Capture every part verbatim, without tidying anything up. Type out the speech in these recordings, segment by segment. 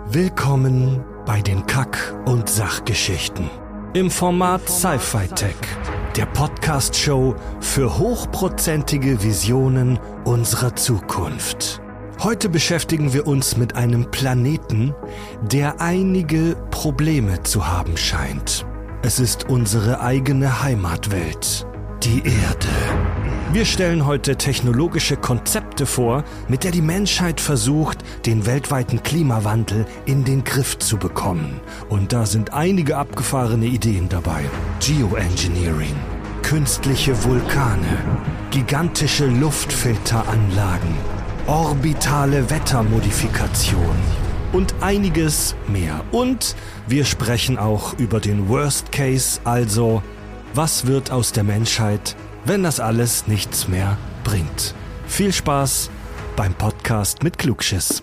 Willkommen bei den Kack- und Sachgeschichten. Im Format Sci-Fi Tech, der Podcast-Show für hochprozentige Visionen unserer Zukunft. Heute beschäftigen wir uns mit einem Planeten, der einige Probleme zu haben scheint. Es ist unsere eigene Heimatwelt, die Erde. Wir stellen heute technologische Konzepte vor, mit der die Menschheit versucht, den weltweiten Klimawandel in den Griff zu bekommen. Und da sind einige abgefahrene Ideen dabei. Geoengineering, künstliche Vulkane, gigantische Luftfilteranlagen, orbitale Wettermodifikation und einiges mehr. Und wir sprechen auch über den Worst Case, also was wird aus der Menschheit, wenn das alles nichts mehr bringt. Viel Spaß beim Podcast mit Klugschiss.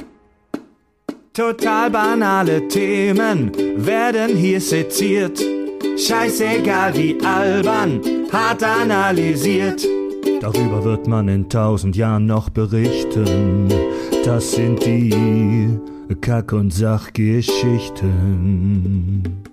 Total banale Themen werden hier seziert. Scheißegal wie albern, hart analysiert. Darüber wird man in tausend Jahren noch berichten. Das sind die Kack- und Sachgeschichten.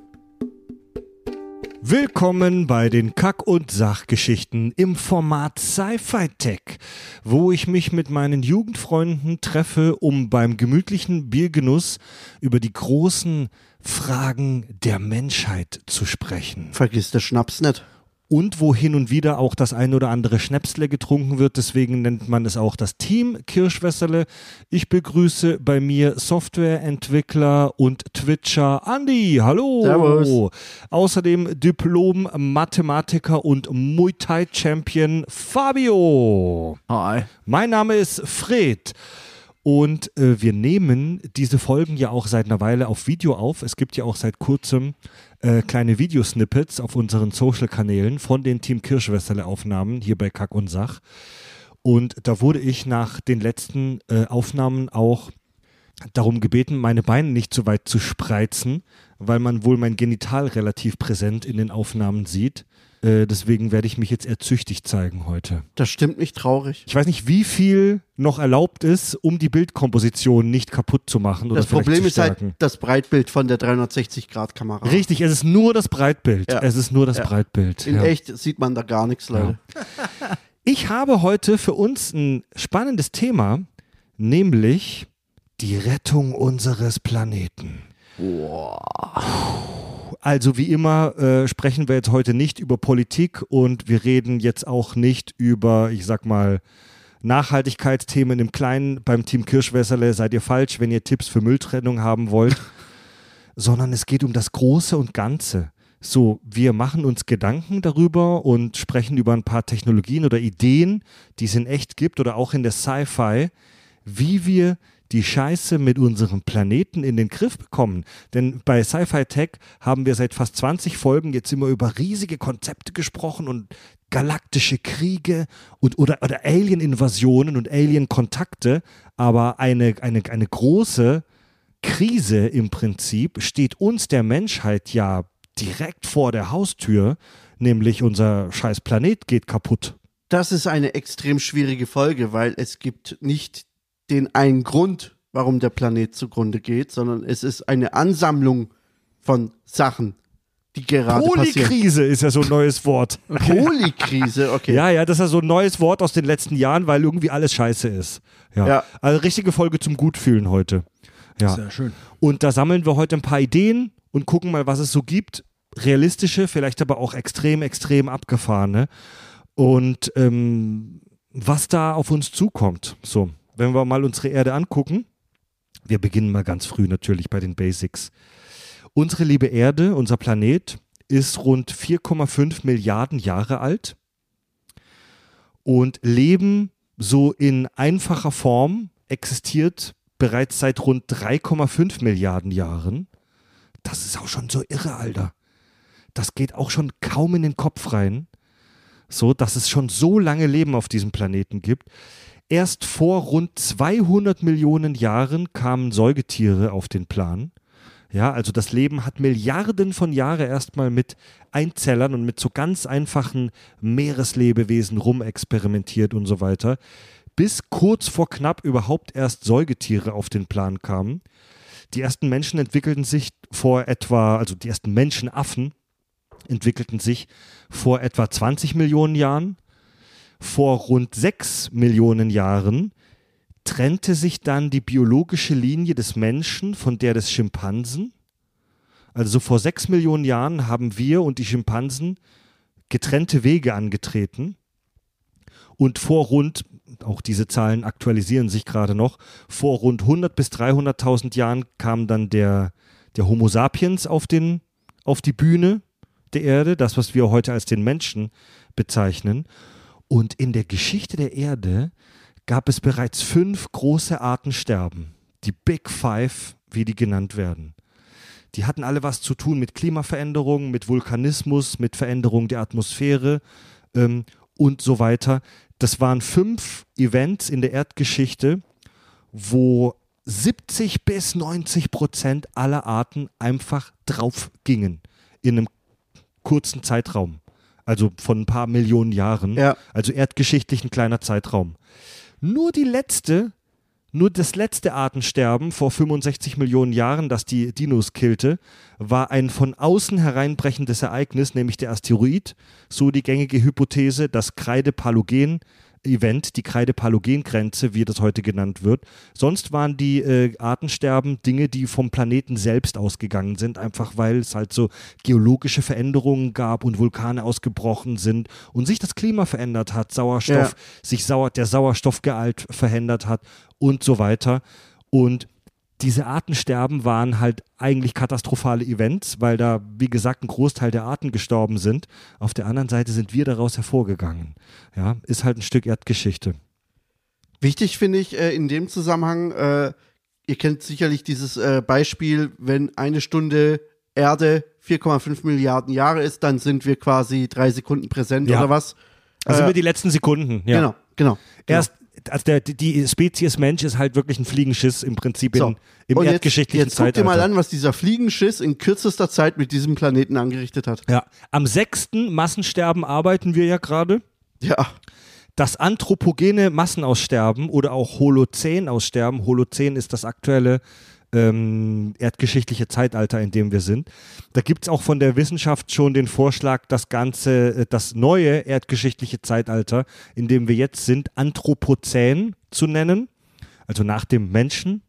Willkommen bei den Kack- und Sachgeschichten im Format Sci-Fi Tech, wo ich mich mit meinen Jugendfreunden treffe, um beim gemütlichen Biergenuss über die großen Fragen der Menschheit zu sprechen. Vergiss den Schnaps nicht. Und wo hin und wieder auch das ein oder andere Schnäpsle getrunken wird, deswegen nennt man es auch das Team Kirschwässerle. Ich begrüße bei mir Softwareentwickler und Twitcher Andi. Hallo. Servus. Außerdem Diplom-Mathematiker und Muay Thai-Champion Fabio. Hi. Mein Name ist Fred. Und äh, wir nehmen diese Folgen ja auch seit einer Weile auf Video auf. Es gibt ja auch seit kurzem äh, kleine Videosnippets auf unseren Social-Kanälen von den Team Kirschwässerle-Aufnahmen hier bei Kack und Sach. Und da wurde ich nach den letzten äh, Aufnahmen auch darum gebeten, meine Beine nicht zu weit zu spreizen, weil man wohl mein Genital relativ präsent in den Aufnahmen sieht. Äh, deswegen werde ich mich jetzt eher züchtig zeigen heute. Das stimmt mich traurig. Ich weiß nicht, wie viel noch erlaubt ist, um die Bildkomposition nicht kaputt zu machen. Oder das Problem zu ist halt das Breitbild von der dreihundertsechzig Grad Kamera. Richtig, es ist nur das Breitbild. Ja. Es ist nur das Ja. Breitbild. In ja. echt sieht man da gar nichts, Leute. Ja. Ich habe heute für uns ein spannendes Thema, nämlich die Rettung unseres Planeten. Also wie immer äh, sprechen wir jetzt heute nicht über Politik und wir reden jetzt auch nicht über, ich sag mal, Nachhaltigkeitsthemen im Kleinen. Beim Team Kirschwässerle seid ihr falsch, wenn ihr Tipps für Mülltrennung haben wollt, sondern es geht um das Große und Ganze. So, wir machen uns Gedanken darüber und sprechen über ein paar Technologien oder Ideen, die es in echt gibt oder auch in der Sci-Fi, wie wir die Scheiße mit unserem Planeten in den Griff bekommen. Denn bei Sci-Fi Tech haben wir seit fast zwanzig Folgen jetzt immer über riesige Konzepte gesprochen und galaktische Kriege und, oder, oder Alien-Invasionen und Alien-Kontakte. Aber eine, eine, eine große Krise im Prinzip steht uns der Menschheit ja direkt vor der Haustür, nämlich unser scheiß Planet geht kaputt. Das ist eine extrem schwierige Folge, weil es gibt nicht den einen Grund, warum der Planet zugrunde geht, sondern es ist eine Ansammlung von Sachen, die gerade passieren. Polykrise ist ja so ein neues Wort. Polykrise, okay. Ja, ja, das ist ja so ein neues Wort aus den letzten Jahren, weil irgendwie alles scheiße ist. Ja. Ja. Also richtige Folge zum Gutfühlen heute. Ja. Sehr schön. Und da sammeln wir heute ein paar Ideen und gucken mal, was es so gibt. Realistische, vielleicht aber auch extrem, extrem abgefahrene. Und ähm, was da auf uns zukommt. So. Wenn wir mal unsere Erde angucken, wir beginnen mal ganz früh natürlich bei den Basics. Unsere liebe Erde, unser Planet, ist rund vier Komma fünf Milliarden Jahre alt und Leben so in einfacher Form existiert bereits seit rund drei Komma fünf Milliarden Jahren. Das ist auch schon so irre, Alter. Das geht auch schon kaum in den Kopf rein, so dass es schon so lange Leben auf diesem Planeten gibt. Erst vor rund zweihundert Millionen Jahren kamen Säugetiere auf den Plan. Ja, also das Leben hat Milliarden von Jahren erstmal mit Einzellern und mit so ganz einfachen Meereslebewesen rumexperimentiert und so weiter, bis kurz vor knapp überhaupt erst Säugetiere auf den Plan kamen. Die ersten Menschen entwickelten sich vor etwa, also die ersten Menschenaffen entwickelten sich vor etwa zwanzig Millionen Jahren. Vor rund sechs Millionen Jahren trennte sich dann die biologische Linie des Menschen von der des Schimpansen. Also so vor sechs Millionen Jahren haben wir und die Schimpansen getrennte Wege angetreten. Und vor rund, auch diese Zahlen aktualisieren sich gerade noch, vor rund hundert bis dreihunderttausend Jahren kam dann der, der Homo sapiens auf, den, auf die Bühne der Erde, das, was wir heute als den Menschen bezeichnen. Und in der Geschichte der Erde gab es bereits fünf große Artensterben, die Big Five, wie die genannt werden. Die hatten alle was zu tun mit Klimaveränderungen, mit Vulkanismus, mit Veränderung der Atmosphäre ähm, und so weiter. Das waren fünf Events in der Erdgeschichte, wo siebzig bis neunzig Prozent aller Arten einfach drauf gingen in einem kurzen Zeitraum. Also von ein paar Millionen Jahren. Ja. Also erdgeschichtlich ein kleiner Zeitraum. Nur die letzte, nur das letzte Artensterben vor fünfundsechzig Millionen Jahren, das die Dinos killte, war ein von außen hereinbrechendes Ereignis, nämlich der Asteroid. So die gängige Hypothese, das Kreide-Palogen-Event, die Kreide-Palogen-Grenze, wie das heute genannt wird. Sonst waren die äh, Artensterben Dinge, die vom Planeten selbst ausgegangen sind, einfach weil es halt so geologische Veränderungen gab und Vulkane ausgebrochen sind und sich das Klima verändert hat, Sauerstoff, Ja. sich Sauer, der Sauerstoffgehalt verändert hat und so weiter. Und diese Artensterben waren halt eigentlich katastrophale Events, weil da, wie gesagt, ein Großteil der Arten gestorben sind. Auf der anderen Seite sind wir daraus hervorgegangen. Ja, ist halt ein Stück Erdgeschichte. Wichtig finde ich äh, in dem Zusammenhang, äh, ihr kennt sicherlich dieses äh, Beispiel, wenn eine Stunde Erde vier Komma fünf Milliarden Jahre ist, dann sind wir quasi drei Sekunden präsent Ja. oder was? Also Äh, über die letzten Sekunden. Ja. Genau, genau. Erst, also der, die Spezies Mensch ist halt wirklich ein Fliegenschiss im Prinzip in, So. im Und jetzt, erdgeschichtlichen jetzt guck dir Zeitalter. mal an, was dieser Fliegenschiss in kürzester Zeit mit diesem Planeten angerichtet hat. Ja. Am sechsten Massensterben arbeiten wir ja gerade. Ja, Das anthropogene Massenaussterben oder auch Holozän-Aussterben, Holozän ist das aktuelle ähm, erdgeschichtliche Zeitalter, in dem wir sind. Da gibt es auch von der Wissenschaft schon den Vorschlag, das ganze, äh, das neue erdgeschichtliche Zeitalter, in dem wir jetzt sind, Anthropozän zu nennen, also nach dem Menschen.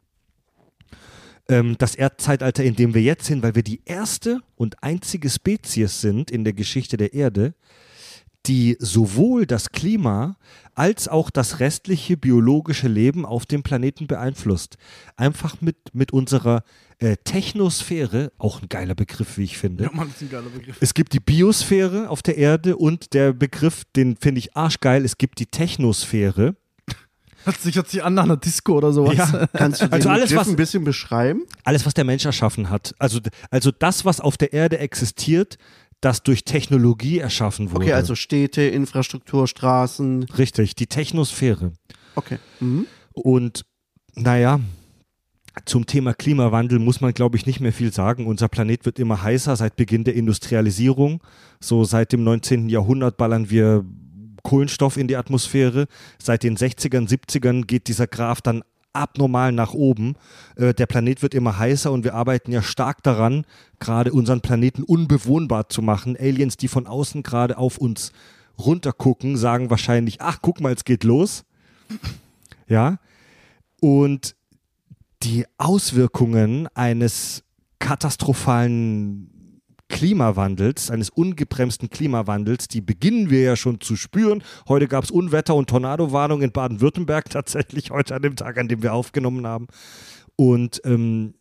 Ähm, das Erdzeitalter, in dem wir jetzt sind, weil wir die erste und einzige Spezies sind in der Geschichte der Erde, die sowohl das Klima als auch das restliche biologische Leben auf dem Planeten beeinflusst. Einfach mit, mit unserer äh, Technosphäre, auch ein geiler Begriff, wie ich finde. Ja, Mann, das ist ein geiler Begriff. Es gibt die Biosphäre auf der Erde und der Begriff, den finde ich arschgeil, es gibt die Technosphäre. Hört sich jetzt an nach einer Disco oder sowas. Ja. kannst du den Also alles, Begriff was- ein bisschen beschreiben? Alles, was der Mensch erschaffen hat. Also, also das, was auf der Erde existiert, das durch Technologie erschaffen wurde. Okay, also Städte, Infrastruktur, Straßen. Richtig, die Technosphäre. Okay. Mhm. Und naja, zum Thema Klimawandel muss man, glaube ich, nicht mehr viel sagen. Unser Planet wird immer heißer seit Beginn der Industrialisierung. So seit dem neunzehnten Jahrhundert ballern wir Kohlenstoff in die Atmosphäre. Seit den sechzigern, siebzigern geht dieser Graph dann abnormal nach oben. Äh, der Planet wird immer heißer und wir arbeiten ja stark daran, gerade unseren Planeten unbewohnbar zu machen. Aliens, die von außen gerade auf uns runtergucken, sagen wahrscheinlich, ach, guck mal, es geht los. Ja, und die Auswirkungen eines katastrophalen Klimawandels, eines ungebremsten Klimawandels, die beginnen wir ja schon zu spüren. Heute gab es Unwetter- und Tornadowarnung in Baden-Württemberg tatsächlich, heute an dem Tag, an dem wir aufgenommen haben. Und ähm,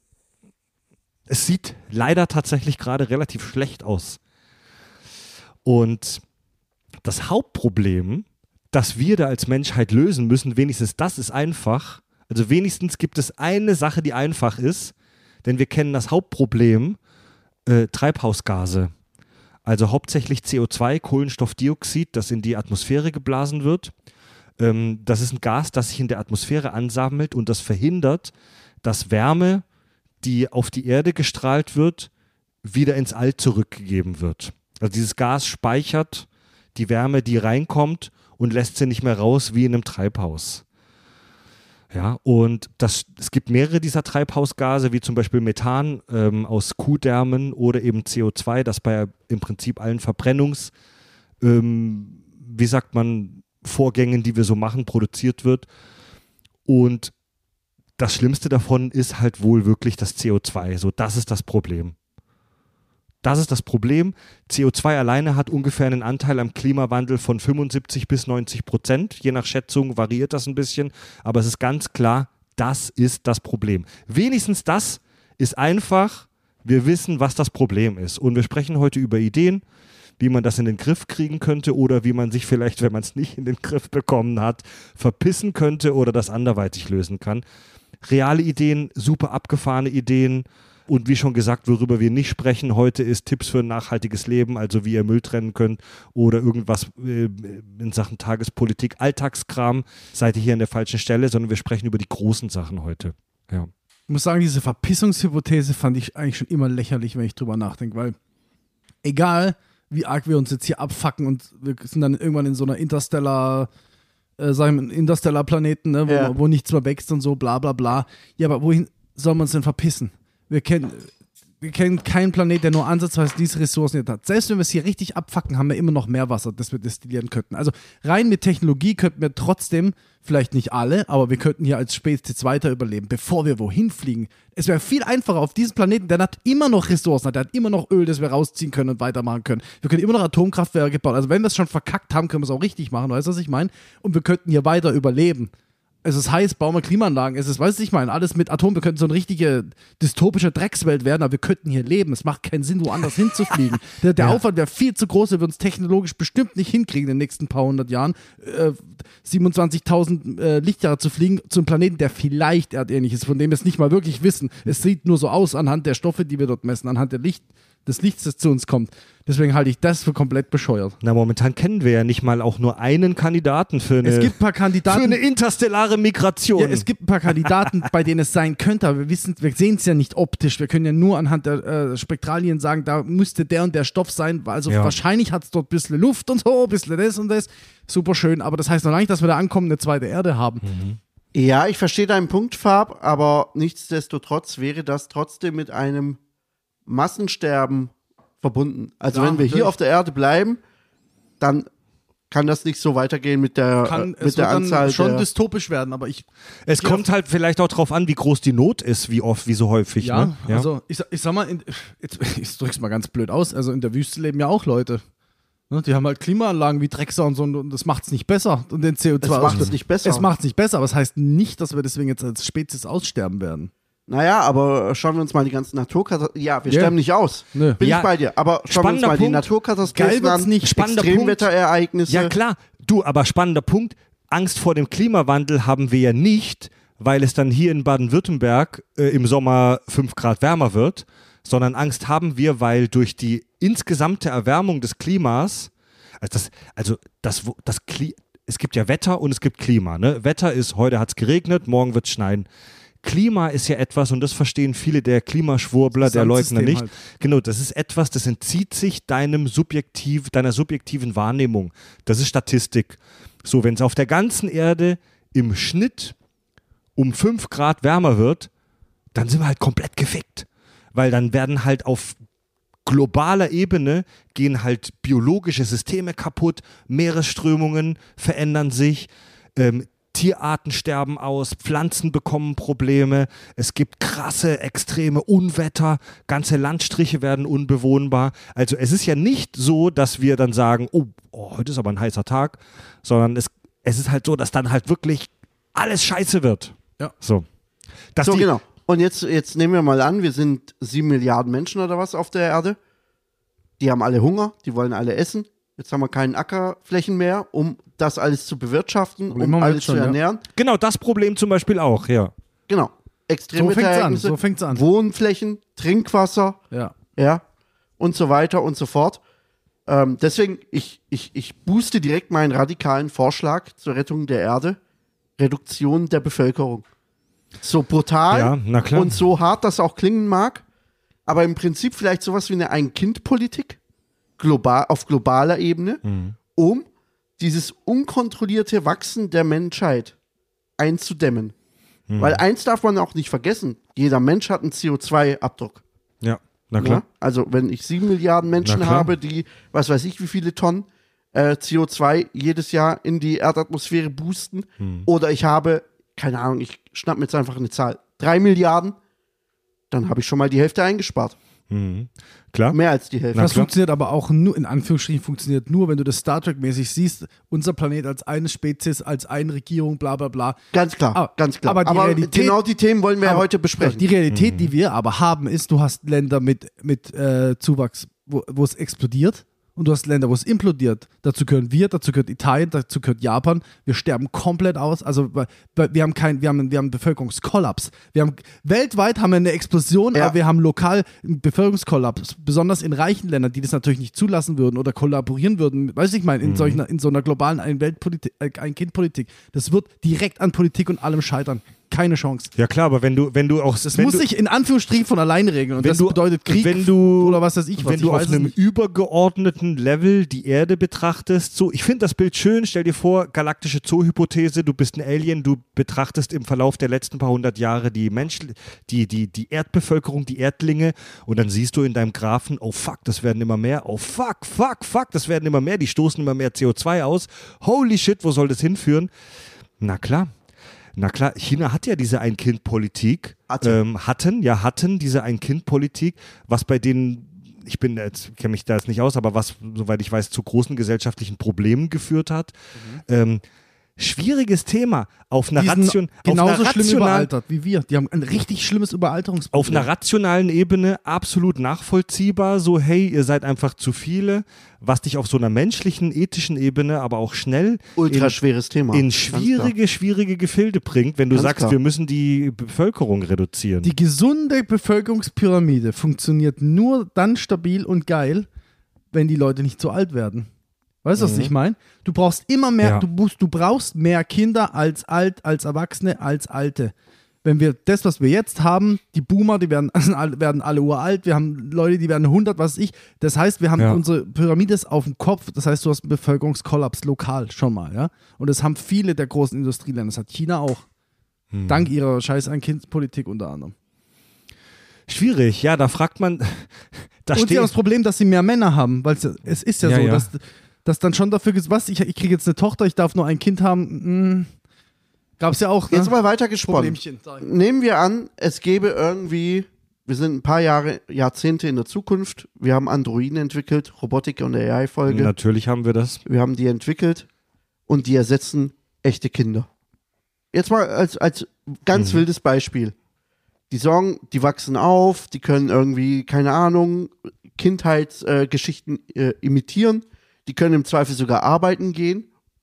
es sieht leider tatsächlich gerade relativ schlecht aus. Und das Hauptproblem, das wir da als Menschheit lösen müssen, wenigstens das ist einfach. Also wenigstens gibt es eine Sache, die einfach ist, denn wir kennen das Hauptproblem, äh, Treibhausgase. Also hauptsächlich C O zwei, Kohlenstoffdioxid, das in die Atmosphäre geblasen wird. Ähm, das ist ein Gas, das sich in der Atmosphäre ansammelt und das verhindert, dass Wärme, die auf die Erde gestrahlt wird, wieder ins All zurückgegeben wird. Also dieses Gas speichert die Wärme, die reinkommt und lässt sie nicht mehr raus wie in einem Treibhaus. Ja, und das, es gibt mehrere dieser Treibhausgase, wie zum Beispiel Methan ähm, aus Kuhdärmen oder eben C O zwei, das bei im Prinzip allen Verbrennungs, ähm, wie sagt man, Vorgängen, die wir so machen, produziert wird. Und das Schlimmste davon ist halt wohl wirklich das C O zwei. So, das ist das Problem. Das ist das Problem. C O zwei alleine hat ungefähr einen Anteil am Klimawandel von fünfundsiebzig bis neunzig Prozent. Je nach Schätzung variiert das ein bisschen, aber es ist ganz klar, das ist das Problem. Wenigstens das ist einfach, wir wissen, was das Problem ist. Und wir sprechen heute über Ideen, wie man das in den Griff kriegen könnte oder wie man sich vielleicht, wenn man es nicht in den Griff bekommen hat, verpissen könnte oder das anderweitig lösen kann. Reale Ideen, super abgefahrene Ideen. Und wie schon gesagt, worüber wir nicht sprechen heute, ist Tipps für ein nachhaltiges Leben, also wie ihr Müll trennen könnt oder irgendwas äh, in Sachen Tagespolitik, Alltagskram, seid ihr hier an der falschen Stelle, sondern wir sprechen über die großen Sachen heute. Ja. Ich muss sagen, diese Verpissungshypothese fand ich eigentlich schon immer lächerlich, wenn ich drüber nachdenke, weil egal, wie arg wir uns jetzt hier abfacken und wir sind dann irgendwann in so einer Interstellar, äh, sagen wir, Interstellar-Planeten, ne, wo, ja. wo nichts mehr wächst und so, bla bla bla. Ja, aber wohin soll man uns denn verpissen? Wir kennen, wir kennen keinen Planet, der nur ansatzweise diese Ressourcen hat. Selbst wenn wir es hier richtig abfacken, haben wir immer noch mehr Wasser, das wir destillieren könnten. Also rein mit Technologie könnten wir trotzdem, vielleicht nicht alle, aber wir könnten hier als Spezies weiter überleben, bevor wir wohin fliegen. Es wäre viel einfacher auf diesem Planeten, der hat immer noch Ressourcen, der hat immer noch Öl, das wir rausziehen können und weitermachen können. Wir können immer noch Atomkraftwerke bauen. Also wenn wir es schon verkackt haben, können wir es auch richtig machen, weißt du, was ich meine? Und wir könnten hier weiter überleben. Es ist heiß, bauen wir Klimaanlagen, es ist, weißt du, ich meine, alles mit Atom, wir könnten so eine richtige dystopische Dreckswelt werden, aber wir könnten hier leben, es macht keinen Sinn, woanders hinzufliegen. Der, der ja. Aufwand wäre viel zu groß, wir würden es technologisch bestimmt nicht hinkriegen in den nächsten paar hundert Jahren, äh, siebenundzwanzigtausend äh, Lichtjahre zu fliegen zu einem Planeten, der vielleicht erdähnlich ist, von dem wir es nicht mal wirklich wissen. Es sieht nur so aus anhand der Stoffe, die wir dort messen, anhand der Licht, des Lichts, das zu uns kommt. Deswegen halte ich das für komplett bescheuert. Na, momentan kennen wir ja nicht mal auch nur einen Kandidaten für eine, es gibt ein paar Kandidaten, für eine interstellare Migration. Ja, es gibt ein paar Kandidaten, bei denen es sein könnte, aber wir wissen, wir sehen es ja nicht optisch. Wir können ja nur anhand der äh, Spektralien sagen, da müsste der und der Stoff sein. Also ja. wahrscheinlich hat es dort ein bisschen Luft und so, ein bisschen das und das. Super schön, aber das heißt noch nicht, dass wir da ankommen, eine zweite Erde haben. Mhm. Ja, ich verstehe deinen Punkt, Fab, aber nichtsdestotrotz wäre das trotzdem mit einem Massensterben verbunden. Also ja, wenn wir hier auf der Erde bleiben, dann kann das nicht so weitergehen mit der, kann, äh, mit der dann Anzahl. Schon der dystopisch werden, aber ich. Es kommt halt vielleicht auch drauf an, wie groß die Not ist, wie oft, wie so häufig. Ja, ne? ja. also ich, ich sag mal, in, jetzt, ich drück's mal ganz blöd aus, also in der Wüste leben ja auch Leute. Ne, die haben halt Klimaanlagen wie Drecksau und so und das macht's nicht besser. Und den C O zwei es macht es nicht besser. Es macht's nicht besser, aber es das heißt nicht, dass wir deswegen jetzt als Spezies aussterben werden. Naja, aber schauen wir uns mal die ganzen Naturkatastrophen. Ja, wir yeah. sterben nicht aus. Nö. Bin ja. ich bei dir. Aber schauen wir uns mal Punkt. die Naturkatastrophen Geil an. nicht. Spannender Extremwetterereignisse. Ja klar, du, aber spannender Punkt. Angst vor dem Klimawandel haben wir ja nicht, weil es dann hier in Baden-Württemberg äh, im Sommer fünf Grad wärmer wird, sondern Angst haben wir, weil durch die insgesamte Erwärmung des Klimas, also das, also das, das Kli- es gibt ja Wetter und es gibt Klima. Ne? Wetter ist, heute hat es geregnet, morgen wird es schneien. Klima ist ja etwas, und das verstehen viele der Klimaschwurbler, der Leugner nicht. Halt. Genau, das ist etwas, das entzieht sich deinem subjektiv, deiner subjektiven Wahrnehmung. Das ist Statistik. So, wenn es auf der ganzen Erde im Schnitt um fünf Grad wärmer wird, dann sind wir halt komplett gefickt. Weil dann werden halt auf globaler Ebene gehen halt biologische Systeme kaputt, Meeresströmungen verändern sich, ähm, Tierarten sterben aus, Pflanzen bekommen Probleme, es gibt krasse, extreme Unwetter, ganze Landstriche werden unbewohnbar. Also es ist ja nicht so, dass wir dann sagen, oh, oh heute ist aber ein heißer Tag, sondern es, es ist halt so, dass dann halt wirklich alles scheiße wird. Ja. So, dass so die, genau. Und jetzt, jetzt nehmen wir mal an, wir sind sieben Milliarden Menschen oder was auf der Erde. Die haben alle Hunger, die wollen alle essen. Jetzt haben wir keine Ackerflächen mehr, um das alles zu bewirtschaften, um alles schon, zu ernähren. Ja. Genau, das Problem zum Beispiel auch, ja. Genau. Extremwetterereignisse, so fängt's an. Wohnflächen, Trinkwasser, ja, ja und so weiter und so fort. Ähm, deswegen, ich, ich, ich booste direkt meinen radikalen Vorschlag zur Rettung der Erde. Reduktion der Bevölkerung. So brutal ja, na klar. und so hart das auch klingen mag, aber im Prinzip vielleicht sowas wie eine Ein-Kind-Politik global, auf globaler Ebene, mhm. um dieses unkontrollierte Wachsen der Menschheit einzudämmen. Mhm. Weil eins darf man auch nicht vergessen, jeder Mensch hat einen C O zwei Abdruck. Ja, na klar. Ja? Also wenn ich sieben Milliarden Menschen habe, die, was weiß ich, wie viele Tonnen äh, C O zwei jedes Jahr in die Erdatmosphäre boosten, Mhm. oder ich habe, keine Ahnung, ich schnapp mir jetzt einfach eine Zahl, drei Milliarden, dann habe ich schon mal die Hälfte eingespart. Mhm. Klar. Mehr als die Hälfte. Das klar. funktioniert aber auch nur, in Anführungsstrichen, funktioniert nur, wenn du das Star Trek-mäßig siehst, unser Planet als eine Spezies, als eine Regierung, bla bla bla. Ganz klar, Aber- ganz klar. aber die Realität- genau die Themen wollen wir ja Aber heute besprechen. Die Realität, die wir aber haben, ist, du hast Länder mit, mit äh, Zuwachs, wo, wo es explodiert, und du hast Länder, wo es implodiert. Dazu gehören wir, dazu gehört Italien, dazu gehört Japan. Wir sterben komplett aus. Also weil- weil wir haben kein, wir haben, wir haben einen Bevölkerungskollaps. Wir haben weltweit haben wir eine Explosion, Ja. aber wir haben lokal einen Bevölkerungskollaps. Besonders in reichen Ländern, die das natürlich nicht zulassen würden oder kollaborieren würden. Weiß ich mal, in, solchen, in so einer globalen Ein-Weltpolitik, äh, Ein-Kind-Politik. Das wird direkt an Politik und allem scheitern. Keine Chance. Ja klar, aber wenn du, wenn du auch Das wenn muss du, sich in Anführungsstrichen von alleine regeln. Und wenn das du, bedeutet Krieg wenn du, oder was weiß ich was. Wenn du ich weiß auf es einem nicht. übergeordneten Level die Erde betrachtest, so, ich finde das Bild schön, stell dir vor, galaktische Zoo-Hypothese, du bist ein Alien, du betrachtest im Verlauf der letzten paar hundert Jahre die Mensch, die, die, die Erdbevölkerung, die Erdlinge, und dann siehst du in deinem Graphen, oh fuck, das werden immer mehr, oh fuck, fuck, fuck, das werden immer mehr, die stoßen immer mehr C O zwei aus, holy shit, wo soll das hinführen? Na klar. Na klar, China hat ja diese Ein-Kind-Politik. Hatte. Ähm, hatten, ja, hatten diese Ein-Kind-Politik, was bei denen, ich bin jetzt, kenne mich da jetzt nicht aus, aber was, soweit ich weiß, zu großen gesellschaftlichen Problemen geführt hat. Mhm. Ähm, schwieriges Thema. Auf einer, Die sind Ration, auf, genauso einer schlimm rationalen, überaltert wie wir. Die haben ein richtig schlimmes Überalterungsproblem. auf einer rationalen Ebene absolut nachvollziehbar, so hey, ihr seid einfach zu viele, was dich auf so einer menschlichen, ethischen Ebene aber auch schnell Ultra in, schweres Thema. in Ganz klar. schwierige, schwierige Gefilde bringt, wenn du Ganz sagst, klar. wir müssen die Bevölkerung reduzieren. Die gesunde Bevölkerungspyramide funktioniert nur dann stabil und geil, wenn die Leute nicht zu alt werden. Weißt du, was ich meine? Du brauchst immer mehr, Ja. du, musst, du brauchst mehr Kinder als alt, als Erwachsene, als Alte. Wenn wir das, was wir jetzt haben, die Boomer, die werden, werden alle uralt, wir haben Leute, die werden hundert, was weiß ich. Das heißt, wir haben Ja. unsere Pyramide ist auf dem Kopf, das heißt, du hast einen Bevölkerungskollaps lokal schon mal, ja. Und das haben viele der großen Industrieländer, das hat China auch. Hm. Dank ihrer scheiß Ein-Kind-Politik unter anderem. Schwierig, ja, da fragt man, da Und sie steht, haben das Problem, dass sie mehr Männer haben, weil es, es ist ja, Ja, so, ja. dass, dass dann schon dafür ist, was, ich, ich kriege jetzt eine Tochter, ich darf nur ein Kind haben, gab es ja auch, ne? Jetzt mal weiter gesponnen. Problemchen, sag ich. Nehmen wir an, es gäbe irgendwie, wir sind ein paar Jahre, Jahrzehnte in der Zukunft, wir haben Androiden entwickelt, Robotik und A I-Folge, natürlich haben wir das. wir haben die entwickelt und die ersetzen echte Kinder. Jetzt mal als, als ganz Mhm. wildes Beispiel. Die sorgen, die wachsen auf, die können irgendwie, keine Ahnung, Kindheitsgeschichten äh, imitieren, die können im Zweifel sogar arbeiten gehen.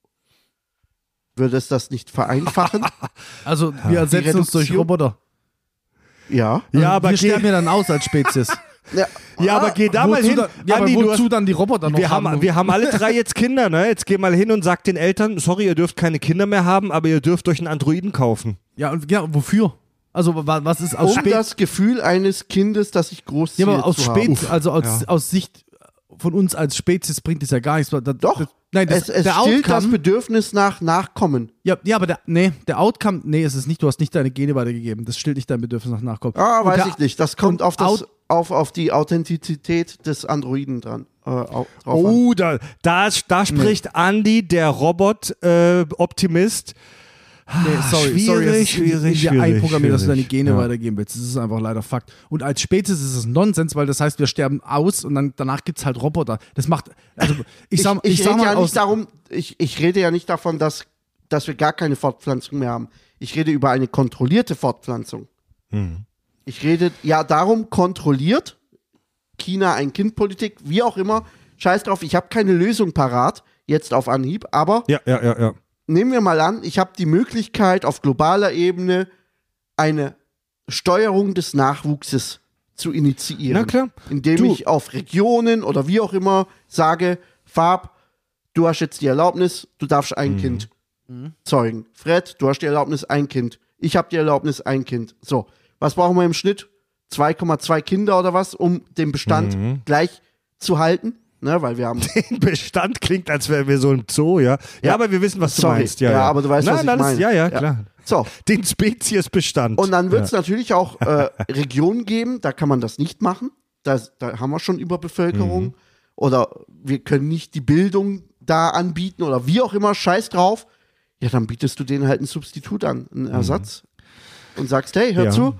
Würde es das nicht vereinfachen? Also wir ersetzen uns durch Reduktion? Roboter. Ja. Ja, aber wir geh- sterben ja dann aus als Spezies. Ja, Ja, aber geh da mal Wozu hin. dann, ja, Andi, aber du wozu hast, dann die Roboter noch wir, haben, wir haben alle drei jetzt Kinder, ne? Jetzt geh mal hin und sag den Eltern, sorry, ihr dürft keine Kinder mehr haben, aber ihr dürft euch einen Androiden kaufen. Ja, und ja, wofür? Also wa- was ist aus um Spät... das Gefühl eines Kindes, das ich großziehe, Ja, aber aus zu Spät, haben. also aus, Ja. aus Sicht von uns als Spezies bringt es ja gar nichts. Da, Doch, das, nein, das, es, es der stillt das Outcome, Bedürfnis nach Nachkommen. ja, ja, aber der, nee, der Outcome, nee, ist es nicht, du hast nicht deine Gene weitergegeben. Das stillt nicht dein Bedürfnis nach Nachkommen. Ah, Und weiß der, ich nicht. Das kommt und auf, das, Out- auf, auf die Authentizität des Androiden dran. Äh, au- drauf an. Oh, da, da, da spricht Andi, der Robot-Optimist. Nee, sorry, schwierig, sorry, es ist schwierig, in dir schwierig, einprogrammiert, dass du deine schwierig. Gene Ja. weitergeben willst. Das ist einfach leider Fakt. Und als Spezies ist es Nonsens, weil das heißt, wir sterben aus und dann danach gibt es halt Roboter. Das macht, also ich Ich, sag, ich, ich, sag rede mal ja aus, nicht darum, ich, ich rede ja nicht davon, dass, dass wir gar keine Fortpflanzung mehr haben. Ich rede über eine kontrollierte Fortpflanzung. Hm. Ich rede ja darum, kontrolliert, China Ein-Kind-Politik, wie auch immer, scheiß drauf, ich habe keine Lösung parat, jetzt auf Anhieb, aber Ja, ja, ja, ja. nehmen wir mal an, ich habe die Möglichkeit, auf globaler Ebene eine Steuerung des Nachwuchses zu initiieren. Na klar. Indem Du- ich auf Regionen oder wie auch immer sage, Farb, du hast jetzt die Erlaubnis, du darfst ein Kind zeugen. Fred, du hast die Erlaubnis, ein Kind. Ich habe die Erlaubnis, ein Kind. So, was brauchen wir im Schnitt? zwei Komma zwei Kinder oder was, um den Bestand gleich zu halten? Ne, weil wir haben Bestand klingt, als wären wir so im Zoo, ja. Ja, Ja. aber wir wissen, was du Sorry. meinst. Ja, Ja, ja, aber du weißt, Nein, was ich alles- meine. Ja, ja, Ja. klar. So. Den Speziesbestand. Und dann wird es ja. natürlich auch äh, Regionen geben, da kann man das nicht machen. Da, da haben wir schon Überbevölkerung. Mhm. Oder wir können nicht die Bildung da anbieten oder wie auch immer, scheiß drauf. Ja, dann bietest du denen halt ein Substitut an, einen Ersatz. Mhm. Und sagst, hey, hör ja. zu,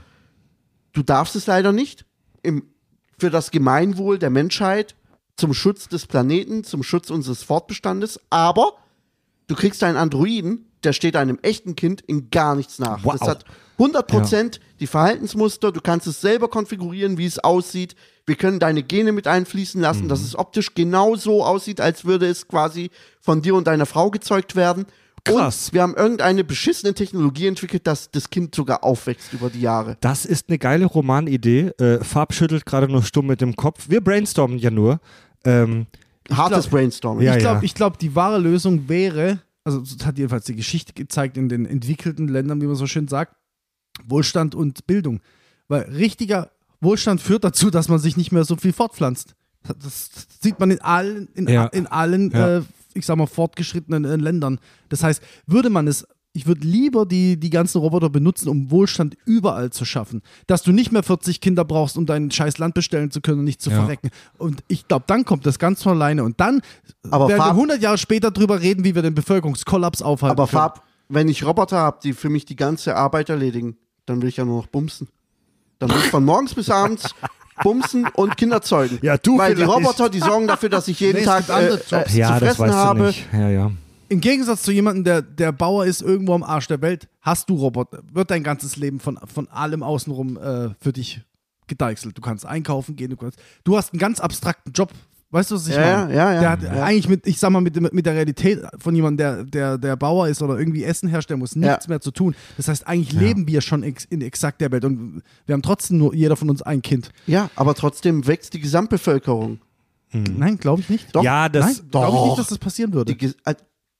du darfst es leider nicht. Im, für das Gemeinwohl der Menschheit, zum Schutz des Planeten, zum Schutz unseres Fortbestandes. Aber du kriegst einen Androiden, der steht einem echten Kind in gar nichts nach. Wow. Das hat hundert Prozent ja. die Verhaltensmuster, du kannst es selber konfigurieren, wie es aussieht. Wir können deine Gene mit einfließen lassen, mhm. dass es optisch genau so aussieht, als würde es quasi von dir und deiner Frau gezeugt werden. Krass. Und wir haben irgendeine beschissene Technologie entwickelt, dass das Kind sogar aufwächst über die Jahre. Das ist eine geile Romanidee. Äh, Farb schüttelt gerade noch stumm mit dem Kopf. Wir brainstormen ja nur. Ähm, Hartes Brainstorming. Ja, ich glaube, ja. ich glaub, die wahre Lösung wäre, also das hat jedenfalls die Geschichte gezeigt in den entwickelten Ländern, wie man so schön sagt, Wohlstand und Bildung. Weil richtiger Wohlstand führt dazu, dass man sich nicht mehr so viel fortpflanzt. Das, das sieht man in allen, in, ja. in allen, ja. äh, ich sag mal, fortgeschrittenen äh, Ländern. Das heißt, würde man es, ich würde lieber die, die ganzen Roboter benutzen, um Wohlstand überall zu schaffen. Dass du nicht mehr vierzig Kinder brauchst, um dein scheiß Land bestellen zu können und nicht zu ja. verrecken. Und ich glaube, dann kommt das ganz von alleine. Und dann aber werden Farb, wir hundert Jahre später drüber reden, wie wir den Bevölkerungskollaps aufhalten aber können. Farb, wenn ich Roboter habe, die für mich die ganze Arbeit erledigen, dann will ich ja nur noch bumsen. Dann will ich von morgens bis abends bumsen und Kinder zeugen. Ja, du Weil die vielleicht. Roboter, die sorgen dafür, dass ich jeden Nee, es Tag gibt andere äh, Jobs. äh, ja, zu das fressen weißt du habe. nicht. Ja, ja. Im Gegensatz zu jemandem, der, der Bauer ist irgendwo am Arsch der Welt, hast du Roboter, wird dein ganzes Leben von, von allem außenrum äh, für dich gedeichselt. Du kannst einkaufen gehen, du kannst, du hast einen ganz abstrakten Job. Weißt du, was ich Ja, meine? ja, ja, Der hat ja. eigentlich mit, ich sag mal, mit, mit der Realität von jemandem, der, der, der Bauer ist oder irgendwie Essen herstellen muss, nichts Ja. mehr zu tun. Das heißt, eigentlich Ja. leben wir schon ex, in exakt der Welt und wir haben trotzdem nur jeder von uns ein Kind. Ja, aber trotzdem wächst die Gesamtbevölkerung. Nein, glaube ich nicht. Doch. Ja, das. Nein, glaube ich doch. nicht, dass das passieren würde. Die, Ge- äh,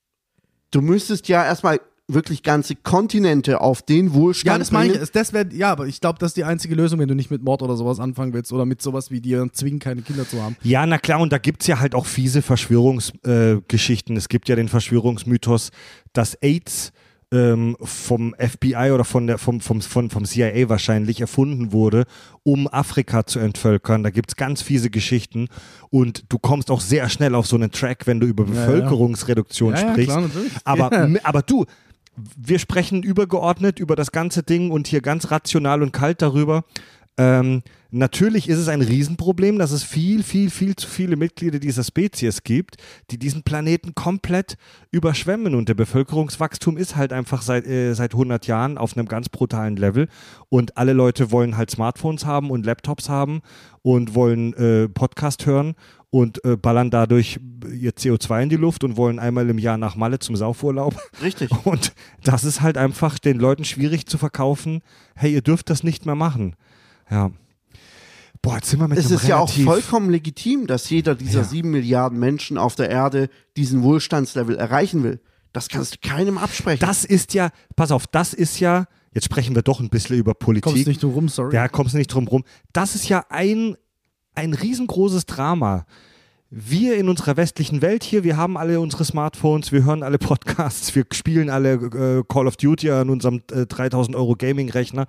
du müsstest ja erstmal wirklich ganze Kontinente auf den Wohlstand Ja, das meine ich. bringen. Das wär, ja, aber ich glaube, das ist die einzige Lösung, wenn du nicht mit Mord oder sowas anfangen willst oder mit sowas wie dir zwingen, keine Kinder zu haben. Ja, na klar, und da gibt es ja halt auch fiese Verschwörungsgeschichten. Äh, es gibt ja den Verschwörungsmythos, dass AIDS ähm, vom F B I oder von der, vom, vom, vom, vom C I A wahrscheinlich erfunden wurde, um Afrika zu entvölkern. Da gibt es ganz fiese Geschichten und du kommst auch sehr schnell auf so einen Track, wenn du über Ja, ja. Bevölkerungsreduktion Ja, ja, sprichst. klar, natürlich. Aber, Ja. aber du, wir sprechen übergeordnet über das ganze Ding und hier ganz rational und kalt darüber. Ähm, natürlich ist es ein Riesenproblem, dass es viel, viel, viel zu viele Mitglieder dieser Spezies gibt, die diesen Planeten komplett überschwemmen und der Bevölkerungswachstum ist halt einfach seit, äh, seit hundert Jahren auf einem ganz brutalen Level und alle Leute wollen halt Smartphones haben und Laptops haben und wollen äh, Podcast hören und äh, ballern dadurch ihr C O zwei in die Luft und wollen einmal im Jahr nach Malle zum Saufurlaub. Richtig. Und das ist halt einfach den Leuten schwierig zu verkaufen, hey, ihr dürft das nicht mehr machen. Ja. Boah, jetzt sind wir mit Es einem ist ja auch relativ- vollkommen legitim, dass jeder dieser Ja. sieben Milliarden Menschen auf der Erde diesen Wohlstandslevel erreichen will. Das kannst du keinem absprechen. Das ist ja, pass auf, das ist ja, jetzt sprechen wir doch ein bisschen über Politik. Kommst nicht drum rum, sorry. Ja, kommst nicht drum rum. Das ist ja ein, ein riesengroßes Drama. Wir in unserer westlichen Welt hier, wir haben alle unsere Smartphones, wir hören alle Podcasts, wir spielen alle äh, Call of Duty an unserem äh, dreitausend Euro Gaming-Rechner.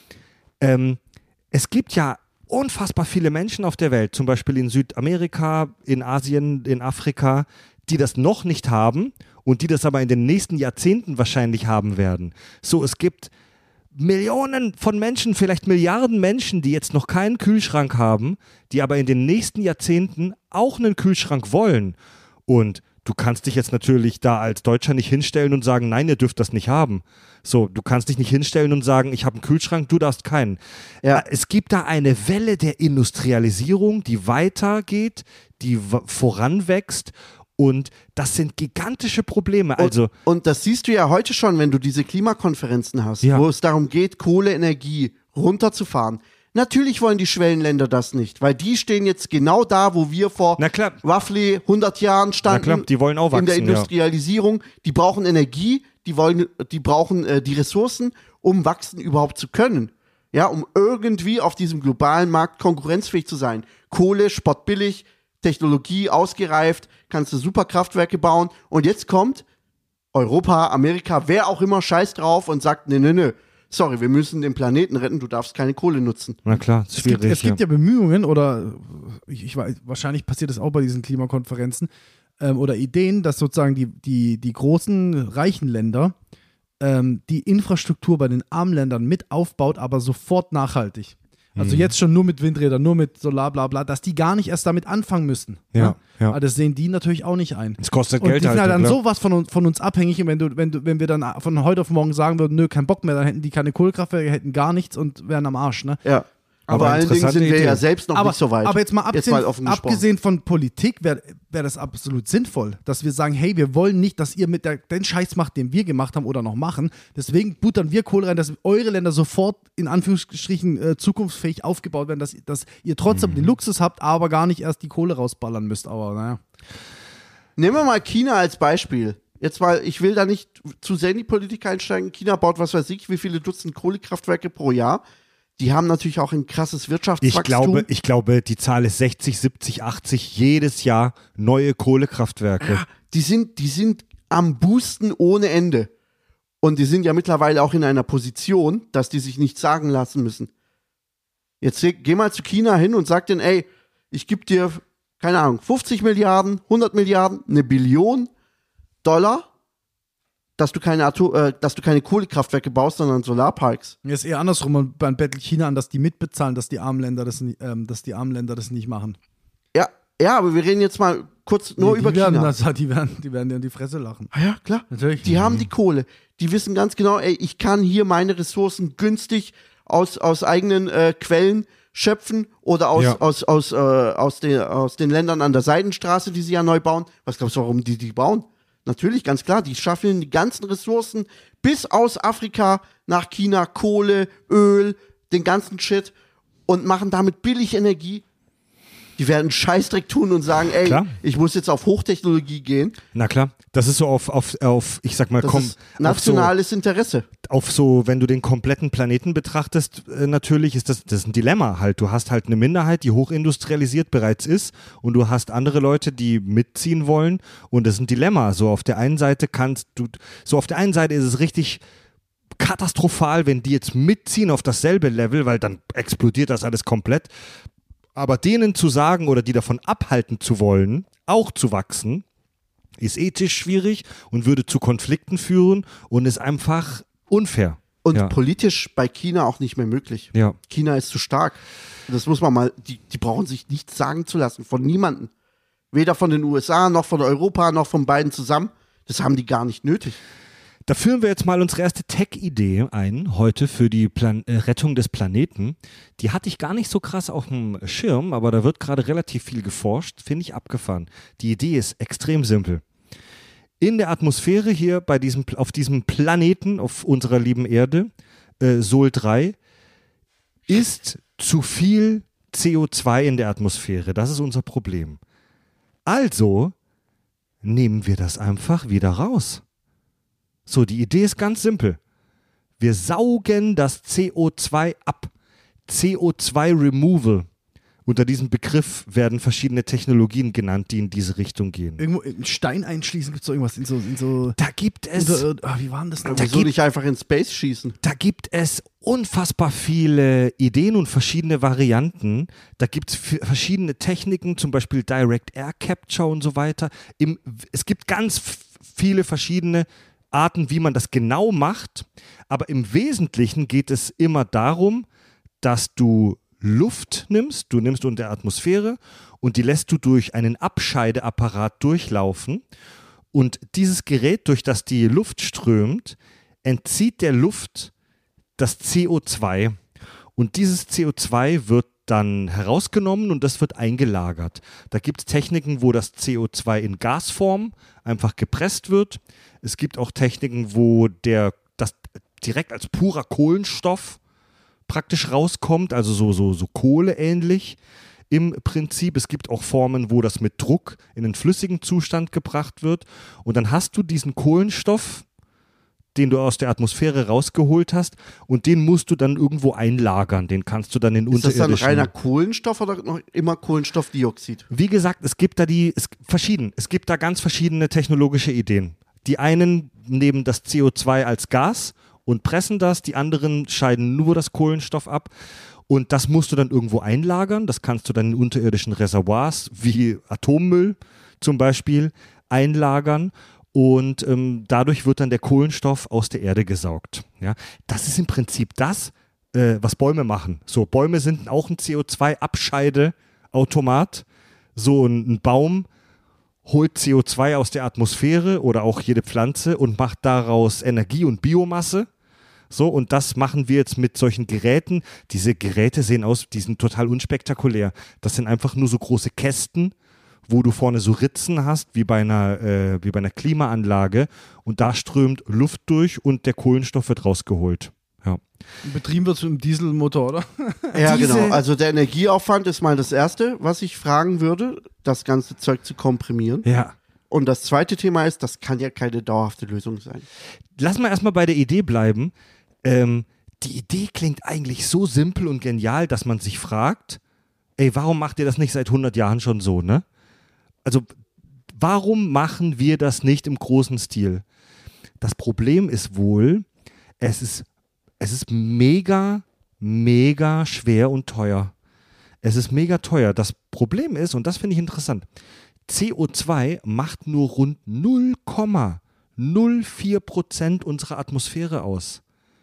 Ähm, es gibt ja unfassbar viele Menschen auf der Welt, zum Beispiel in Südamerika, in Asien, in Afrika, die das noch nicht haben und die das aber in den nächsten Jahrzehnten wahrscheinlich haben werden. So, es gibt Millionen von Menschen, vielleicht Milliarden Menschen, die jetzt noch keinen Kühlschrank haben, die aber in den nächsten Jahrzehnten auch einen Kühlschrank wollen. Und du kannst dich jetzt natürlich da als Deutscher nicht hinstellen und sagen, nein, ihr dürft das nicht haben. So, du kannst dich nicht hinstellen und sagen, ich habe einen Kühlschrank, du darfst keinen. Ja. Es gibt da eine Welle der Industrialisierung, die weitergeht, die w- voranwächst und das sind gigantische Probleme. Also, und, und das siehst du ja heute schon, wenn du diese Klimakonferenzen hast, Ja. wo es darum geht, Kohleenergie runterzufahren. Natürlich wollen die Schwellenländer das nicht, weil die stehen jetzt genau da, wo wir vor Na klar. roughly hundert Jahren standen. Na klar, die wollen auch in der wachsen, ja. Industrialisierung. Die brauchen Energie, die wollen, die brauchen äh, die Ressourcen, um wachsen überhaupt zu können. Ja, um irgendwie auf diesem globalen Markt konkurrenzfähig zu sein. Kohle, spottbillig, Technologie ausgereift, kannst du Superkraftwerke bauen. Und jetzt kommt Europa, Amerika, wer auch immer scheißt drauf und sagt, nee, nee, nee, sorry, wir müssen den Planeten retten, du darfst keine Kohle nutzen. Na klar, ist Es gibt, schwierig. es gibt ja Bemühungen oder ich, ich weiß, wahrscheinlich passiert das auch bei diesen Klimakonferenzen ähm, oder Ideen, dass sozusagen die, die, die großen reichen Länder ähm, die Infrastruktur bei den armen Ländern mit aufbaut, aber sofort nachhaltig. Also Mhm. jetzt schon nur mit Windrädern, nur mit Solar, bla bla, dass die gar nicht erst damit anfangen müssen. Ja, ne? ja. Aber das sehen die natürlich auch nicht ein. Es kostet Und Geld die sind halt halt. dann klar. sowas von, uns- von uns abhängig. Und wenn, du, wenn, du, wenn wir dann von heute auf morgen sagen würden, nö, kein Bock mehr, dann hätten die keine Kohlekraftwerke, hätten gar nichts und wären am Arsch. Ne? Ja. Aber Vor allen Dingen interessante sind wir Idee. ja selbst noch aber, nicht so weit. aber jetzt mal abgesehen, mal offen gesprochen. abgesehen von Politik wäre wär das absolut sinnvoll, dass wir sagen, hey, wir wollen nicht, dass ihr mit der, den Scheiß macht, den wir gemacht haben oder noch machen. Deswegen buttern wir Kohle rein, dass eure Länder sofort in Anführungsstrichen äh, zukunftsfähig aufgebaut werden, dass, dass ihr trotzdem Mhm. den Luxus habt, aber gar nicht erst die Kohle rausballern müsst. Aber naja. Nehmen wir mal China als Beispiel. Jetzt mal, ich will da nicht zu sehr in die Politik einsteigen. China baut, was weiß ich, wie viele Dutzend Kohlekraftwerke pro Jahr. Die haben natürlich auch ein krasses Wirtschaftswachstum. Ich glaube, ich glaube, die Zahl ist sechzig, siebzig, achtzig jedes Jahr neue Kohlekraftwerke. die sind, die sind am Boosten ohne Ende. Und die sind ja mittlerweile auch in einer Position, dass die sich nichts sagen lassen müssen. Jetzt geh geh mal zu China hin und sag denen, ey, ich gebe dir, keine Ahnung, fünfzig Milliarden, hundert Milliarden, eine Billion Dollar, dass du keine, Atom, äh, dass du keine Kohlekraftwerke baust, sondern Solarparks. Mir ist eher andersrum, man, man bettelt China an, dass die mitbezahlen, dass die armen Länder das, ni- ähm, dass die armen Länder das nicht machen. Ja, ja, aber wir reden jetzt mal kurz nur die, über die werden, China. das, die, werden, die werden dir in die Fresse lachen. Ah ja, klar. Natürlich. Die haben die Kohle. Die wissen ganz genau, ey, ich kann hier meine Ressourcen günstig aus, aus eigenen äh, Quellen schöpfen oder aus, Ja. aus, aus, äh, aus, den, aus den Ländern an der Seidenstraße, die sie ja neu bauen. Was glaubst du, warum die die bauen? Natürlich, ganz klar, die schaffen die ganzen Ressourcen bis aus Afrika nach China, Kohle, Öl, den ganzen Shit und machen damit billig Energie. Die werden Scheißdreck tun und sagen, ey, Klar. ich muss jetzt auf Hochtechnologie gehen. Na klar, das ist so auf, auf, auf ich sag mal, Das komm, ist nationales Interesse. auf so, wenn du den kompletten Planeten betrachtest, äh, natürlich ist das, das ist ein Dilemma halt. Du hast halt eine Minderheit, die hochindustrialisiert bereits ist und du hast andere Leute, die mitziehen wollen und das ist ein Dilemma. So auf der einen Seite kannst du, so auf der einen Seite ist es richtig katastrophal, wenn die jetzt mitziehen auf dasselbe Level, weil dann explodiert das alles komplett. Aber denen zu sagen oder die davon abhalten zu wollen, auch zu wachsen, ist ethisch schwierig und würde zu Konflikten führen und ist einfach unfair. Und Ja. politisch bei China auch nicht mehr möglich. Ja. China ist zu stark. Das muss man mal, die, die brauchen sich nichts sagen zu lassen von niemandem. Weder von den U S A, noch von Europa, noch von beiden zusammen. Das haben die gar nicht nötig. Da führen wir jetzt mal unsere erste Tech-Idee ein, heute für die Plan- äh, Rettung des Planeten. Die hatte ich gar nicht so krass auf dem Schirm, aber da wird gerade relativ viel geforscht, finde ich abgefahren. Die Idee ist extrem simpel. In der Atmosphäre hier bei diesem, auf diesem Planeten, auf unserer lieben Erde, äh, Sol drei, ist zu viel C O zwei in der Atmosphäre. Das ist unser Problem. Also nehmen wir das einfach wieder raus. So, die Idee ist ganz simpel. Wir saugen das C O zwei ab. C O zwei Removal. Unter diesem Begriff werden verschiedene Technologien genannt, die in diese Richtung gehen. Irgendwo in Stein einschließen, gibt es so irgendwas in so, in so Da gibt es, unter, ah, wie war denn das noch? Da Wieso gibt- nicht einfach in Space schießen? da gibt es unfassbar viele Ideen und verschiedene Varianten. Da gibt es verschiedene Techniken, zum Beispiel Direct Air Capture und so weiter. Im, es gibt ganz f- viele verschiedene Arten, wie man das genau macht. Aber im Wesentlichen geht es immer darum, dass du Luft nimmst, du nimmst unter der Atmosphäre und die lässt du durch einen Abscheideapparat durchlaufen. Und dieses Gerät, durch das die Luft strömt, entzieht der Luft das C O zwei. Und dieses C O zwei wird dann herausgenommen und das wird eingelagert. Da gibt es Techniken, wo das C O zwei in Gasform einfach gepresst wird. Es gibt auch Techniken, wo der, das direkt als purer Kohlenstoff praktisch rauskommt, also so, so, so Kohle ähnlich im Prinzip. Es gibt auch Formen, wo das mit Druck in einen flüssigen Zustand gebracht wird. Und dann hast du diesen Kohlenstoff, den du aus der Atmosphäre rausgeholt hast, und den musst du dann irgendwo einlagern. Den kannst du dann in Ist das dann unterirdischen... reiner Kohlenstoff oder noch immer Kohlenstoffdioxid? Wie gesagt, es gibt da die, es, verschieden. Es gibt da ganz verschiedene technologische Ideen. Die einen nehmen das C O zwei als Gas und pressen das, die anderen scheiden nur das Kohlenstoff ab. Und das musst du dann irgendwo einlagern. Das kannst du dann in unterirdischen Reservoirs wie Atommüll zum Beispiel einlagern. Und ähm, dadurch wird dann der Kohlenstoff aus der Erde gesaugt. Ja? Das ist im Prinzip das, äh, was Bäume machen. So, Bäume sind auch ein C O zwei Abscheideautomat. So ein, ein Baum holt C O zwei aus der Atmosphäre oder auch jede Pflanze und macht daraus Energie und Biomasse. So, und das machen wir jetzt mit solchen Geräten. Diese Geräte sehen aus, die sind total unspektakulär. Das sind einfach nur so große Kästen, wo du vorne so Ritzen hast, wie bei einer, äh, wie bei einer Klimaanlage. Und da strömt Luft durch und der Kohlenstoff wird rausgeholt. Ja. Betrieben wird es mit einem Dieselmotor, oder? Ja, Diese- genau. Also der Energieaufwand ist mal das Erste, was ich fragen würde, das ganze Zeug zu komprimieren. Ja. Und das zweite Thema ist, das kann ja keine dauerhafte Lösung sein. Lass mal erstmal bei der Idee bleiben. Ähm, die Idee klingt eigentlich so simpel und genial, dass man sich fragt, ey, warum macht ihr das nicht seit hundert Jahren schon so, ne? Also, warum machen wir das nicht im großen Stil? Das Problem ist wohl, es ist, es ist mega, mega schwer und teuer. Es ist mega teuer. Das Problem ist, und das finde ich interessant, C O zwei macht nur rund null Komma null vier Prozent unserer Atmosphäre aus.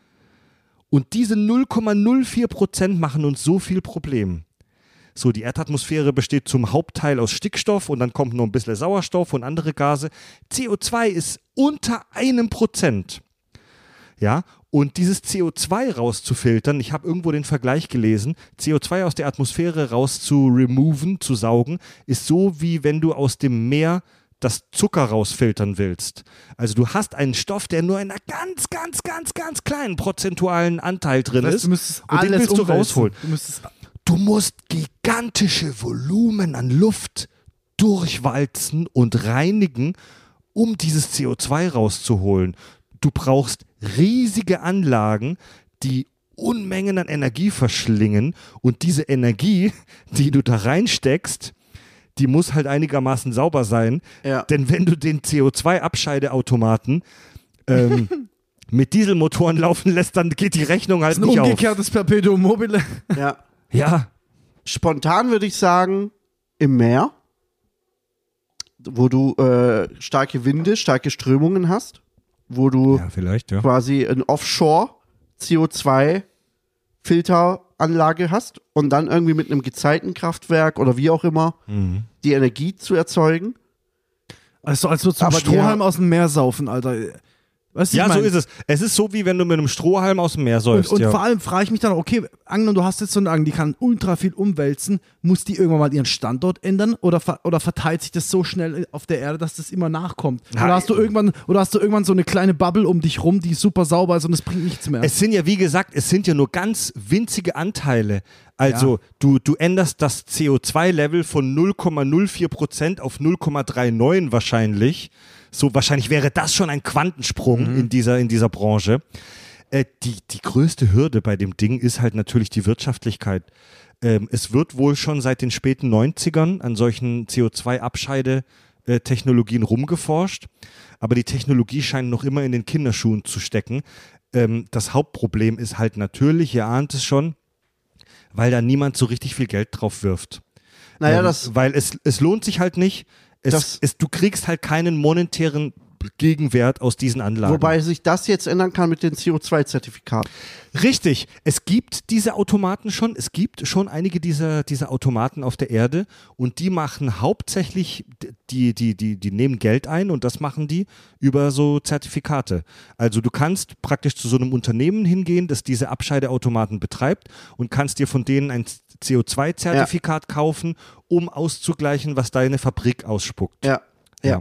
Und diese null Komma null vier Prozent machen uns so viel Problem. So, die Erdatmosphäre besteht zum Hauptteil aus Stickstoff und dann kommt noch ein bisschen Sauerstoff und andere Gase. C O zwei ist unter einem Prozent. Ja, und dieses C O zwei rauszufiltern, ich habe irgendwo den Vergleich gelesen, C O zwei aus der Atmosphäre raus zu removen, zu saugen, ist so, wie wenn du aus dem Meer das Zucker rausfiltern willst. Also du hast einen Stoff, der nur in einer ganz, ganz, ganz, ganz kleinen prozentualen Anteil drin Das heißt, ist. du müsstest und den alles willst du umwälzen. rausholen. Du müsstest Du musst gigantische Volumen an Luft durchwalzen und reinigen, um dieses C O zwei rauszuholen. Du brauchst riesige Anlagen, die Unmengen an Energie verschlingen und diese Energie, die du da reinsteckst, die muss halt einigermaßen sauber sein, Ja. denn wenn du den C O zwei Abscheideautomaten ähm, mit Dieselmotoren laufen lässt, dann geht die Rechnung halt das ist ein nicht auf. umgekehrtes Perpetuum mobile. Ja. Ja, Spontan würde ich sagen, im Meer, wo du äh, starke Winde, starke Strömungen hast, wo du ja, vielleicht, ja. quasi ein Offshore-C O zwei Filteranlage hast und dann irgendwie mit einem Gezeitenkraftwerk oder wie auch immer Mhm. die Energie zu erzeugen. Also als würdest du Aber einen die- Strohhalm aus dem Meer saufen, Alter. Weißt du, Ja, ich so mein? ist es. Es ist so, wie wenn du mit einem Strohhalm aus dem Meer Und, säufst. und ja. vor allem frage ich mich dann, okay, angenommen, du hast jetzt so eine Angel, die kann ultra viel umwälzen, muss die irgendwann mal ihren Standort ändern oder, ver oder verteilt sich das so schnell auf der Erde, dass das immer nachkommt? Nein. Oder hast du irgendwann, oder hast du irgendwann so eine kleine Bubble um dich rum, die super sauber ist und es bringt nichts mehr? Es sind ja, wie gesagt, es sind ja nur ganz winzige Anteile. Also du, du änderst das C O zwei Level von null Komma null vier Prozent auf null Komma neununddreißig wahrscheinlich. So wahrscheinlich wäre das schon ein Quantensprung Mhm. in, dieser, in dieser Branche. Äh, die, die größte Hürde bei dem Ding ist halt natürlich die Wirtschaftlichkeit. Ähm, es wird wohl schon seit den späten neunzigern an solchen C O zwei Abscheidetechnologien rumgeforscht, aber die Technologie scheint noch immer in den Kinderschuhen zu stecken. Ähm, das Hauptproblem ist halt natürlich, ihr ahnt es schon, weil da niemand so richtig viel Geld drauf wirft. Naja, ähm, das, Weil es, es lohnt sich halt nicht. Es, Das- es, du kriegst halt keinen monetären Gegenwert aus diesen Anlagen. wobei sich das jetzt ändern kann mit den C O zwei Zertifikaten. Richtig, es gibt diese Automaten schon, es gibt schon einige dieser, dieser Automaten auf der Erde und die machen hauptsächlich, die, die, die, die nehmen Geld ein und das machen die über so Zertifikate. Also du kannst praktisch zu so einem Unternehmen hingehen, das diese Abscheideautomaten betreibt und kannst dir von denen ein C O zwei Zertifikat kaufen, um auszugleichen, was deine Fabrik ausspuckt. Ja. Ja.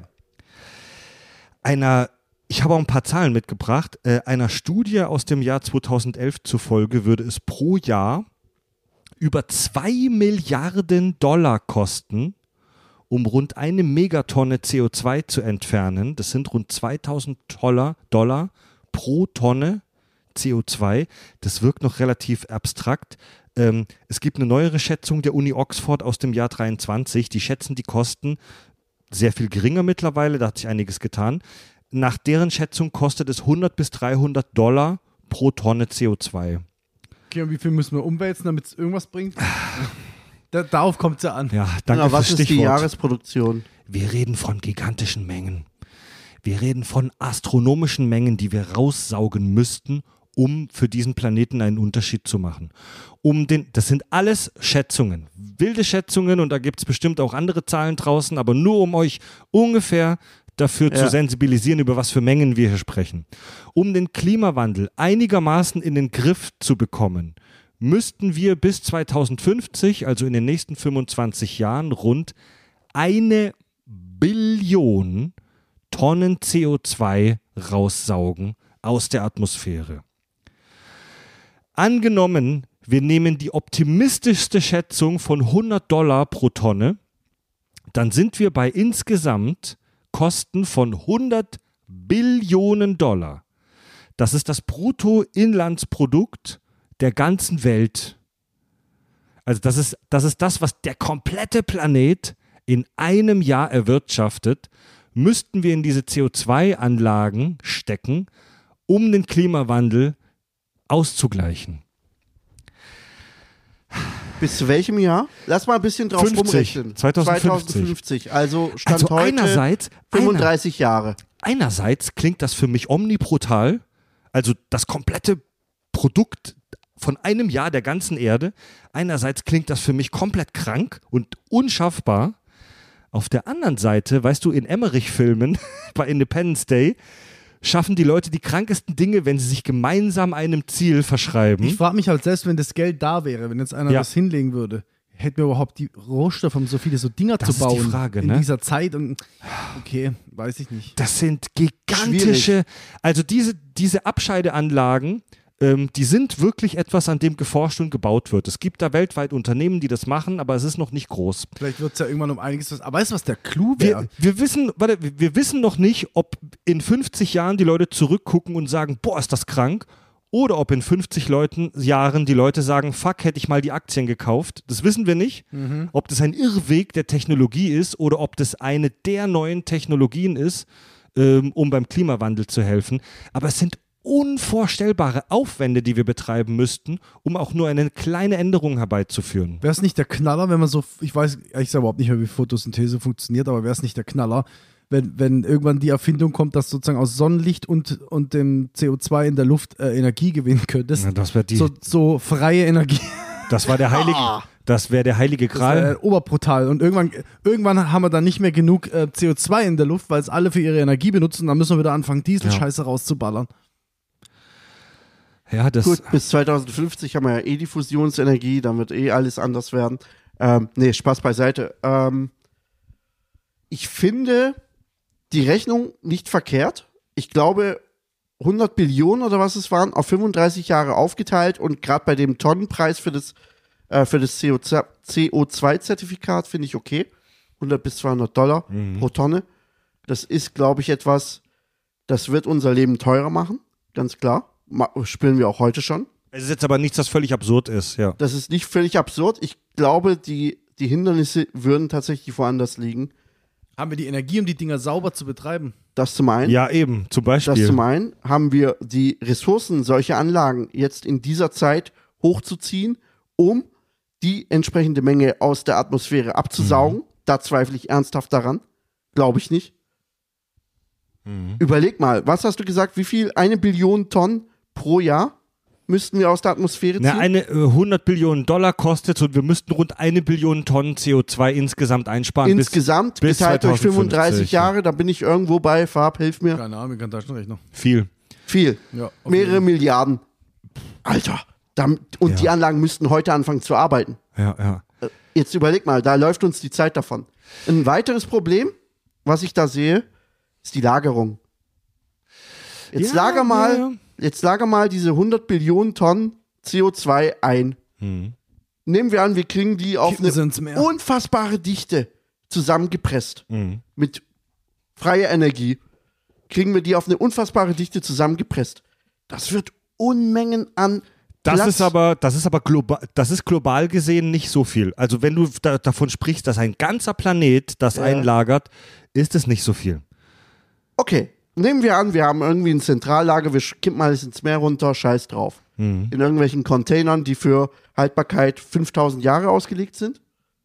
Einer, ich habe auch ein paar Zahlen mitgebracht, äh, einer Studie aus dem Jahr zweitausendelf zufolge würde es pro Jahr über zwei Milliarden Dollar kosten, um rund eine Megatonne C O zwei zu entfernen. Das sind rund zweitausend Dollar, Dollar pro Tonne C O zwei. Das wirkt noch relativ abstrakt. Ähm, es gibt eine neuere Schätzung der Uni Oxford aus dem Jahr dreiundzwanzig. Die schätzen die Kosten sehr viel geringer mittlerweile, da hat sich einiges getan. nach deren Schätzung kostet es hundert bis dreihundert Dollar pro Tonne C O zwei. Okay, und wie viel müssen wir umwälzen, damit es irgendwas bringt? da, darauf kommt es ja an. Ja, danke Na, was fürs ist die Stichwort. Jahresproduktion? Wir reden von gigantischen Mengen. Wir reden von astronomischen Mengen, die wir raussaugen müssten, um für diesen Planeten einen Unterschied zu machen. Um den, das sind alles Schätzungen, wilde Schätzungen, und da gibt es bestimmt auch andere Zahlen draußen, aber nur um euch ungefähr dafür Ja. zu sensibilisieren, über was für Mengen wir hier sprechen. Um den Klimawandel einigermaßen in den Griff zu bekommen, müssten wir bis zweitausendfünfzig, also in den nächsten fünfundzwanzig Jahren, rund eine Billion Tonnen C O zwei raussaugen aus der Atmosphäre. Angenommen, wir nehmen die optimistischste Schätzung von hundert Dollar pro Tonne, dann sind wir bei insgesamt Kosten von hundert Billionen Dollar. Das ist das Bruttoinlandsprodukt der ganzen Welt. Also das ist, das ist das, was der komplette Planet in einem Jahr erwirtschaftet, müssten wir in diese C O zwei Anlagen stecken, um den Klimawandel auszugleichen. Bis zu welchem Jahr? Lass mal ein bisschen drauf fünfzig. rumrechnen. zweitausendfünfzig. zweitausendfünfzig. Also Stand Also heute einerseits, fünfunddreißig Jahre. Einerseits klingt das für mich omnibrutal, also das komplette Produkt von einem Jahr der ganzen Erde. Einerseits klingt das für mich komplett krank und unschaffbar. Auf der anderen Seite, weißt du, in Emmerich-Filmen bei Independence Day schaffen die Leute die krankesten Dinge, wenn sie sich gemeinsam einem Ziel verschreiben. Ich frage mich halt selbst, wenn das Geld da wäre, wenn jetzt einer Ja. das hinlegen würde, hätten wir überhaupt die Rohstoffe, um so viele so Dinger Das zu ist die bauen Frage, in ne? dieser Zeit. Und okay, weiß ich nicht. Das sind gigantische, also diese, diese Abscheideanlagen, ähm, die sind wirklich etwas, an dem geforscht und gebaut wird. Es gibt da weltweit Unternehmen, die das machen, aber es ist noch nicht groß. Vielleicht wird es ja irgendwann um einiges was. Aber weißt du, was der Clou Wir, wäre? wir, wissen, warte, wir wir wissen noch nicht, ob in fünfzig Jahren die Leute zurückgucken und sagen, boah, ist das krank, oder ob in fünfzig Leuten, Jahren die Leute sagen, fuck, hätte ich mal die Aktien gekauft. Das wissen wir nicht. Mhm. Ob das ein Irrweg der Technologie ist oder ob das eine der neuen Technologien ist, ähm, um beim Klimawandel zu helfen. Aber es sind unvorstellbare Aufwände, die wir betreiben müssten, um auch nur eine kleine Änderung herbeizuführen. Wäre es nicht der Knaller, wenn man so, ich weiß ehrlich gesagt überhaupt nicht mehr, wie Photosynthese funktioniert, aber wäre es nicht der Knaller, wenn, wenn irgendwann die Erfindung kommt, dass sozusagen aus Sonnenlicht und, und dem C O zwei in der Luft äh, Energie gewinnen könntest? Ja, das wäre die, So, so freie Energie. das war der heilige, das wäre der heilige Das Gral. wäre oberbrutal. Und irgendwann, irgendwann haben wir dann nicht mehr genug äh, C O zwei in der Luft, weil es alle für ihre Energie benutzen. Dann müssen wir wieder anfangen, Dieselscheiße rauszuballern. Ja, das, Gut, bis zweitausendfünfzig haben wir ja eh die Fusionsenergie, dann wird eh alles anders werden. Ähm, nee, Spaß beiseite. Ähm, ich finde die Rechnung nicht verkehrt. Ich glaube, hundert Billionen oder was es waren, auf fünfunddreißig Jahre aufgeteilt, und gerade bei dem Tonnenpreis für das, äh, für das C O zwei Zertifikat finde ich okay. hundert bis zweihundert Dollar pro Tonne. Das ist, glaube ich, etwas, das wird unser Leben teurer machen, ganz klar. Ma- Spüren wir auch heute schon. es ist jetzt aber nichts, das völlig absurd ist. Ja. Das ist nicht völlig absurd. Ich glaube, die, die Hindernisse würden tatsächlich woanders liegen. Haben wir die Energie, um die Dinger sauber zu betreiben? Das zum einen. ja, eben, zum Das Beispiel. zum einen. Haben wir die Ressourcen solcher Anlagen jetzt in dieser Zeit hochzuziehen, um die entsprechende Menge aus der Atmosphäre abzusaugen? Mhm. Da zweifle ich ernsthaft daran. Glaube ich nicht. Mhm. Überleg mal, was hast du gesagt? Wie viel? Eine Billion Tonnen pro Jahr müssten wir aus der Atmosphäre ziehen? Na, eine äh, hundert Billionen Dollar kostet und wir müssten rund eine Billion Tonnen C O zwei insgesamt einsparen. Insgesamt bis geteilt durch zweitausendfünfzig, fünfunddreißig Jahre, da bin ich irgendwo bei, Farb, hilf mir. Keine Ahnung, wir können Taschenrechner. bis viel. Viel. Ja, auf Mehrere jeden. Milliarden. Alter. Damit, und Ja. die Anlagen müssten heute anfangen zu arbeiten. Ja, ja. Jetzt überleg mal, da läuft uns die Zeit davon. Ein weiteres Problem, was ich da sehe, ist die Lagerung. Jetzt Ja, lager mal, ja, ja. jetzt lager mal diese hundert Billionen Tonnen C O zwei ein. Hm. Nehmen wir an, wir kriegen die auf Kippen sie ins eine Meer. unfassbare Dichte zusammengepresst. Mhm. Mit freier Energie kriegen wir die auf eine unfassbare Dichte zusammengepresst. Das wird Unmengen an Das Platz. ist aber, das ist aber global, das ist global gesehen nicht so viel. Also wenn du da, davon sprichst, dass ein ganzer Planet das Ja. einlagert, ist es nicht so viel. Okay, nehmen wir an, wir haben irgendwie ein Zentrallager, wir kippen alles ins Meer runter, scheiß drauf. Mhm. In irgendwelchen Containern, die für Haltbarkeit fünftausend Jahre ausgelegt sind.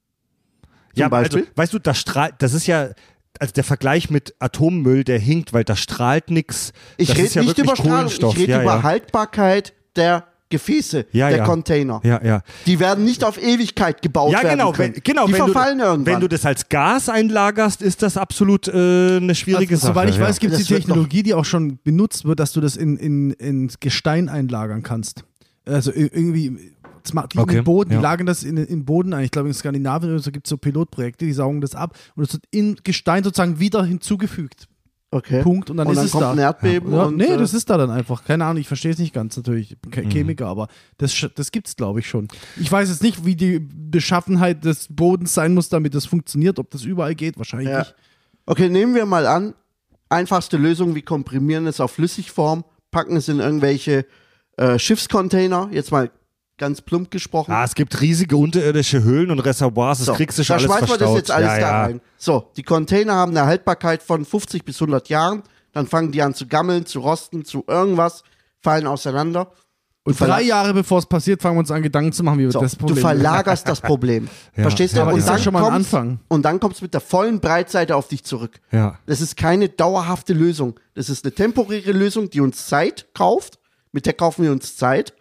Zum ja, Beispiel. Also, weißt du, das strahlt, das ist ja, also der Vergleich mit Atommüll, der hinkt, weil da strahlt nichts. Ich rede ja nicht über Strahlung, ich rede ja, über ja. Haltbarkeit der Gefäße, ja, der ja. Container. Ja, ja. Die werden nicht auf Ewigkeit gebaut Ja, genau, werden können. wenn, genau die wenn, verfallen du, irgendwann. wenn du das als Gas einlagerst, ist das absolut äh, eine schwierige also, Sache. Soweit ich ja. weiß, gibt es Das die wird Technologie, die auch schon benutzt wird, dass du das in, in, in Gestein einlagern kannst. Also i- irgendwie, das macht die Okay, im Boden, ja. die lagern das in, im Boden ein. Ich glaube, in Skandinavien oder so gibt es so Pilotprojekte, die saugen das ab und es wird in Gestein sozusagen wieder hinzugefügt. okay. Punkt. Und dann und ist dann es kommt da. ein Erdbeben. Ja, und, nee, äh, das ist da dann einfach. Keine Ahnung, ich verstehe es nicht ganz natürlich. Ich bin kein Mhm. Chemiker, aber das, sch- das gibt es, glaube ich, schon. Ich weiß jetzt nicht, wie die Beschaffenheit des Bodens sein muss, damit das funktioniert, ob das überall geht. Wahrscheinlich Ja. nicht. Okay, nehmen wir mal an, einfachste Lösung, wir komprimieren es auf Flüssigform, packen es in irgendwelche äh, Schiffscontainer, jetzt mal ganz plump gesprochen. Ah, es gibt riesige unterirdische Höhlen und Reservoirs, das So, kriegst du schon da alles schmeißen wir verstaut. das jetzt alles ja, da ja. rein. So, die Container haben eine Haltbarkeit von fünfzig bis hundert Jahren, dann fangen die an zu gammeln, zu rosten, zu irgendwas, fallen auseinander. Und Du drei verla- Jahre bevor es passiert, fangen wir uns an, Gedanken zu machen, wie wir So, das du Problem verlagerst das Problem. Ja, Verstehst du? ja, Aber und ist ja dann schon mal ein kommt's- Anfang. Und dann kommt es mit der vollen Breitseite auf dich zurück. Ja. Das ist keine dauerhafte Lösung. Das ist eine temporäre Lösung, die uns Zeit kauft. Mit der kaufen wir uns Zeit.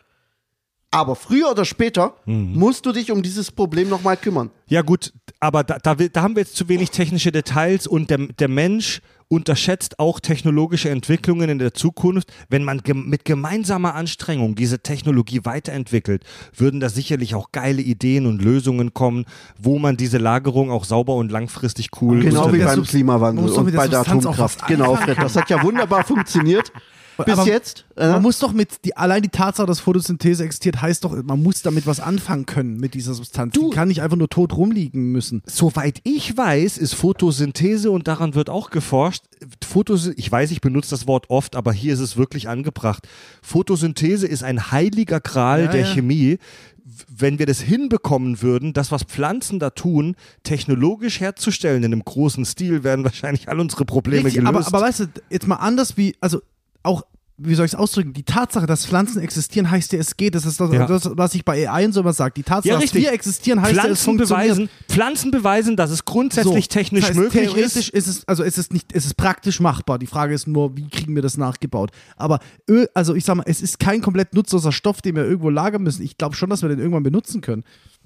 Aber früher oder später Mhm. musst du dich um dieses Problem nochmal kümmern. Ja gut, aber da, da, will- da haben wir jetzt zu wenig technische Details und der, der Mensch unterschätzt auch technologische Entwicklungen in der Zukunft. Wenn man gem mit gemeinsamer Anstrengung diese Technologie weiterentwickelt, würden da sicherlich auch geile Ideen und Lösungen kommen, wo man diese Lagerung auch sauber und langfristig cool Genau wie mit der beim Subst- Klimawandel muss doch und mit der bei der Substanz auch Atomkraft. was Genau, anfangen Fred. Das hat ja wunderbar funktioniert. Bis Aber jetzt. Äh? Man muss doch mit, die, allein die Tatsache, dass Photosynthese existiert, heißt doch, man muss damit was anfangen können mit dieser Substanz. Du- Die kann nicht einfach nur tot rumliegen müssen. Soweit ich weiß, ist Photosynthese und daran wird auch geforscht. Photosy ich weiß, ich benutze das Wort oft, aber hier ist es wirklich angebracht. Photosynthese ist ein heiliger Gral Ja, der ja. Chemie. Wenn wir das hinbekommen würden, das, was Pflanzen da tun, technologisch herzustellen in einem großen Stil, wären wahrscheinlich all unsere Probleme Richtig, gelöst. aber, aber weißt du, jetzt mal anders wie, also auch, wie soll ich es ausdrücken, die Tatsache, dass Pflanzen existieren, heißt ja, es geht. Das ist das, Ja. das was ich bei A I und so immer sage. Die Tatsache, Ja, dass richtig. wir existieren, heißt ja, es Pflanzen funktioniert. beweisen, Pflanzen beweisen, dass es grundsätzlich So, technisch das heißt, möglich theoretisch ist. ist es, also es ist nicht, es ist praktisch machbar. Die Frage ist nur, wie kriegen wir das nachgebaut? Aber Öl, also ich sag mal, es ist kein komplett nutzloser Stoff, den wir irgendwo lagern müssen. Ich glaube schon, dass wir den irgendwann benutzen können.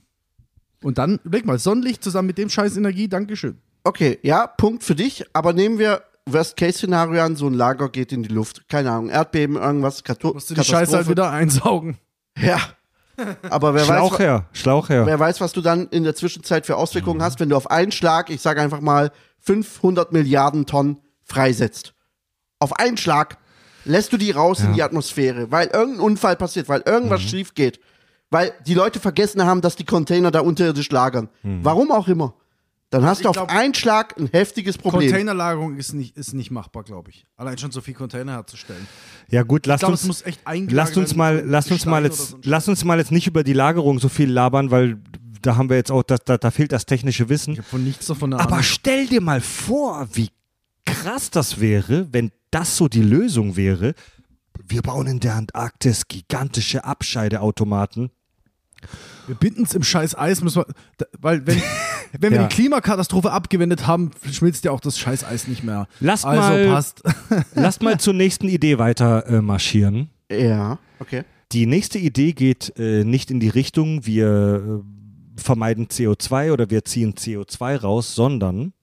Und dann, überleg mal, Sonnenlicht zusammen mit dem Scheiß Energie, Dankeschön. Okay, ja, Punkt für dich. Aber nehmen wir Worst-Case-Szenario an, so ein Lager geht in die Luft. Keine Ahnung, Erdbeben, irgendwas, Kato Musst du die Scheiße halt wieder einsaugen. Ja. Aber wer Schlauch weiß, her, Schlauch her. wer weiß, was du dann in der Zwischenzeit für Auswirkungen hast, wenn du auf einen Schlag, ich sage einfach mal, fünfhundert Milliarden Tonnen freisetzt. Auf einen Schlag lässt du die raus in die Atmosphäre, weil irgendein Unfall passiert, weil irgendwas schief geht, weil die Leute vergessen haben, dass die Container da unterirdisch lagern. Warum auch immer. Dann hast ich du auf glaub, einen Schlag ein heftiges Problem. Containerlagerung ist nicht, ist nicht machbar, glaube ich. Allein schon so viel Container herzustellen. Ja gut, Ich lasst glaube, uns, es muss echt eingelagert lasst uns werden, mal, so lasst uns mal Gestein jetzt, oder so ein lasst uns mal jetzt nicht über die Lagerung so viel labern, weil da haben wir jetzt auch, das, da, da fehlt das technische Wissen. Ich habe von nichts davon eine Aber Ahnung. stell dir mal vor, wie krass das wäre, wenn das so die Lösung wäre. Wir bauen in der Antarktis gigantische Abscheideautomaten. Wir binden es im scheiß Eis, müssen wir, da, weil wenn, wenn wir Ja. die Klimakatastrophe abgewendet haben, schmilzt ja auch das scheiß Eis nicht mehr. Lasst also mal- passt. Lasst mal zur nächsten Idee weiter äh, marschieren. Ja, okay. Die nächste Idee geht äh, nicht in die Richtung, wir äh, vermeiden C O zwei oder wir ziehen C O zwei raus, sondern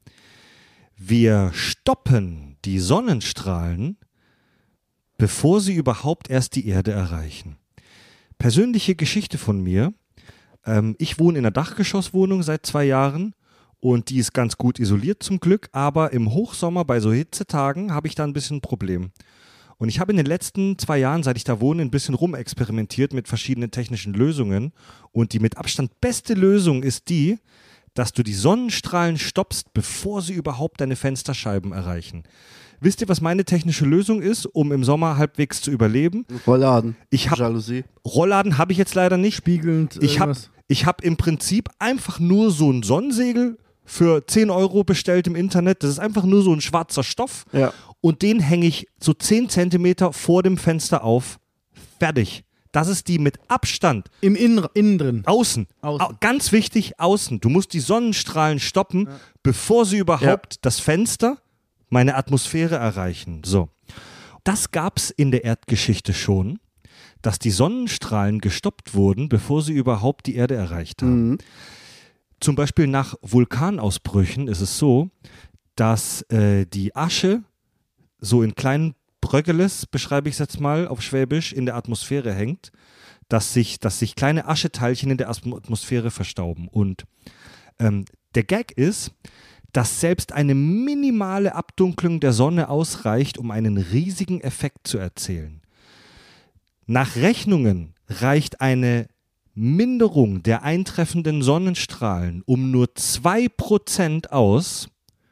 wir stoppen die Sonnenstrahlen, bevor sie überhaupt erst die Erde erreichen. Persönliche Geschichte von mir. Ähm, ich wohne in einer Dachgeschosswohnung seit zwei Jahren und die ist ganz gut isoliert zum Glück, aber im Hochsommer bei so Hitzetagen habe ich da ein bisschen ein Problem. Und ich habe in den letzten zwei Jahren, seit ich da wohne, ein bisschen rumexperimentiert mit verschiedenen technischen Lösungen. Und die mit Abstand beste Lösung ist die, dass du die Sonnenstrahlen stoppst, bevor sie überhaupt deine Fensterscheiben erreichen. Wisst ihr, was meine technische Lösung ist, um im Sommer halbwegs zu überleben? Rollladen. Ich habe Jalousie. Rollladen habe ich jetzt leider nicht. Spiegelnd. Ich habe irgendwas. ich hab im Prinzip einfach nur so ein Sonnensegel für zehn Euro bestellt im Internet. Das ist einfach nur so ein schwarzer Stoff. Ja. Und den hänge ich so zehn Zentimeter vor dem Fenster auf. Fertig. Das ist die mit Abstand. Im Innen, innen drin. Außen. Außen. Au- ganz wichtig, außen. Du musst die Sonnenstrahlen stoppen, ja. bevor sie überhaupt ja. das Fenster, meine Atmosphäre erreichen. So. Das gab es in der Erdgeschichte schon, dass die Sonnenstrahlen gestoppt wurden, bevor sie überhaupt die Erde erreicht haben. Mhm. Zum Beispiel nach Vulkanausbrüchen ist es so, dass äh, die Asche so in kleinen Bröckeles, beschreibe ich es jetzt mal auf Schwäbisch, in der Atmosphäre hängt, dass sich, dass sich kleine Ascheteilchen in der Atmosphäre verstauben. Und ähm, der Gag ist, dass selbst eine minimale Abdunklung der Sonne ausreicht, um einen riesigen Effekt zu erzielen. Nach Rechnungen reicht eine Minderung der eintreffenden Sonnenstrahlen um nur zwei Prozent aus,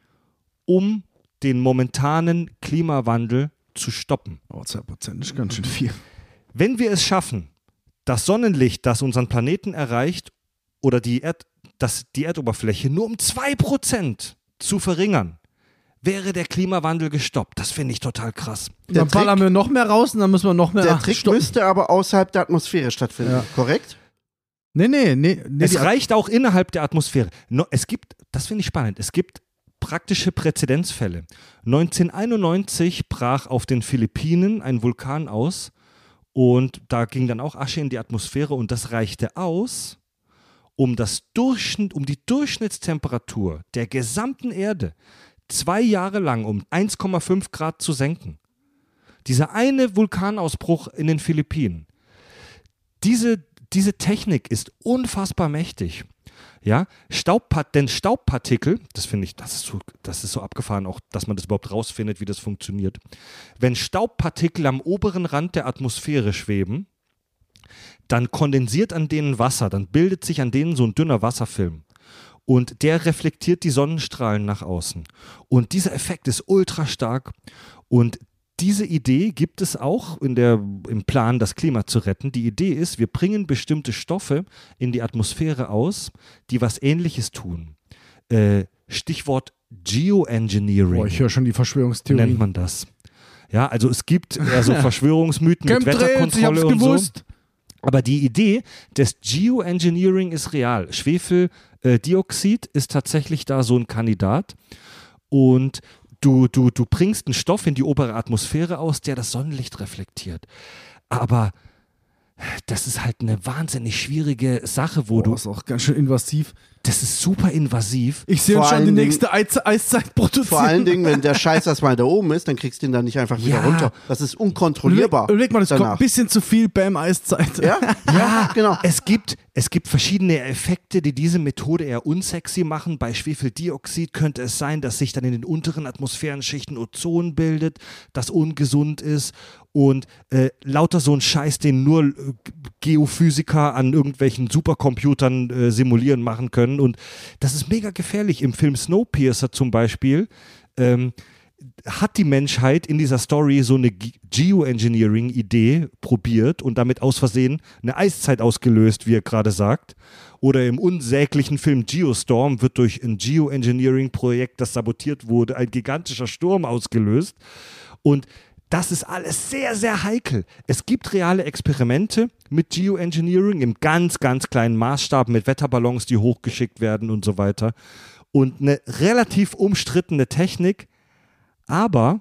um den momentanen Klimawandel zu stoppen. Oh, zwei Prozent ist ganz schön viel. Wenn wir es schaffen, das Sonnenlicht, das unseren Planeten erreicht, oder die, Erd, das, die Erdoberfläche nur um zwei Prozent zu verringern, wäre der Klimawandel gestoppt. Das finde ich total krass. Der dann ballern wir noch mehr raus und dann müssen wir noch mehr Der Trick stoppen. Müsste aber außerhalb der Atmosphäre stattfinden, ja. korrekt? Nee, nee, nee. nee es reicht auch innerhalb der Atmosphäre. No, es gibt, das finde ich spannend, es gibt praktische Präzedenzfälle. neunzehnhunderteinundneunzig brach auf den Philippinen ein Vulkan aus und da ging dann auch Asche in die Atmosphäre und das reichte aus, um, das Durchschnitt, um die Durchschnittstemperatur der gesamten Erde zwei Jahre lang um eins Komma fünf Grad zu senken. Dieser eine Vulkanausbruch in den Philippinen, diese, diese Technik ist unfassbar mächtig. Ja, Staubpart- denn Staubpartikel, das finde ich, das ist, so, das ist so abgefahren, auch dass man das überhaupt rausfindet, wie das funktioniert. Wenn Staubpartikel am oberen Rand der Atmosphäre schweben, dann kondensiert an denen Wasser, dann bildet sich an denen so ein dünner Wasserfilm. Und der reflektiert die Sonnenstrahlen nach außen. Und dieser Effekt ist ultra stark. Und diese Idee gibt es auch in der, im Plan, das Klima zu retten. Die Idee ist, wir bringen bestimmte Stoffe in die Atmosphäre aus, die was Ähnliches tun. Äh, Stichwort Geoengineering. Boah, ich höre schon die Verschwörungstheorie. Nennt man das. Ja, also es gibt ja so Verschwörungsmythen mit Wetterkontrolle und gewusst. so. Aber die Idee des Geoengineering ist real. Schwefeldioxid äh, ist tatsächlich da so ein Kandidat. Und Du, du, du bringst einen Stoff in die obere Atmosphäre aus, der das Sonnenlicht reflektiert. Aber das ist halt eine wahnsinnig schwierige Sache, wo Boah, du... Das ist auch ganz schön invasiv. Das ist super invasiv. Ich sehe uns schon die nächste Eiz- Eiszeit produzieren. Vor allen Dingen, wenn der Scheiß erstmal da oben ist, dann kriegst du ihn dann nicht einfach wieder ja. runter. Das ist unkontrollierbar. Überleg mal, das danach. kommt ein bisschen zu viel, Bam, Eiszeit. Ja, ja genau. Es gibt, es gibt verschiedene Effekte, die diese Methode eher unsexy machen. Bei Schwefeldioxid könnte es sein, dass sich dann in den unteren Atmosphärenschichten Ozon bildet, das ungesund ist. Und äh, lauter so ein Scheiß, den nur äh, Geophysiker an irgendwelchen Supercomputern äh, simulieren machen können. Und das ist mega gefährlich. Im Film Snowpiercer zum Beispiel ähm, hat die Menschheit in dieser Story so eine Ge- Geoengineering-Idee probiert und damit aus Versehen eine Eiszeit ausgelöst, wie er gerade sagt. Oder im unsäglichen Film Geostorm wird durch ein Geoengineering-Projekt, das sabotiert wurde, ein gigantischer Sturm ausgelöst. Und das ist alles sehr, sehr heikel. Es gibt reale Experimente mit Geoengineering im ganz, ganz kleinen Maßstab mit Wetterballons, die hochgeschickt werden und so weiter. Und eine relativ umstrittene Technik. Aber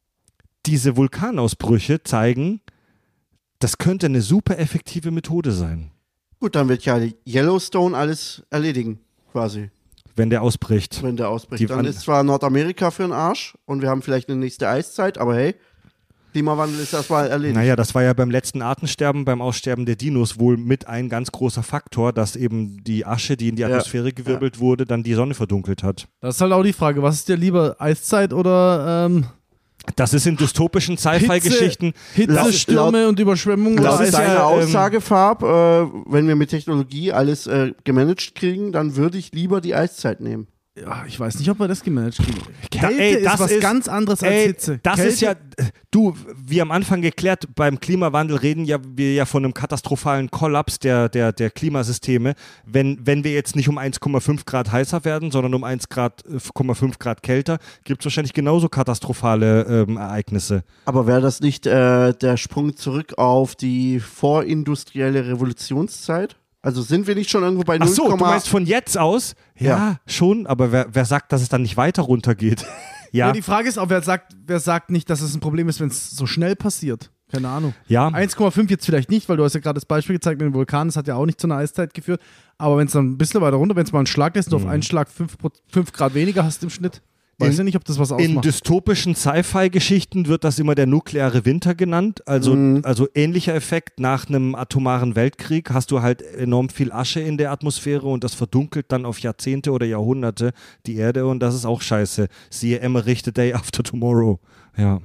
diese Vulkanausbrüche zeigen, das könnte eine super effektive Methode sein. Gut, dann wird ja Yellowstone alles erledigen, quasi. Wenn der ausbricht. Wenn der ausbricht. Die dann an- ist zwar Nordamerika für den Arsch und wir haben vielleicht eine nächste Eiszeit, aber hey, Klimawandel ist erstmal erledigt. Naja, das war ja beim letzten Artensterben, beim Aussterben der Dinos wohl mit ein ganz großer Faktor, dass eben die Asche, die in die Atmosphäre ja. gewirbelt ja. wurde, dann die Sonne verdunkelt hat. Das ist halt auch die Frage, was ist dir lieber, Eiszeit oder ähm, Das ist in dystopischen Sci-Fi-Geschichten. Hitze, Laut- Stürme laut- und Überschwemmungen? Das Das ist ist deine ja, ähm, Aussage, Farb. Äh, wenn wir mit Technologie alles äh, gemanagt kriegen, dann würde ich lieber die Eiszeit nehmen. Ja, ich weiß nicht, ob wir das gemanagt kriegen. Kälte Da, ey, ist das was ist, ganz anderes als ey, Hitze. Das Kälte, ist ja, du, wie am Anfang geklärt, beim Klimawandel reden ja wir ja von einem katastrophalen Kollaps der, der, der Klimasysteme. Wenn, wenn wir jetzt nicht um eins Komma fünf Grad heißer werden, sondern um eins Komma fünf Grad kälter, gibt es wahrscheinlich genauso katastrophale ähm, Ereignisse. Aber wäre das nicht äh, der Sprung zurück auf die vorindustrielle Revolutionszeit? Also sind wir nicht schon irgendwo bei null? Ach so, du meinst von jetzt aus? Ja, Ja. schon, aber wer, wer sagt, dass es dann nicht weiter runtergeht? ja. ja, Die Frage ist auch, wer sagt, wer sagt nicht, dass es ein Problem ist, wenn es so schnell passiert? Keine Ahnung. ja. eins Komma fünf jetzt vielleicht nicht, weil du hast ja gerade das Beispiel gezeigt mit dem Vulkan, das hat ja auch nicht zu einer Eiszeit geführt. Aber wenn es dann ein bisschen weiter runter, wenn es mal einen Schlag lässt und Mhm. auf einen Schlag fünf Grad weniger hast im Schnitt, weiß In- ja nicht, ob das was In ausmacht. dystopischen Sci-Fi-Geschichten wird das immer der nukleare Winter genannt. Also, Mhm. also ähnlicher Effekt nach einem atomaren Weltkrieg hast du halt enorm viel Asche in der Atmosphäre und das verdunkelt dann auf Jahrzehnte oder Jahrhunderte die Erde und das ist auch scheiße. Siehe Emmerich, The Day After Tomorrow. Ja.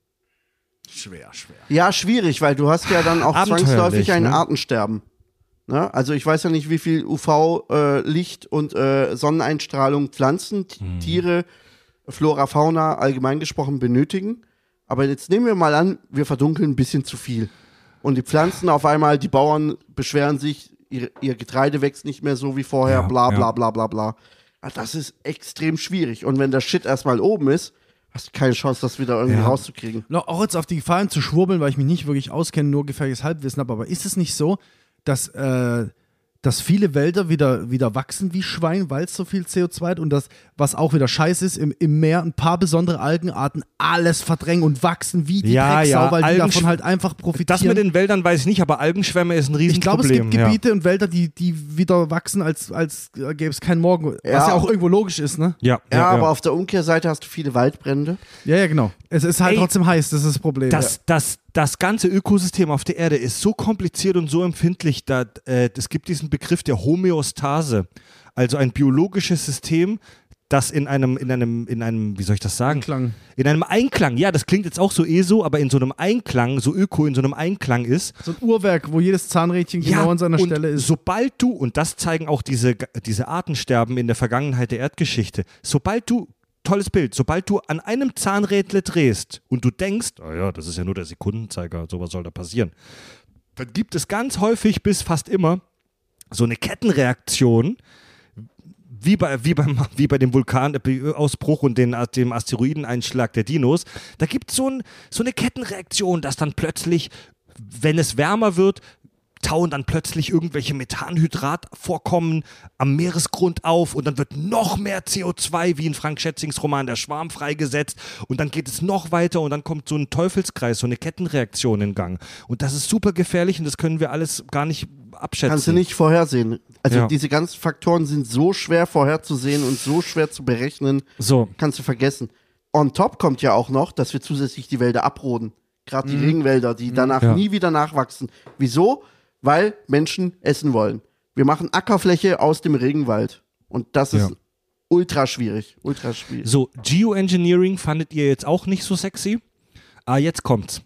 Schwer, schwer. Ja, schwierig, weil du hast ja dann auch Abenteuerlich, zwangsläufig ein ne? Artensterben. Ne? Also ich weiß ja nicht, wie viel U V-Licht und äh, Sonneneinstrahlung Pflanzen, T- Mhm. Tiere, Flora, Fauna allgemein gesprochen benötigen. Aber jetzt nehmen wir mal an, wir verdunkeln ein bisschen zu viel. Und die Pflanzen auf einmal, die Bauern beschweren sich, ihr, ihr Getreide wächst nicht mehr so wie vorher, Ja, bla bla ja. bla bla bla. Ja, das ist extrem schwierig. Und wenn der Shit erstmal oben ist, hast du keine Chance, das wieder irgendwie Ja. rauszukriegen. No, auch jetzt auf die Gefallen zu schwurbeln, weil ich mich nicht wirklich auskenne, nur gefährliches Halbwissen habe. Aber ist es nicht so, dass, äh, dass viele Wälder wieder, wieder wachsen wie Schwein, weil es so viel C O zwei hat und das, was auch wieder scheiße ist, im, im Meer ein paar besondere Algenarten alles verdrängen und wachsen wie die Ja, Drecksau, ja, weil die Algensch- davon halt einfach profitieren. Das mit den Wäldern weiß ich nicht, aber Algenschwämme ist ein ich glaube, Riesenproblem. es gibt Gebiete und Wälder, die, die wieder wachsen, als, als äh, gäbe es keinen Morgen. Was Ja. ja auch irgendwo logisch ist, ne? Ja, ja, Ja, ja, aber ja. auf der Umkehrseite hast du viele Waldbrände. Ja, ja, genau. Es ist halt Ey, trotzdem heiß, das ist das Problem. Das, das, das ganze Ökosystem auf der Erde ist so kompliziert und so empfindlich, da, äh, es gibt diesen Begriff der Homöostase, also ein biologisches System, das in einem, in einem, in einem, wie soll ich das sagen? Einklang. In einem Einklang, ja, das klingt jetzt auch so eh so, aber in so einem Einklang, so Öko, in so einem Einklang ist. So ein Uhrwerk, wo jedes Zahnrädchen genau an seiner und Stelle ist. Sobald du, und das zeigen auch diese, diese Artensterben in der Vergangenheit der Erdgeschichte, sobald du, tolles Bild, sobald du an einem Zahnrädle drehst und du denkst, ah ja, das ist ja nur der Sekundenzeiger, sowas soll da passieren, dann gibt es ganz häufig bis fast immer so eine Kettenreaktion, wie bei, wie beim, wie bei dem Vulkanausbruch und den, dem Asteroideneinschlag der Dinos. Da gibt so es so eine Kettenreaktion, dass dann plötzlich, wenn es wärmer wird, tauen dann plötzlich irgendwelche Methanhydratvorkommen am Meeresgrund auf und dann wird noch mehr C O zwei, wie in Frank Schätzings Roman Der Schwarm, freigesetzt und dann geht es noch weiter und dann kommt so ein Teufelskreis, so eine Kettenreaktion in Gang. Und das ist super gefährlich und das können wir alles gar nicht abschätzen. Kannst du nicht vorhersehen. Also Ja. diese ganzen Faktoren sind so schwer vorherzusehen und so schwer zu berechnen, So, kannst du vergessen. On top kommt ja auch noch, dass wir zusätzlich die Wälder abroden. Gerade die Regenwälder, die danach Ja. nie wieder nachwachsen. Wieso? Weil Menschen essen wollen. Wir machen Ackerfläche aus dem Regenwald. Und das ist Ja. ultra schwierig. Ultra schwierig. so, Geoengineering fandet ihr jetzt auch nicht so sexy? Ah, jetzt kommt's.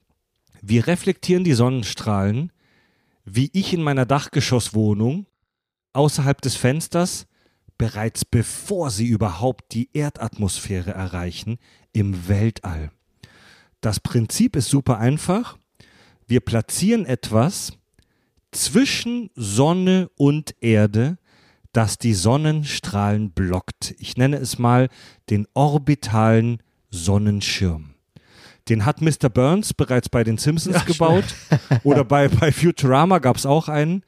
Wir reflektieren die Sonnenstrahlen, wie ich in meiner Dachgeschosswohnung, außerhalb des Fensters, bereits bevor sie überhaupt die Erdatmosphäre erreichen, im Weltall. Das Prinzip ist super einfach. Wir platzieren etwas zwischen Sonne und Erde, das die Sonnenstrahlen blockt. Ich nenne es mal den orbitalen Sonnenschirm. Den hat Mister Burns bereits bei den Simpsons gebaut oder bei, bei Futurama gab es auch einen.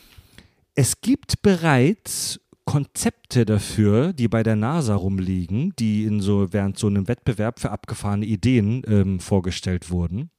Es gibt bereits Konzepte dafür, die bei der NASA rumliegen, die in so, während so einem Wettbewerb für abgefahrene Ideen ähm, vorgestellt wurden.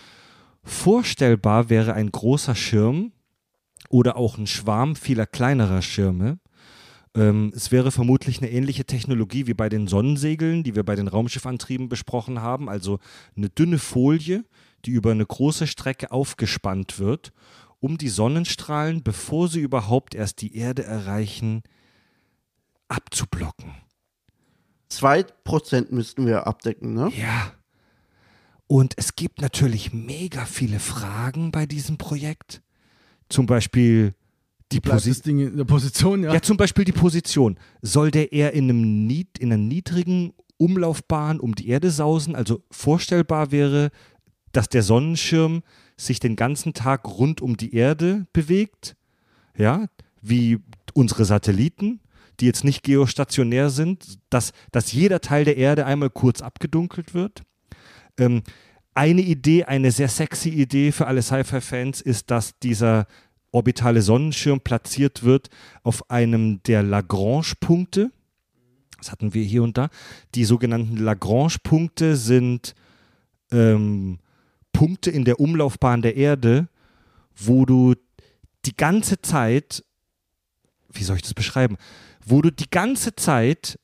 Vorstellbar wäre ein großer Schirm oder auch ein Schwarm vieler kleinerer Schirme. Ähm, es wäre vermutlich eine ähnliche Technologie wie bei den Sonnensegeln, die wir bei den Raumschiffantrieben besprochen haben, also eine dünne Folie, die über eine große Strecke aufgespannt wird, um die Sonnenstrahlen, bevor sie überhaupt erst die Erde erreichen, abzublocken. Zwei Prozent müssten wir abdecken, ne? Ja. Und es gibt natürlich mega viele Fragen bei diesem Projekt. Zum Beispiel Die Bleibt Posi- das Ding in der Position, ja. Ja, zum Beispiel die Position. Soll der eher in, einem Nied- in einer niedrigen Umlaufbahn um die Erde sausen? Also vorstellbar wäre, dass der Sonnenschirm sich den ganzen Tag rund um die Erde bewegt, ja, wie unsere Satelliten, die jetzt nicht geostationär sind, dass, dass jeder Teil der Erde einmal kurz abgedunkelt wird. Ähm, eine Idee, eine sehr sexy Idee für alle Sci-Fi-Fans ist, dass dieser orbitale Sonnenschirm platziert wird auf einem der Lagrange-Punkte. Das hatten wir hier und da. Die sogenannten Lagrange-Punkte sind ähm, Punkte in der Umlaufbahn der Erde, wo du die ganze Zeit, wie soll ich das beschreiben, wo du die ganze Zeit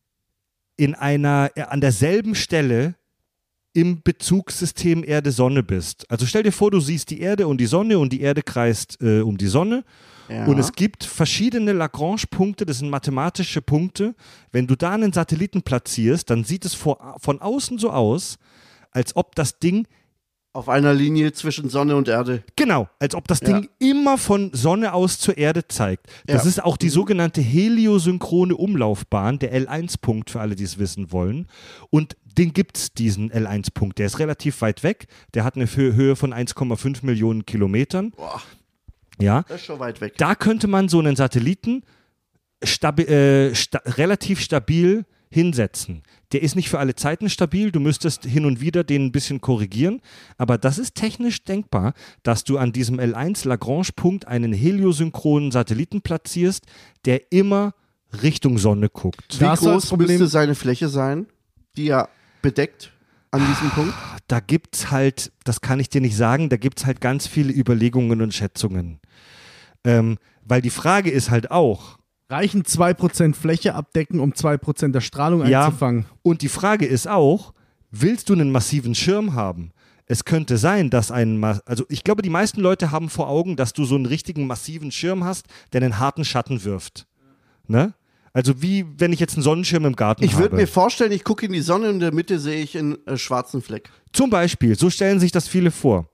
in einer, an derselben Stelle im Bezugssystem Erde-Sonne bist. Also stell dir vor, du siehst die Erde und die Sonne und die Erde kreist äh, um die Sonne. Ja. Und es gibt verschiedene Lagrange-Punkte, das sind mathematische Punkte. Wenn du da einen Satelliten platzierst, dann sieht es vor, von außen so aus, als ob das Ding Auf einer Linie zwischen Sonne und Erde. Genau, als ob das Ding Ja. immer von Sonne aus zur Erde zeigt. Das Ja. ist auch die sogenannte heliosynchrone Umlaufbahn, der L eins Punkt für alle, die es wissen wollen. Und den gibt es, diesen L eins Punkt. Der ist relativ weit weg. Der hat eine Hö- Höhe von eins Komma fünf Millionen Kilometern. Boah, Ja. das ist schon weit weg. Da könnte man so einen Satelliten stabi äh, sta relativ stabil hinsetzen. Der ist nicht für alle Zeiten stabil, du müsstest hin und wieder den ein bisschen korrigieren, aber das ist technisch denkbar, dass du an diesem L eins Lagrange-Punkt einen heliosynchronen Satelliten platzierst, der immer Richtung Sonne guckt. Wie Da hast du als groß Problem- müsste seine Fläche sein, die er bedeckt an diesem Punkt? Da gibt's halt, das kann ich dir nicht sagen, da gibt's halt ganz viele Überlegungen und Schätzungen. Ähm, weil die Frage ist halt auch, Reichen zwei Prozent Fläche abdecken, um zwei Prozent der Strahlung Ja. einzufangen? Und die Frage ist auch, willst du einen massiven Schirm haben? Es könnte sein, dass ein, Ma- also ich glaube, die meisten Leute haben vor Augen, dass du so einen richtigen massiven Schirm hast, der einen harten Schatten wirft. Ne? Also wie, wenn ich jetzt einen Sonnenschirm im Garten Ich habe. würde mir vorstellen, ich gucke in die Sonne und in der Mitte sehe ich einen äh, schwarzen Fleck. Zum Beispiel, so stellen sich das viele vor.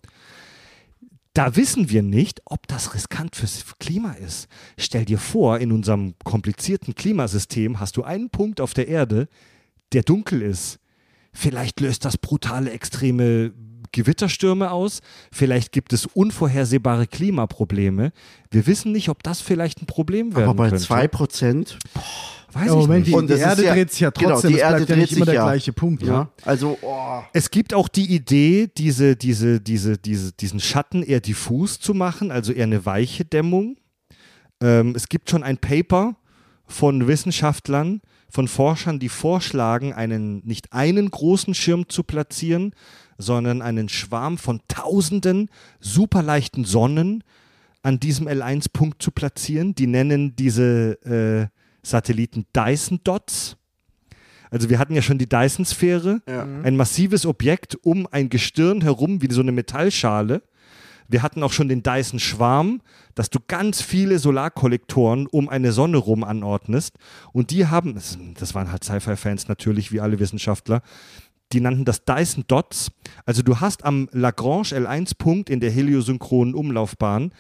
Da wissen wir nicht, ob das riskant fürs Klima ist. Stell dir vor, in unserem komplizierten Klimasystem hast du einen Punkt auf der Erde, der dunkel ist. Vielleicht löst das brutale, extreme Gewitterstürme aus. Vielleicht gibt es unvorhersehbare Klimaprobleme. Wir wissen nicht, ob das vielleicht ein Problem werden Aber bei könnte. zwei Prozent, Weiß Ja, ich Moment, die, nicht. Und die das ist Erde ja- dreht sich ja genau, trotzdem. die es Erde bleibt ja dreht nicht immer sich der ja. gleiche Punkt. ja, Ja. also, oh, Es gibt auch die Idee, diese, diese, diese, diese, diesen Schatten eher diffus zu machen, also eher eine weiche Dämmung. Ähm, es gibt schon ein Paper von Wissenschaftlern, von Forschern, die vorschlagen, einen, nicht einen großen Schirm zu platzieren, sondern einen Schwarm von tausenden superleichten Sonnen an diesem L eins Punkt zu platzieren. Die nennen diese äh, Satelliten Dyson Dots. Also wir hatten ja schon die Dyson-Sphäre, ja. ein massives Objekt um ein Gestirn herum, wie so eine Metallschale. Wir hatten auch schon den Dyson-Schwarm, dass du ganz viele Solarkollektoren um eine Sonne rum anordnest. Und die haben, das, das waren halt Sci-Fi-Fans natürlich, wie alle Wissenschaftler, die nannten das Dyson Dots. Also du hast am Lagrange L eins Punkt in der heliosynchronen Umlaufbahn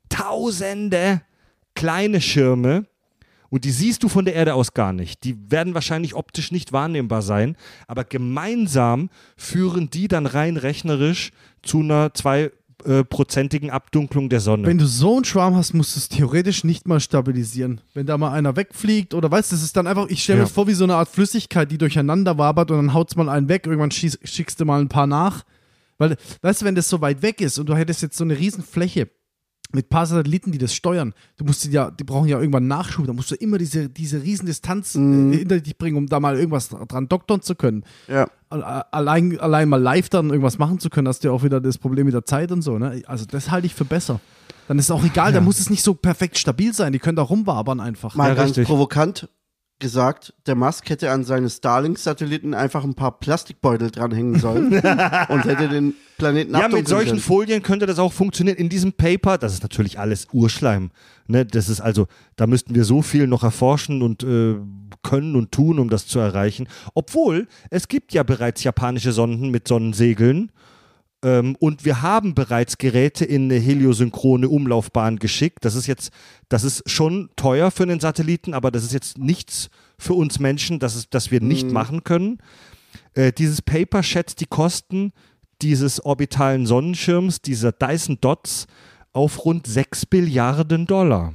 tausende kleine Schirme, und die siehst du von der Erde aus gar nicht. Die werden wahrscheinlich optisch nicht wahrnehmbar sein, aber gemeinsam führen die dann rein rechnerisch zu einer zweiprozentigen Abdunklung der Sonne. Wenn du so einen Schwarm hast, musst du es theoretisch nicht mal stabilisieren. Wenn da mal einer wegfliegt oder weißt du, das ist dann einfach, ich stelle mir Ja. das vor wie so eine Art Flüssigkeit, die durcheinander wabert und dann haut's mal einen weg, irgendwann schieß, schickst du mal ein paar nach. Weil, weißt du, wenn das so weit weg ist und du hättest jetzt so eine riesen Fläche mit ein paar Satelliten, die das steuern, du musst die ja, die brauchen ja irgendwann Nachschub, da musst du immer diese, diese riesen Distanz Mhm. äh, hinter dich bringen, um da mal irgendwas dran doktern zu können. ja. Allein, allein mal live dann irgendwas machen zu können, hast du ja auch wieder das Problem mit der Zeit und so. Ne? Also das halte ich für besser. Dann ist es auch egal, da muss es nicht so perfekt stabil sein, die können da rumwabern einfach. Mal Ja, ganz richtig. provokant gesagt, der Musk hätte an seine Starlink-Satelliten einfach ein paar Plastikbeutel dranhängen sollen und hätte den Planeten Ja, mit abdunkeln solchen können. Folien könnte das auch funktionieren. In diesem Paper, das ist natürlich alles Urschleim. Ne? Das ist also, da müssten wir so viel noch erforschen und äh, können und tun, um das zu erreichen. Obwohl, es gibt ja bereits japanische Sonden mit Sonnensegeln. Ähm, und wir haben bereits Geräte in eine heliosynchrone Umlaufbahn geschickt. Das ist jetzt, das ist schon teuer für einen Satelliten, aber das ist jetzt nichts für uns Menschen, das, ist, das wir nicht mhm. machen können. Äh, dieses Paper schätzt die Kosten dieses orbitalen Sonnenschirms, dieser Dyson Dots, auf rund sechs Billiarden Dollar.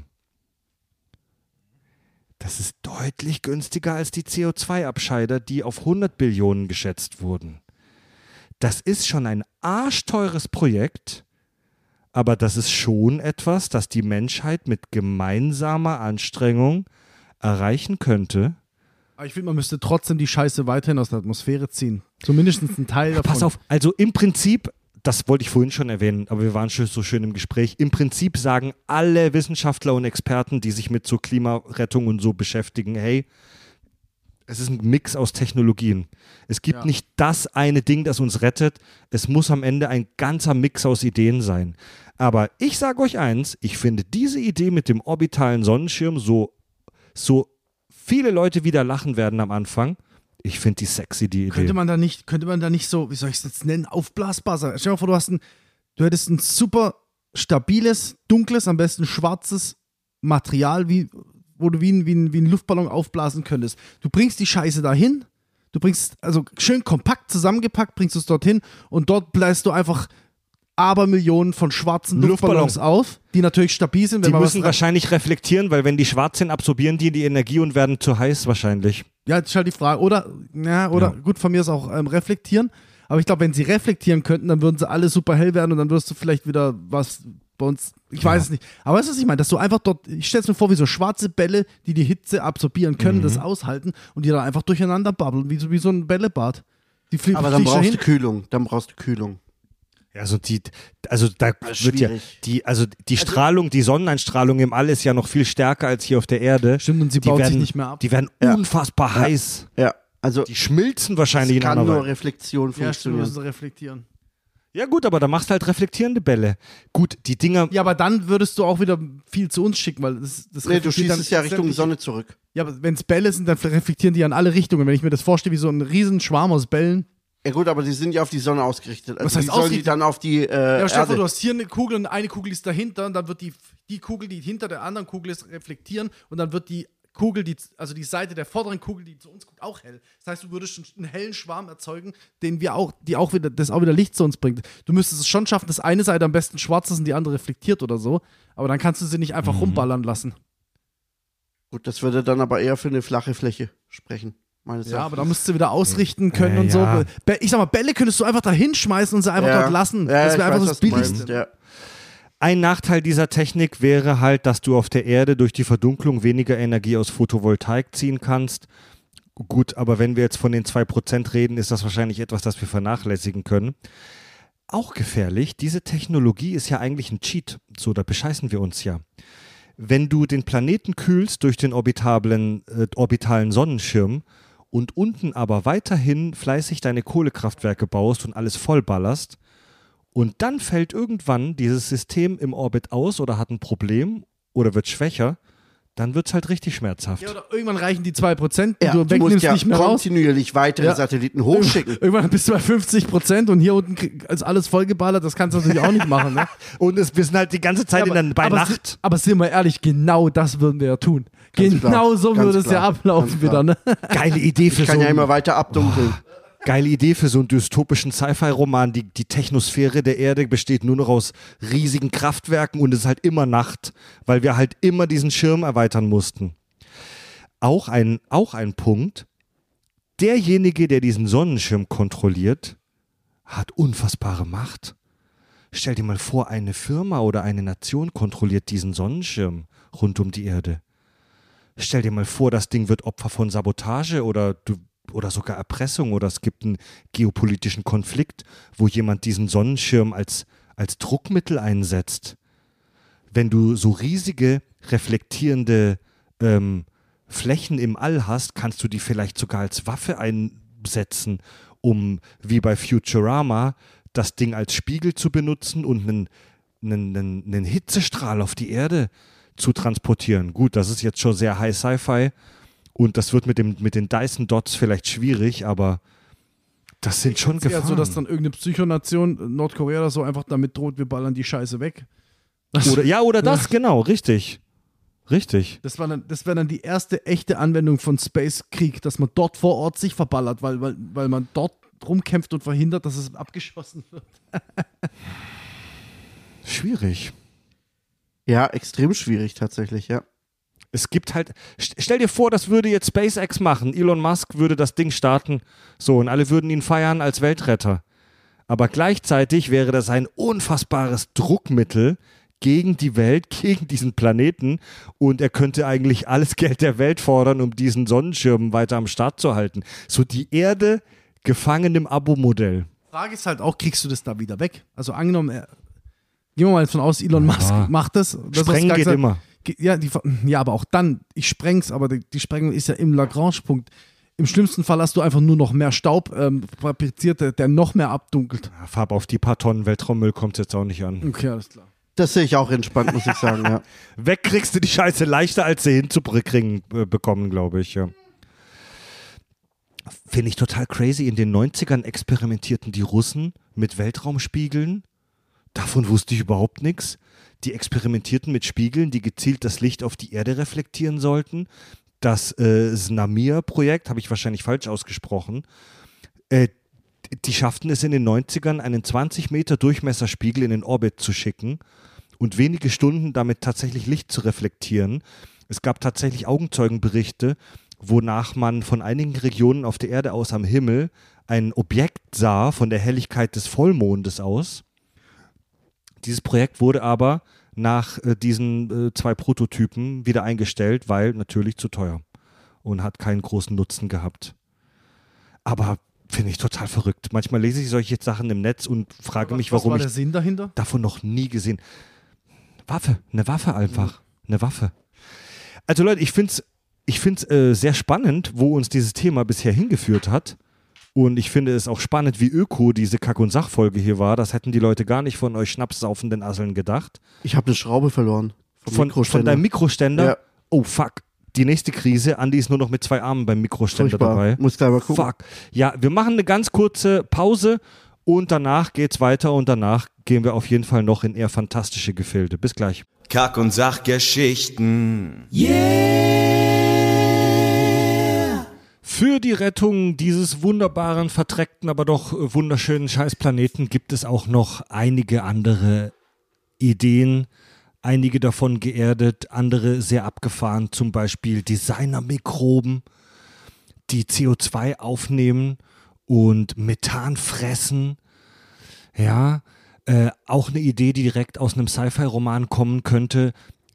Das ist deutlich günstiger als die C O zwei Abscheider, die auf hundert Billionen geschätzt wurden. Das ist schon ein arschteures Projekt, aber das ist schon etwas, das die Menschheit mit gemeinsamer Anstrengung erreichen könnte. Aber ich finde, man müsste trotzdem die Scheiße weiterhin aus der Atmosphäre ziehen. Zumindest ein Teil davon. Pass auf, also im Prinzip, das wollte ich vorhin schon erwähnen, aber wir waren schon so schön im Gespräch, im Prinzip sagen alle Wissenschaftler und Experten, die sich mit so Klimarettung und so beschäftigen, hey, es ist ein Mix aus Technologien. Es gibt ja. nicht das eine Ding, das uns rettet. Es muss am Ende ein ganzer Mix aus Ideen sein. Aber ich sage euch eins, ich finde diese Idee mit dem orbitalen Sonnenschirm, so, so viele Leute wieder lachen werden am Anfang, ich finde die sexy, die Idee. Könnte man da nicht, könnte man da nicht so, wie soll ich es jetzt nennen, aufblasbar sein? Stell dir mal vor, du, hast ein, du hättest ein super stabiles, dunkles, am besten schwarzes Material, wie wo du wie ein, wie, ein, wie ein Luftballon aufblasen könntest. Du bringst die Scheiße dahin, du bringst, also schön kompakt zusammengepackt, bringst du es dorthin und dort bläst du einfach Abermillionen von schwarzen Luftballons Luftballon. auf, die natürlich stabil sind. Wenn die man müssen was wahrscheinlich reflektieren, weil wenn die schwarz sind, absorbieren die die Energie und werden zu heiß wahrscheinlich. Ja, das ist halt die Frage. Oder, ja, oder ja. gut, von mir ist auch ähm, reflektieren. Aber ich glaube, wenn sie reflektieren könnten, dann würden sie alle super hell werden und dann wirst du vielleicht wieder was bei uns, ich weiß ja. es nicht. Aber weißt du, was ich meine? Dass du einfach dort, ich stelle es mir vor, wie so schwarze Bälle, die die Hitze absorbieren können, mhm. das aushalten und die dann einfach durcheinander babbeln, wie so, wie so ein Bällebad. Die flie- Aber dann brauchst du Kühlung, dann brauchst du Kühlung. Also die, also da wird ja die, also die also, Strahlung, die Sonneneinstrahlung im All ist ja noch viel stärker als hier auf der Erde. Stimmt, und sie die baut werden, sich nicht mehr ab. Die werden ja. unfassbar ja. heiß. Ja, also die schmilzen wahrscheinlich in einer einer Weise. Kann Weise. nur Reflexion Ja, stimmt, funktionieren. müssen sie reflektieren. Ja gut, aber da machst du halt reflektierende Bälle. Gut, die Dinger... Ja, aber dann würdest du auch wieder viel zu uns schicken, weil das, das nee, du schießt dann es ja Richtung Sonne zurück. Ja, aber wenn es Bälle sind, dann reflektieren die an alle Richtungen. Wenn ich mir das vorstelle, wie so ein riesen Schwarm aus Bällen. Ja gut, aber die sind ja auf die Sonne ausgerichtet. Also Was heißt wie sollen ausgerichtet? die dann auf die äh, Ja, stell dir vor, Erde? du hast hier eine Kugel und eine Kugel ist dahinter und dann wird die, die Kugel, die hinter der anderen Kugel ist, reflektieren und dann wird die Kugel, die, also die Seite der vorderen Kugel, die zu uns guckt, auch hell. Das heißt, du würdest einen hellen Schwarm erzeugen, den wir auch, die auch wieder, das auch wieder Licht zu uns bringt. Du müsstest es schon schaffen, dass eine Seite am besten schwarz ist und die andere reflektiert oder so, aber dann kannst du sie nicht einfach mhm. rumballern lassen. Gut, das würde dann aber eher für eine flache Fläche sprechen. Meines ja, aber da musst du wieder ausrichten können äh, und ja. so. Ich sag mal, Bälle könntest du einfach da hinschmeißen und sie einfach ja. dort lassen. Ja, das wäre einfach weiß, das Billigste. Ja. Ein Nachteil dieser Technik wäre halt, dass du auf der Erde durch die Verdunklung weniger Energie aus Photovoltaik ziehen kannst. Gut, aber wenn wir jetzt von den zwei Prozent reden, ist das wahrscheinlich etwas, das wir vernachlässigen können. Auch gefährlich, diese Technologie ist ja eigentlich ein Cheat. So, da bescheißen wir uns ja. Wenn du den Planeten kühlst durch den orbitablen, äh, orbitalen Sonnenschirm und unten aber weiterhin fleißig deine Kohlekraftwerke baust und alles vollballerst, und dann fällt irgendwann dieses System im Orbit aus oder hat ein Problem oder wird schwächer, dann wird es halt richtig schmerzhaft. Ja, oder irgendwann reichen die zwei Prozent, die ja, du du wegnimmst, musst ja nicht mehr raus. kontinuierlich weitere ja. Satelliten hochschicken. Irgendwann bist du bei fünfzig Prozent und hier unten ist alles vollgeballert, das kannst du natürlich auch nicht machen. Ne? Und es, wir sind halt die ganze Zeit ja, aber, in der, bei aber Nacht. Si- aber sind wir ehrlich, genau das würden wir ja tun. Ganz genau klar, so ganz würde es ja klar, ablaufen wieder. Ne? Geile Idee für ich kann so ja ein, immer weiter abdunkeln. Oh, geile Idee für so einen dystopischen Sci-Fi-Roman. Die, die Technosphäre der Erde besteht nur noch aus riesigen Kraftwerken und es ist halt immer Nacht, weil wir halt immer diesen Schirm erweitern mussten. Auch ein, auch ein Punkt, derjenige, der diesen Sonnenschirm kontrolliert, hat unfassbare Macht. Stell dir mal vor, eine Firma oder eine Nation kontrolliert diesen Sonnenschirm rund um die Erde. Stell dir mal vor, das Ding wird Opfer von Sabotage oder, du, oder sogar Erpressung oder es gibt einen geopolitischen Konflikt, wo jemand diesen Sonnenschirm als, als Druckmittel einsetzt. Wenn du so riesige, reflektierende ähm, Flächen im All hast, kannst du die vielleicht sogar als Waffe einsetzen, um, wie bei Futurama, das Ding als Spiegel zu benutzen und einen, einen, einen, einen Hitzestrahl auf die Erde zu transportieren. Gut, das ist jetzt schon sehr High Sci-Fi und das wird mit, dem, mit den Dyson Dots vielleicht schwierig, aber Das sind schon Es ist ja Gefahren. so, dass dann irgendeine Psychonation, Nordkorea oder so, einfach damit droht, wir ballern die Scheiße weg. Das, oder, ja, oder das, genau, richtig. Richtig. das, war dann, das wäre dann die erste echte Anwendung von Space-Krieg, dass man dort vor Ort sich verballert, weil, weil, weil man dort rumkämpft und verhindert, dass es abgeschossen wird. Schwierig. Ja, extrem schwierig tatsächlich, ja. Es gibt halt, st- stell dir vor, das würde jetzt SpaceX machen. Elon Musk würde das Ding starten, so, und alle würden ihn feiern als Weltretter. Aber gleichzeitig wäre das ein unfassbares Druckmittel gegen die Welt, gegen diesen Planeten, und er könnte eigentlich alles Geld der Welt fordern, um diesen Sonnenschirm weiter am Start zu halten. So die Erde gefangen im Abo-Modell. Frage ist halt auch, kriegst du das da wieder weg? Also angenommen, er, gehen wir mal davon aus, Elon Musk Ja. macht das. das Sprengen geht immer. Ja, die, ja, aber auch dann, ich spreng's, aber die, die Sprengung ist ja im Lagrange-Punkt. Im schlimmsten Fall hast du einfach nur noch mehr Staub ähm, fabriziert, der, der noch mehr abdunkelt. Ja, Farb auf die paar Tonnen Weltraummüll kommt jetzt auch nicht an. Okay, alles klar. Das sehe ich auch entspannt, muss ich sagen, ja. Weg kriegst du die Scheiße leichter, als sie hinzukriegen äh, bekommen, glaube ich. Ja. Finde ich total crazy. In den neunzigern experimentierten die Russen mit Weltraumspiegeln. Davon wusste ich überhaupt nichts. Die experimentierten mit Spiegeln, die gezielt das Licht auf die Erde reflektieren sollten. Das äh, Znamir-Projekt, habe ich wahrscheinlich falsch ausgesprochen, äh, die schafften es in den neunzigern, einen zwanzig Meter Durchmesserspiegel in den Orbit zu schicken und wenige Stunden damit tatsächlich Licht zu reflektieren. Es gab tatsächlich Augenzeugenberichte, wonach man von einigen Regionen auf der Erde aus am Himmel ein Objekt sah von der Helligkeit des Vollmondes aus. Dieses Projekt wurde aber nach äh, diesen äh, zwei Prototypen wieder eingestellt, weil natürlich zu teuer und hat keinen großen Nutzen gehabt. Aber finde ich total verrückt. Manchmal lese ich solche Sachen im Netz und frage mich, Was warum war ich der Sinn dahinter? davon noch nie gesehen. Waffe, eine Waffe einfach, eine Waffe. Also Leute, ich finde es ich find's, äh, sehr spannend, wo uns dieses Thema bisher hingeführt hat. Und ich finde es auch spannend, wie öko diese Kack- und Sachfolge hier war. Das hätten die Leute gar nicht von euch schnapssaufenden Asseln gedacht. Ich habe eine Schraube verloren. Vom Von, Mikroständer. von deinem Mikroständer? Ja. Oh, fuck. Die nächste Krise. Andi ist nur noch mit zwei Armen beim Mikroständer Furchtbar. dabei. Muss gleich mal gucken. Fuck. Ja, wir machen eine ganz kurze Pause und danach geht's weiter und danach gehen wir auf jeden Fall noch in eher fantastische Gefilde. Bis gleich. Kack- und Sachgeschichten. Für die Rettung dieses wunderbaren, verdreckten, aber doch äh, wunderschönen Scheißplaneten gibt es auch noch einige andere Ideen. Einige davon geerdet, andere sehr abgefahren. Zum Beispiel Designermikroben, die C O zwei aufnehmen und Methan fressen. Ja, äh, auch eine Idee, die direkt aus einem Sci-Fi-Roman kommen könnte.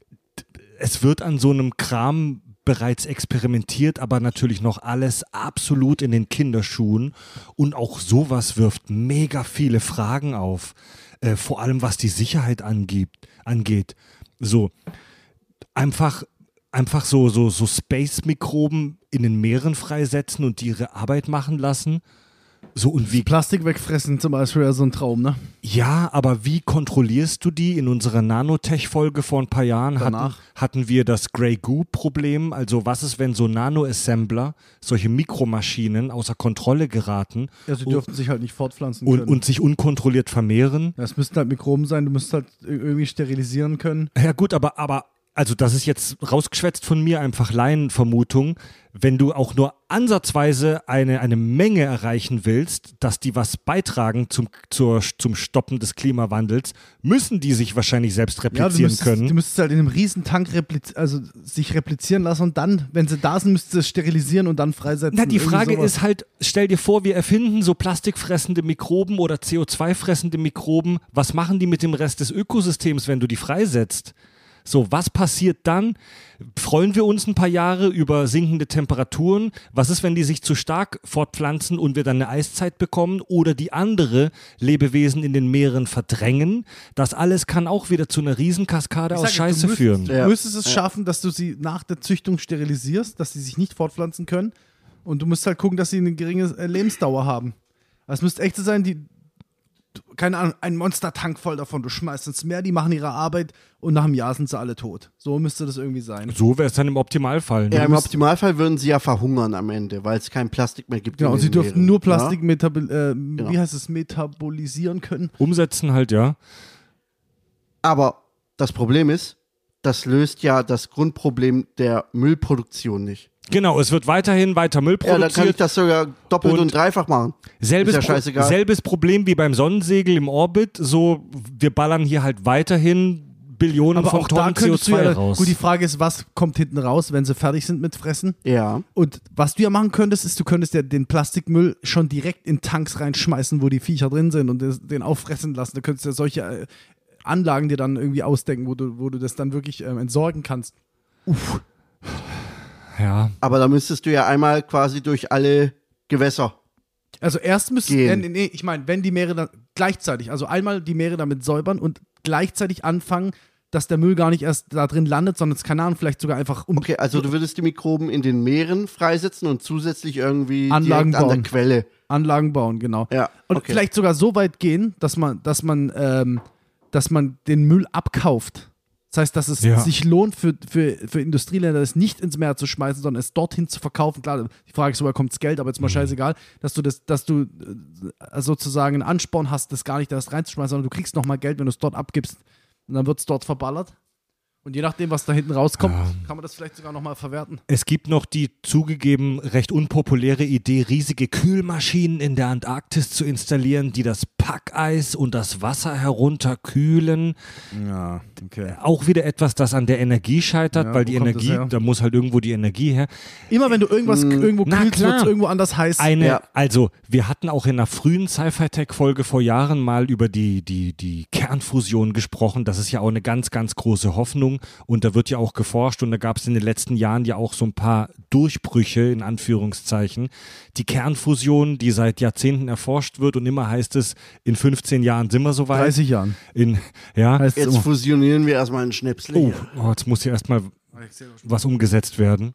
Es wird an so einem Kram bereits experimentiert, aber natürlich noch alles absolut in den Kinderschuhen. Und auch sowas wirft mega viele Fragen auf. Äh, vor allem was die Sicherheit angibt, angeht. So, einfach, einfach so, so, so Space-Mikroben in den Meeren freisetzen und die ihre Arbeit machen lassen. So, und wie Plastik wegfressen zum Beispiel wäre so ein Traum, ne? Ja, aber wie kontrollierst du die? In unserer Nanotech-Folge vor ein paar Jahren hatten, Danach. hatten wir das Grey-Goo-Problem. Also was ist, wenn so Nano-Assembler, solche Mikromaschinen außer Kontrolle geraten Ja, sie und, dürften sich halt nicht fortpflanzen und, können. und sich unkontrolliert vermehren? Ja, es müssten halt Mikroben sein, du müsstest halt irgendwie sterilisieren können. Ja gut, aber, aber also das ist jetzt rausgeschwätzt von mir, einfach Laienvermutung. Wenn du auch nur ansatzweise eine, eine Menge erreichen willst, dass die was beitragen zum, zur, zum Stoppen des Klimawandels, müssen die sich wahrscheinlich selbst Ja, du replizieren müsstest, können. du müsstest halt in einem riesen Tank repliz- also sich replizieren lassen und dann, wenn sie da sind, müsstest du es sterilisieren und dann freisetzen. Na, die Irgendwie Frage sowas. ist halt, stell dir vor, wir erfinden so plastikfressende Mikroben oder C O zwei fressende Mikroben. Was machen die mit dem Rest des Ökosystems, wenn du die freisetzt? So, was passiert dann? Freuen wir uns ein paar Jahre über sinkende Temperaturen? Was ist, wenn die sich zu stark fortpflanzen und wir dann eine Eiszeit bekommen oder die andere Lebewesen in den Meeren verdrängen? Das alles kann auch wieder zu einer Riesenkaskade Ich aus sag ja, Scheiße du müsstest, führen. Du Ja. müsstest es schaffen, dass du sie nach der Züchtung sterilisierst, dass sie sich nicht fortpflanzen können. Und du musst halt gucken, dass sie eine geringe äh, Lebensdauer haben. Also es müsste echt so sein, die, keine Ahnung, ein Monstertank voll davon, du schmeißt ins Meer, die machen ihre Arbeit und nach einem Jahr sind sie alle tot. So müsste das irgendwie sein. So wäre es dann im Optimalfall. Ne? Ja, im Optimalfall würden sie ja verhungern am Ende, weil es kein Plastik mehr gibt. Genau, in und sie den dürften Meeren, nur Plastik ja? metabol äh, wie heißt es, metabolisieren können. Umsetzen halt, ja. Aber das Problem ist, das löst ja das Grundproblem der Müllproduktion nicht. Genau, es wird weiterhin weiter Müll Ja, dann produziert. kann ich das sogar doppelt und, Und dreifach machen. Selbes, Ist ja Pro scheißegal. selbes Problem wie beim Sonnensegel im Orbit. So, wir ballern hier halt weiterhin Billionen Aber von auch da Tonnen C O könntest du zwei ja, raus. gut, die Frage ist, was kommt hinten raus, wenn sie fertig sind mit Fressen? Ja. Und was du ja machen könntest, ist, du könntest ja den Plastikmüll schon direkt in Tanks reinschmeißen, wo die Viecher drin sind und das, den auffressen lassen. Du könntest ja solche äh, Anlagen dir dann irgendwie ausdenken, wo du, wo du das dann wirklich ähm, entsorgen kannst. Uff. ja. Aber da müsstest du ja einmal quasi durch alle Gewässer. Also erst müssten, Gehen. äh, nee, ich meine, wenn die Meere dann gleichzeitig, also einmal die Meere damit säubern und gleichzeitig anfangen, dass der Müll gar nicht erst da drin landet, sondern es, keine Ahnung, vielleicht sogar einfach um Okay, also du würdest die Mikroben in den Meeren freisetzen und zusätzlich irgendwie Anlagen direkt an der bauen. Quelle. Anlagen bauen, genau. Ja, Und okay. vielleicht sogar so weit gehen, dass man, dass man, ähm, dass man den Müll abkauft. Das heißt, dass es Ja. sich lohnt für, für, für Industrieländer, es nicht ins Meer zu schmeißen, sondern es dorthin zu verkaufen. Klar, die Frage ist, woher kommt das Geld, aber jetzt mal scheißegal, dass du das, dass du äh, sozusagen einen Ansporn hast, das gar nicht erst reinzuschmeißen, sondern du kriegst nochmal Geld, wenn du es dort abgibst und dann wird es dort verballert. Und je nachdem, was da hinten rauskommt, Ja. kann man das vielleicht sogar nochmal verwerten. Es gibt noch die zugegeben recht unpopuläre Idee, riesige Kühlmaschinen in der Antarktis zu installieren, die das Packeis und das Wasser herunterkühlen. Ja, okay. Auch wieder etwas, das an der Energie scheitert, Ja, weil wo die kommt das Energie, her? da muss halt irgendwo die Energie her. Immer wenn du irgendwas irgendwo Na kühlst, klar. wird es irgendwo anders heiß. Eine, Ja. also wir hatten auch in einer frühen Sci-Fi-Tech-Folge vor Jahren mal über die, die, die Kernfusion gesprochen. Das ist ja auch eine ganz, ganz große Hoffnung und da wird ja auch geforscht und da gab es in den letzten Jahren ja auch so ein paar Durchbrüche in Anführungszeichen. Die Kernfusion, die seit Jahrzehnten erforscht wird und immer heißt es, in fünfzehn Jahren sind wir soweit. dreißig Jahren. In, ja. Heißt Jetzt immer. fusionieren wir erstmal einen Schnäpsle. Oh, hier. oh, jetzt muss hier erstmal was umgesetzt werden.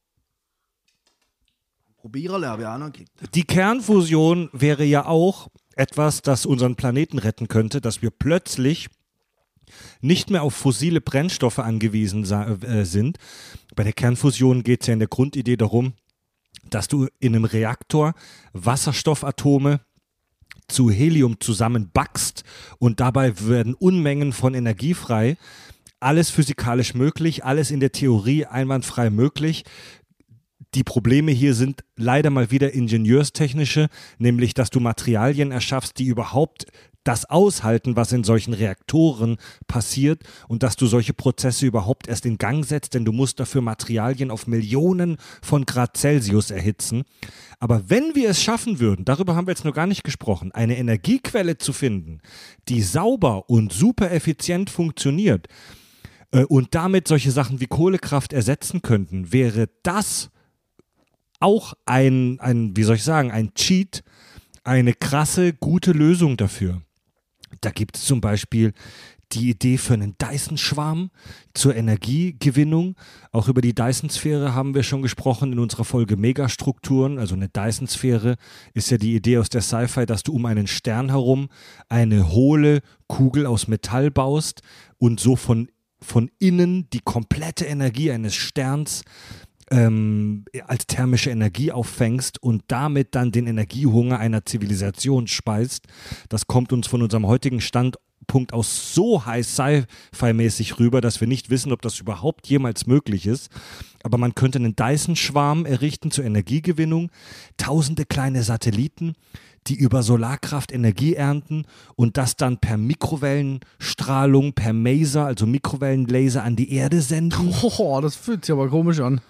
Probiererlehre, ja, ne? Die Kernfusion wäre ja auch etwas, das unseren Planeten retten könnte, dass wir plötzlich nicht mehr auf fossile Brennstoffe angewiesen sa- äh, sind. Bei der Kernfusion geht es ja in der Grundidee darum, dass du in einem Reaktor Wasserstoffatome zu Helium zusammenbackst und dabei werden Unmengen von Energie frei. Alles physikalisch möglich, alles in der Theorie einwandfrei möglich. Die Probleme hier sind leider mal wieder ingenieurstechnische, nämlich dass du Materialien erschaffst, die überhaupt das aushalten, was in solchen Reaktoren passiert und dass du solche Prozesse überhaupt erst in Gang setzt, denn du musst dafür Materialien auf Millionen von Grad Celsius erhitzen. Aber wenn wir es schaffen würden, darüber haben wir jetzt noch gar nicht gesprochen, eine Energiequelle zu finden, die sauber und super effizient funktioniert äh, und damit solche Sachen wie Kohlekraft ersetzen könnten, wäre das auch ein, ein, wie soll ich sagen, ein Cheat, eine krasse, gute Lösung dafür. Da gibt es zum Beispiel die Idee für einen Dyson-Schwarm zur Energiegewinnung. Auch über die Dyson-Sphäre haben wir schon gesprochen in unserer Folge Megastrukturen. Also eine Dyson-Sphäre ist ja die Idee aus der Sci-Fi, dass du um einen Stern herum eine hohle Kugel aus Metall baust und so von, von innen die komplette Energie eines Sterns Ähm, als thermische Energie auffängst und damit dann den Energiehunger einer Zivilisation speist. Das kommt uns von unserem heutigen Standpunkt aus so heiß Sci-Fi-mäßig rüber, dass wir nicht wissen, ob das überhaupt jemals möglich ist. Aber man könnte einen Dyson-Schwarm errichten zur Energiegewinnung, tausende kleine Satelliten, die über Solarkraft Energie ernten und das dann per Mikrowellenstrahlung, per Maser, also Mikrowellenlaser an die Erde senden. Oh, das fühlt sich aber komisch an.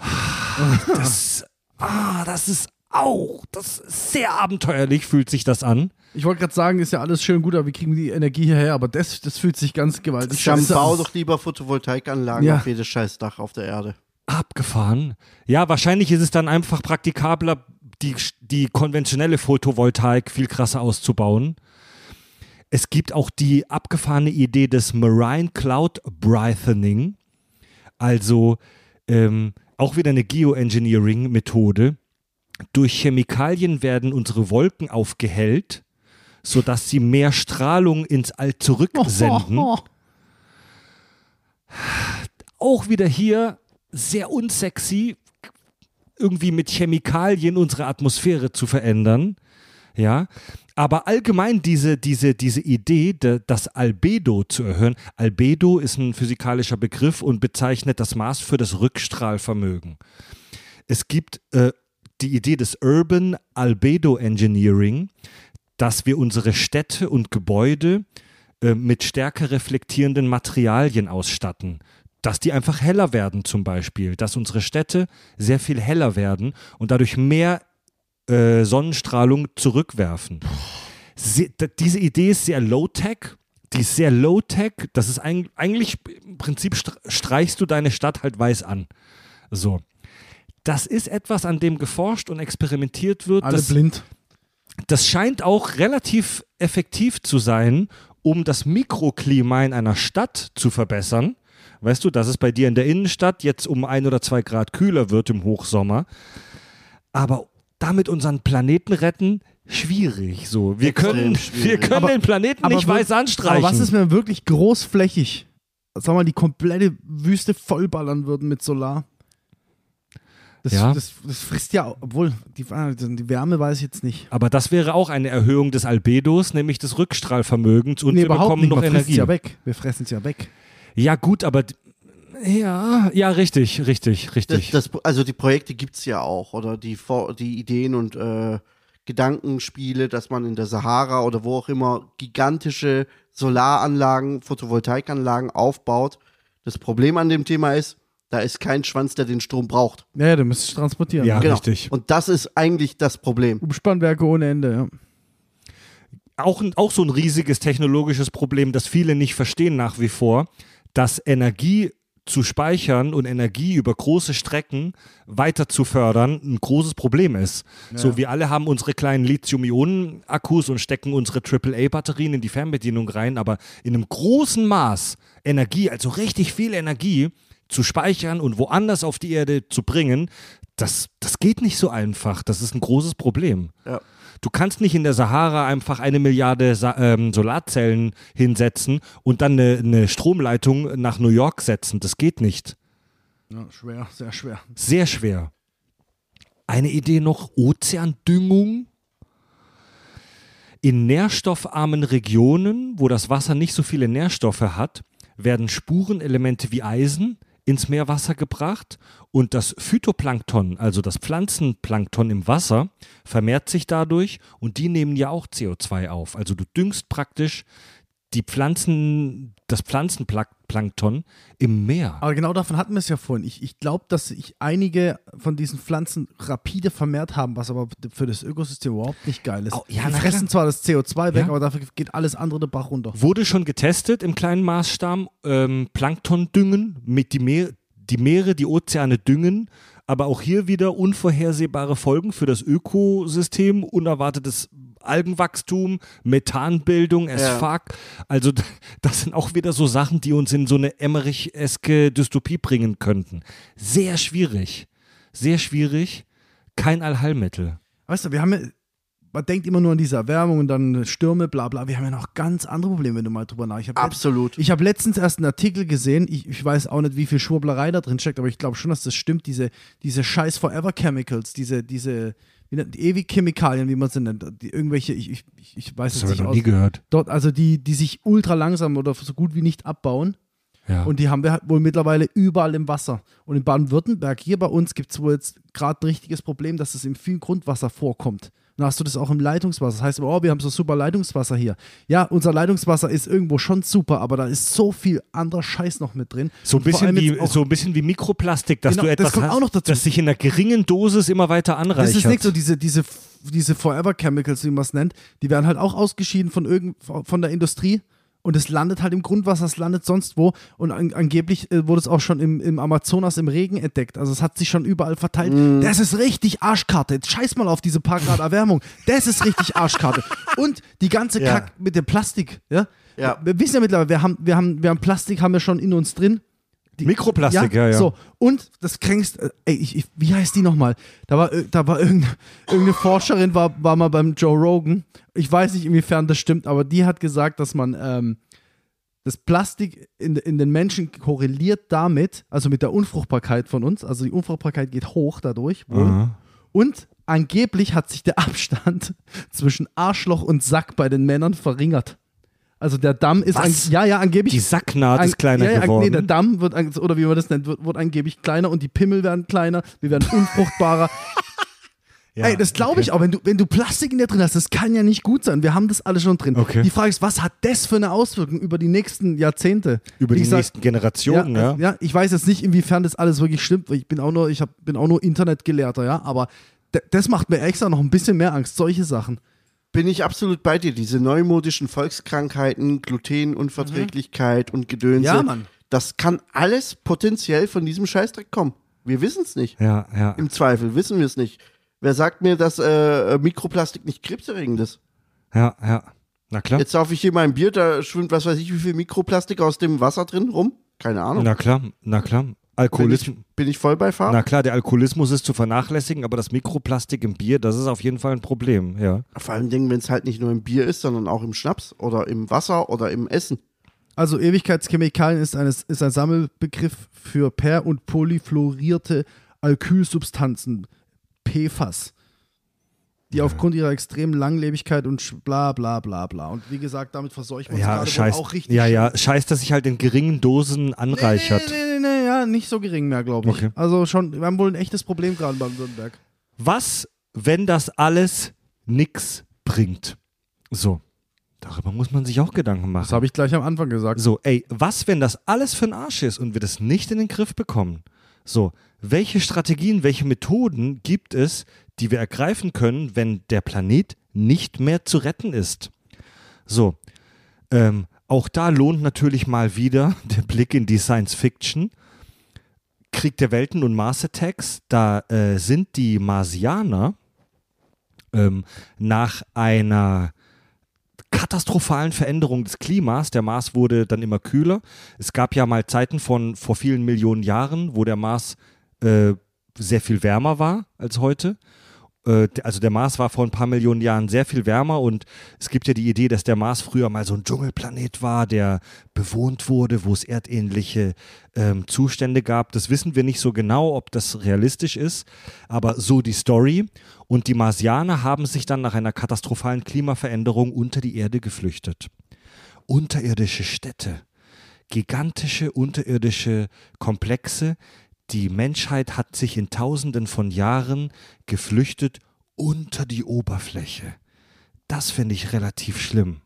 Das, ah, das ist auch, das ist sehr abenteuerlich fühlt sich das an. Ich wollte gerade sagen, ist ja alles schön gut, aber wie kriegen wir die Energie hierher? Aber das, das fühlt sich ganz gewaltig Dann scheiße bau an. doch lieber Photovoltaikanlagen Ja. auf jedes scheiß Dach auf der Erde. Abgefahren. Ja, wahrscheinlich ist es dann einfach praktikabler, die, die konventionelle Photovoltaik viel krasser auszubauen. Es gibt auch die abgefahrene Idee des Marine Cloud Brightening, also ähm, auch wieder eine Geoengineering-Methode. Durch Chemikalien werden unsere Wolken aufgehellt, sodass sie mehr Strahlung ins All zurücksenden. Oh, oh, oh. Auch wieder hier sehr unsexy, irgendwie mit Chemikalien unsere Atmosphäre zu verändern. Ja, aber allgemein diese, diese, diese Idee, de, das Albedo zu erhöhen. Albedo ist ein physikalischer Begriff und bezeichnet das Maß für das Rückstrahlvermögen. Es gibt äh, die Idee des Urban Albedo Engineering, dass wir unsere Städte und Gebäude äh, mit stärker reflektierenden Materialien ausstatten. Dass die einfach heller werden zum Beispiel, dass unsere Städte sehr viel heller werden und dadurch mehr äh, Sonnenstrahlung zurückwerfen. Se- d- diese Idee ist sehr low-tech, die ist sehr low-tech, das ist ein, eigentlich im Prinzip str- streichst du deine Stadt halt weiß an. So. Das ist etwas, an dem geforscht und experimentiert wird. Alle das, blind. das scheint auch relativ effektiv zu sein, um das Mikroklima in einer Stadt zu verbessern. Weißt du, dass es bei dir in der Innenstadt jetzt um ein oder zwei Grad kühler wird im Hochsommer. Aber damit unseren Planeten retten, schwierig. So, wir Extrem können, schwierig. wir können Aber- den Planeten aber nicht wir- weiß anstreichen. Aber was ist, wenn wir wirklich großflächig, sag mal, die komplette Wüste vollballern würden mit Solar? Das, Ja. das, das frisst ja, obwohl, die, die Wärme weiß ich jetzt nicht. Aber das wäre auch eine Erhöhung des Albedos, nämlich des Rückstrahlvermögens und nee, wir überhaupt bekommen nicht, noch man frisst es Energie. ja weg. Wir fressen es ja weg. Ja, gut, aber d- ja, ja, richtig, richtig, Das, richtig. das, also die Projekte gibt es ja auch oder die, Vor- die Ideen und äh, Gedankenspiele, dass man in der Sahara oder wo auch immer gigantische Solaranlagen, Photovoltaikanlagen aufbaut. Das Problem an dem Thema ist, da ist kein Schwanz, der den Strom braucht. Ja, ja, du müsstest transportieren. Ja. Ja. richtig. Und das ist eigentlich das Problem. Umspannwerke ohne Ende, ja. Auch, ein- auch so ein riesiges technologisches Problem, das viele nicht verstehen nach wie vor, dass Energie zu speichern und Energie über große Strecken weiter zu fördern ein großes Problem ist. So, wir alle haben unsere kleinen Lithium-Ionen-Akkus und stecken unsere Triple A-Batterien in die Fernbedienung rein, aber in einem großen Maß Energie, also richtig viel Energie zu speichern und woanders auf die Erde zu bringen, das, das geht nicht so einfach. Das ist ein großes Problem. Ja. Du kannst nicht in der Sahara einfach eine Milliarde Sa- ähm, Solarzellen hinsetzen und dann eine, eine Stromleitung nach New York setzen. Das geht nicht. Ja, schwer, sehr schwer. Sehr schwer. Eine Idee noch, Ozeandüngung. In nährstoffarmen Regionen, wo das Wasser nicht so viele Nährstoffe hat, werden Spurenelemente wie Eisen ins Meerwasser gebracht und das Phytoplankton, also das Pflanzenplankton im Wasser, vermehrt sich dadurch und die nehmen ja auch C O zwei auf. Also du düngst praktisch die Pflanzen, das Pflanzenplankton im Meer. Aber genau davon hatten wir es ja vorhin. Ich, ich glaube, dass sich einige von diesen Pflanzen rapide vermehrt haben, was aber für das Ökosystem überhaupt nicht geil ist. Oh, ja, Die na fressen klar. zwar das C O zwei weg, Ja. aber dafür geht alles andere den Bach runter. Wurde schon getestet im kleinen Maßstab, ähm, Plankton düngen, mit die, Meer, die Meere, die Ozeane düngen, aber auch hier wieder unvorhersehbare Folgen für das Ökosystem, unerwartetes Algenwachstum, Methanbildung, as Ja. fuck. Also d- das sind auch wieder so Sachen, die uns in so eine Emmerich-eske Dystopie bringen könnten. Sehr schwierig, sehr schwierig, kein Allheilmittel. Weißt du, wir haben ja, man denkt immer nur an diese Erwärmung und dann Stürme, bla bla. Wir haben ja noch ganz andere Probleme, wenn du mal drüber nachdenkst. Ich habe Absolut. Ich habe letztens erst einen Artikel gesehen, ich, ich weiß auch nicht, wie viel Schwurblerei da drin steckt, aber ich glaube schon, dass das stimmt, diese, diese scheiß Forever Chemicals, diese, diese wie nennt, die Ewig-Chemikalien, wie man sie nennt, die irgendwelche, ich, ich, ich weiß jetzt nicht aus, gehört. dort, also die, die sich ultra langsam oder so gut wie nicht abbauen Ja. und die haben wir halt wohl mittlerweile überall im Wasser. Und in Baden-Württemberg, hier bei uns, gibt es wohl jetzt gerade ein richtiges Problem, dass es im viel Grundwasser vorkommt. Dann hast du das auch im Leitungswasser. Das heißt, oh, wir haben so super Leitungswasser hier. Ja, unser Leitungswasser ist irgendwo schon super, aber da ist so viel anderer Scheiß noch mit drin. So ein, Und vor bisschen allem wie, jetzt auch- so ein bisschen wie Mikroplastik, dass Genau, du das etwas kommt hast, auch noch dazu. das sich in einer geringen Dosis immer weiter anreichert. Das ist nicht so, diese, diese, diese Forever Chemicals, wie man es nennt, die werden halt auch ausgeschieden von, irgend, von der Industrie und es landet halt im Grundwasser, es landet sonst wo und an, angeblich äh, wurde es auch schon im, im Amazonas im Regen entdeckt, also es hat sich schon überall verteilt. Das ist richtig Arschkarte, jetzt scheiß mal auf diese paar Grad Erwärmung, das ist richtig Arschkarte. Und die ganze Ja. Kack mit dem Plastik, ja? Ja. Wir wissen ja mittlerweile, wir haben, wir haben, wir haben Plastik, haben wir schon in uns drin. Die, Mikroplastik, ja, ja. So, und das kränkst, äh, ey, ich, ich, wie heißt die nochmal? Da war, äh, da war irgendeine, irgendeine Forscherin, war, war mal beim Joe Rogan. Ich weiß nicht, inwiefern das stimmt, aber die hat gesagt, dass man ähm, das Plastik in, in den Menschen korreliert damit, also mit der Unfruchtbarkeit von uns. Also die Unfruchtbarkeit geht hoch dadurch. Wohl. Aha. Und angeblich hat sich der Abstand zwischen Arschloch und Sack bei den Männern verringert. Also der Damm ist, an, Was? ja, ja, angeblich. Die Sacknaht an, ist kleiner ja, ja, geworden. Nee, der Damm wird, an- oder wie man das nennt, wird, wird angeblich kleiner und die Pimmel werden kleiner, wir werden unfruchtbarer. Ja, Ey, das glaube ich okay. auch, wenn du, wenn du Plastik in dir drin hast, das kann ja nicht gut sein. Wir haben das alle schon drin. Okay. Die Frage ist, was hat das für eine Auswirkung über die nächsten Jahrzehnte? Über Wie die gesagt, nächsten Generationen, ja. ja, ja, ich weiß jetzt nicht, inwiefern das alles wirklich stimmt, weil ich bin auch nur, ich hab, bin auch nur Internetgelehrter, ja, aber d- das macht mir extra noch ein bisschen mehr Angst, solche Sachen. Bin ich absolut bei dir. Diese neumodischen Volkskrankheiten, Glutenunverträglichkeit und Gedönse, Ja, Mann. das kann alles potenziell von diesem Scheißdreck kommen. Wir wissen es nicht. Ja, ja. Im Zweifel wissen wir es nicht. Wer sagt mir, dass äh, Mikroplastik nicht krebserregend ist? Ja, ja. Na klar. Jetzt saufe ich hier mein Bier, da schwimmt was weiß ich, wie viel Mikroplastik aus dem Wasser drin rum? Keine Ahnung. Na klar, na klar. bin, Alkoholismus. ich, bin ich voll bei Farb? Na klar, der Alkoholismus ist zu vernachlässigen, aber das Mikroplastik im Bier, das ist auf jeden Fall ein Problem, ja. Vor allem Dingen, wenn es halt nicht nur im Bier ist, sondern auch im Schnaps oder im Wasser oder im Essen. Also Ewigkeitschemikalien ist, eines, ist ein Sammelbegriff für per- und polyfluorierte Alkylsubstanzen, P F A S, die aufgrund ihrer extremen Langlebigkeit und sch- bla bla bla bla. Und wie gesagt, damit verseuchen wir uns Ja, gerade wohl scheiß, auch richtig. ja, ja, scheiß, dass sich halt in geringen Dosen anreichert. Nee, nee, nee, nee, nee, ja, nicht so gering mehr, glaube ich. Okay. Also schon, wir haben wohl ein echtes Problem gerade in Baden-Württemberg. Was, wenn das alles nix bringt? So, darüber muss man sich auch Gedanken Das machen. habe ich gleich am Anfang gesagt. So, ey, was, wenn das alles für ein Arsch ist und wir das nicht in den Griff bekommen? So, welche Strategien, welche Methoden gibt es, die wir ergreifen können, wenn der Planet nicht mehr zu retten ist? So, ähm, auch da lohnt natürlich mal wieder der Blick in die Science Fiction. Krieg der Welten und Mars Attacks, da äh, sind die Marsianer ähm, nach einer katastrophalen Veränderung des Klimas. Der Mars wurde dann immer kühler. Es gab ja mal Zeiten von vor vielen Millionen Jahren, wo der Mars äh, sehr viel wärmer war als heute. Äh, also der Mars war vor ein paar Millionen Jahren sehr viel wärmer und es gibt ja die Idee, dass der Mars früher mal so ein Dschungelplanet war, der bewohnt wurde, wo es erdähnliche ähm, Zustände gab. Das wissen wir nicht so genau, ob das realistisch ist, aber so die Story. Und die Marsianer haben sich dann nach einer katastrophalen Klimaveränderung unter die Erde geflüchtet. Unterirdische Städte, gigantische unterirdische Komplexe. Die Menschheit hat sich in Tausenden von Jahren geflüchtet unter die Oberfläche. Das finde ich relativ schlimm.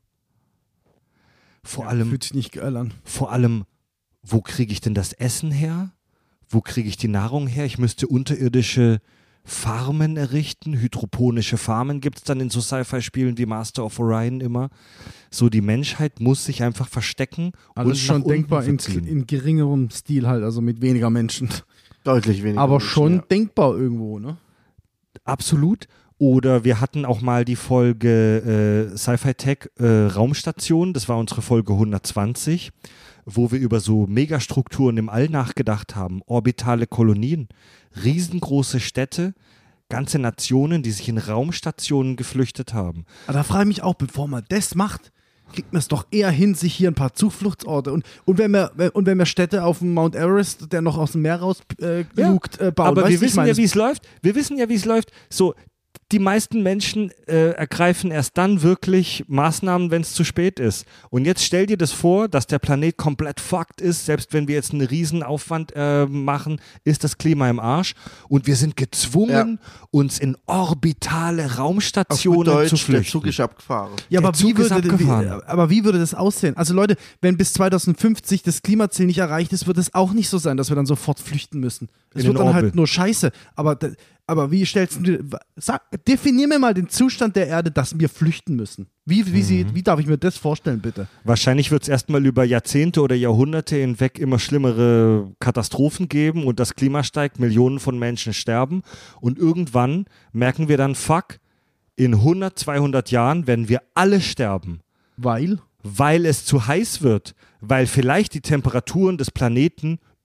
Vor allem, Fühlt sich nicht geil an. vor allem, wo kriege ich denn das Essen her? Wo kriege ich die Nahrung her? Ich müsste unterirdische Farmen errichten. Hydroponische Farmen gibt es dann in so Sci-Fi-Spielen wie Master of Orion immer. So, die Menschheit muss sich einfach verstecken Alles und schon nach unten denkbar in, verziehen. in geringerem Stil halt, also mit weniger Menschen. Deutlich weniger. Aber Menschen, schon ja. denkbar irgendwo, ne? Absolut. Oder wir hatten auch mal die Folge äh, Sci-Fi Tech äh, Raumstation, das war unsere Folge hundertzwanzig, wo wir über so Megastrukturen im All nachgedacht haben, orbitale Kolonien, riesengroße Städte, ganze Nationen, die sich in Raumstationen geflüchtet haben. Aber da frage ich mich auch, bevor man das macht, kriegt man es doch eher hin, sich hier ein paar Zufluchtsorte und, und, wenn wir, und wenn wir Städte auf dem Mount Everest, der noch aus dem Meer raus äh, lugt, äh, bauen. Aber weißt wir du, ich wissen meine, ja, wie es läuft. Wir wissen ja, wie es läuft. So, die meisten Menschen äh, ergreifen erst dann wirklich Maßnahmen, wenn es zu spät ist. Und jetzt stell dir das vor, dass der Planet komplett fucked ist. Selbst wenn wir jetzt einen riesen Aufwand äh, machen, ist das Klima im Arsch. Und wir sind gezwungen, uns in orbitale Auf gut Raumstationen Deutsch, zu der flüchten. Zug ist abgefahren. Ja, Der aber wie, Zug ist würde, wie, abgefahren. aber wie würde das aussehen? Also Leute, wenn bis zweitausendfünfzig das Klimaziel nicht erreicht ist, wird es auch nicht so sein, dass wir dann sofort flüchten müssen. Es In wird den dann halt Orbit. nur scheiße. Aber, da- aber wie stellst du dir, sag, definier mir mal den Zustand der Erde, dass wir flüchten müssen. Wie, wie, Mhm. sie, wie darf ich mir das vorstellen, bitte? Wahrscheinlich wird es erstmal über Jahrzehnte oder Jahrhunderte hinweg immer schlimmere Katastrophen geben und das Klima steigt, Millionen von Menschen sterben und irgendwann merken wir dann, fuck, in hundert, zweihundert Jahren werden wir alle sterben, Weil? weil es zu heiß wird, weil vielleicht die Temperaturen des Planeten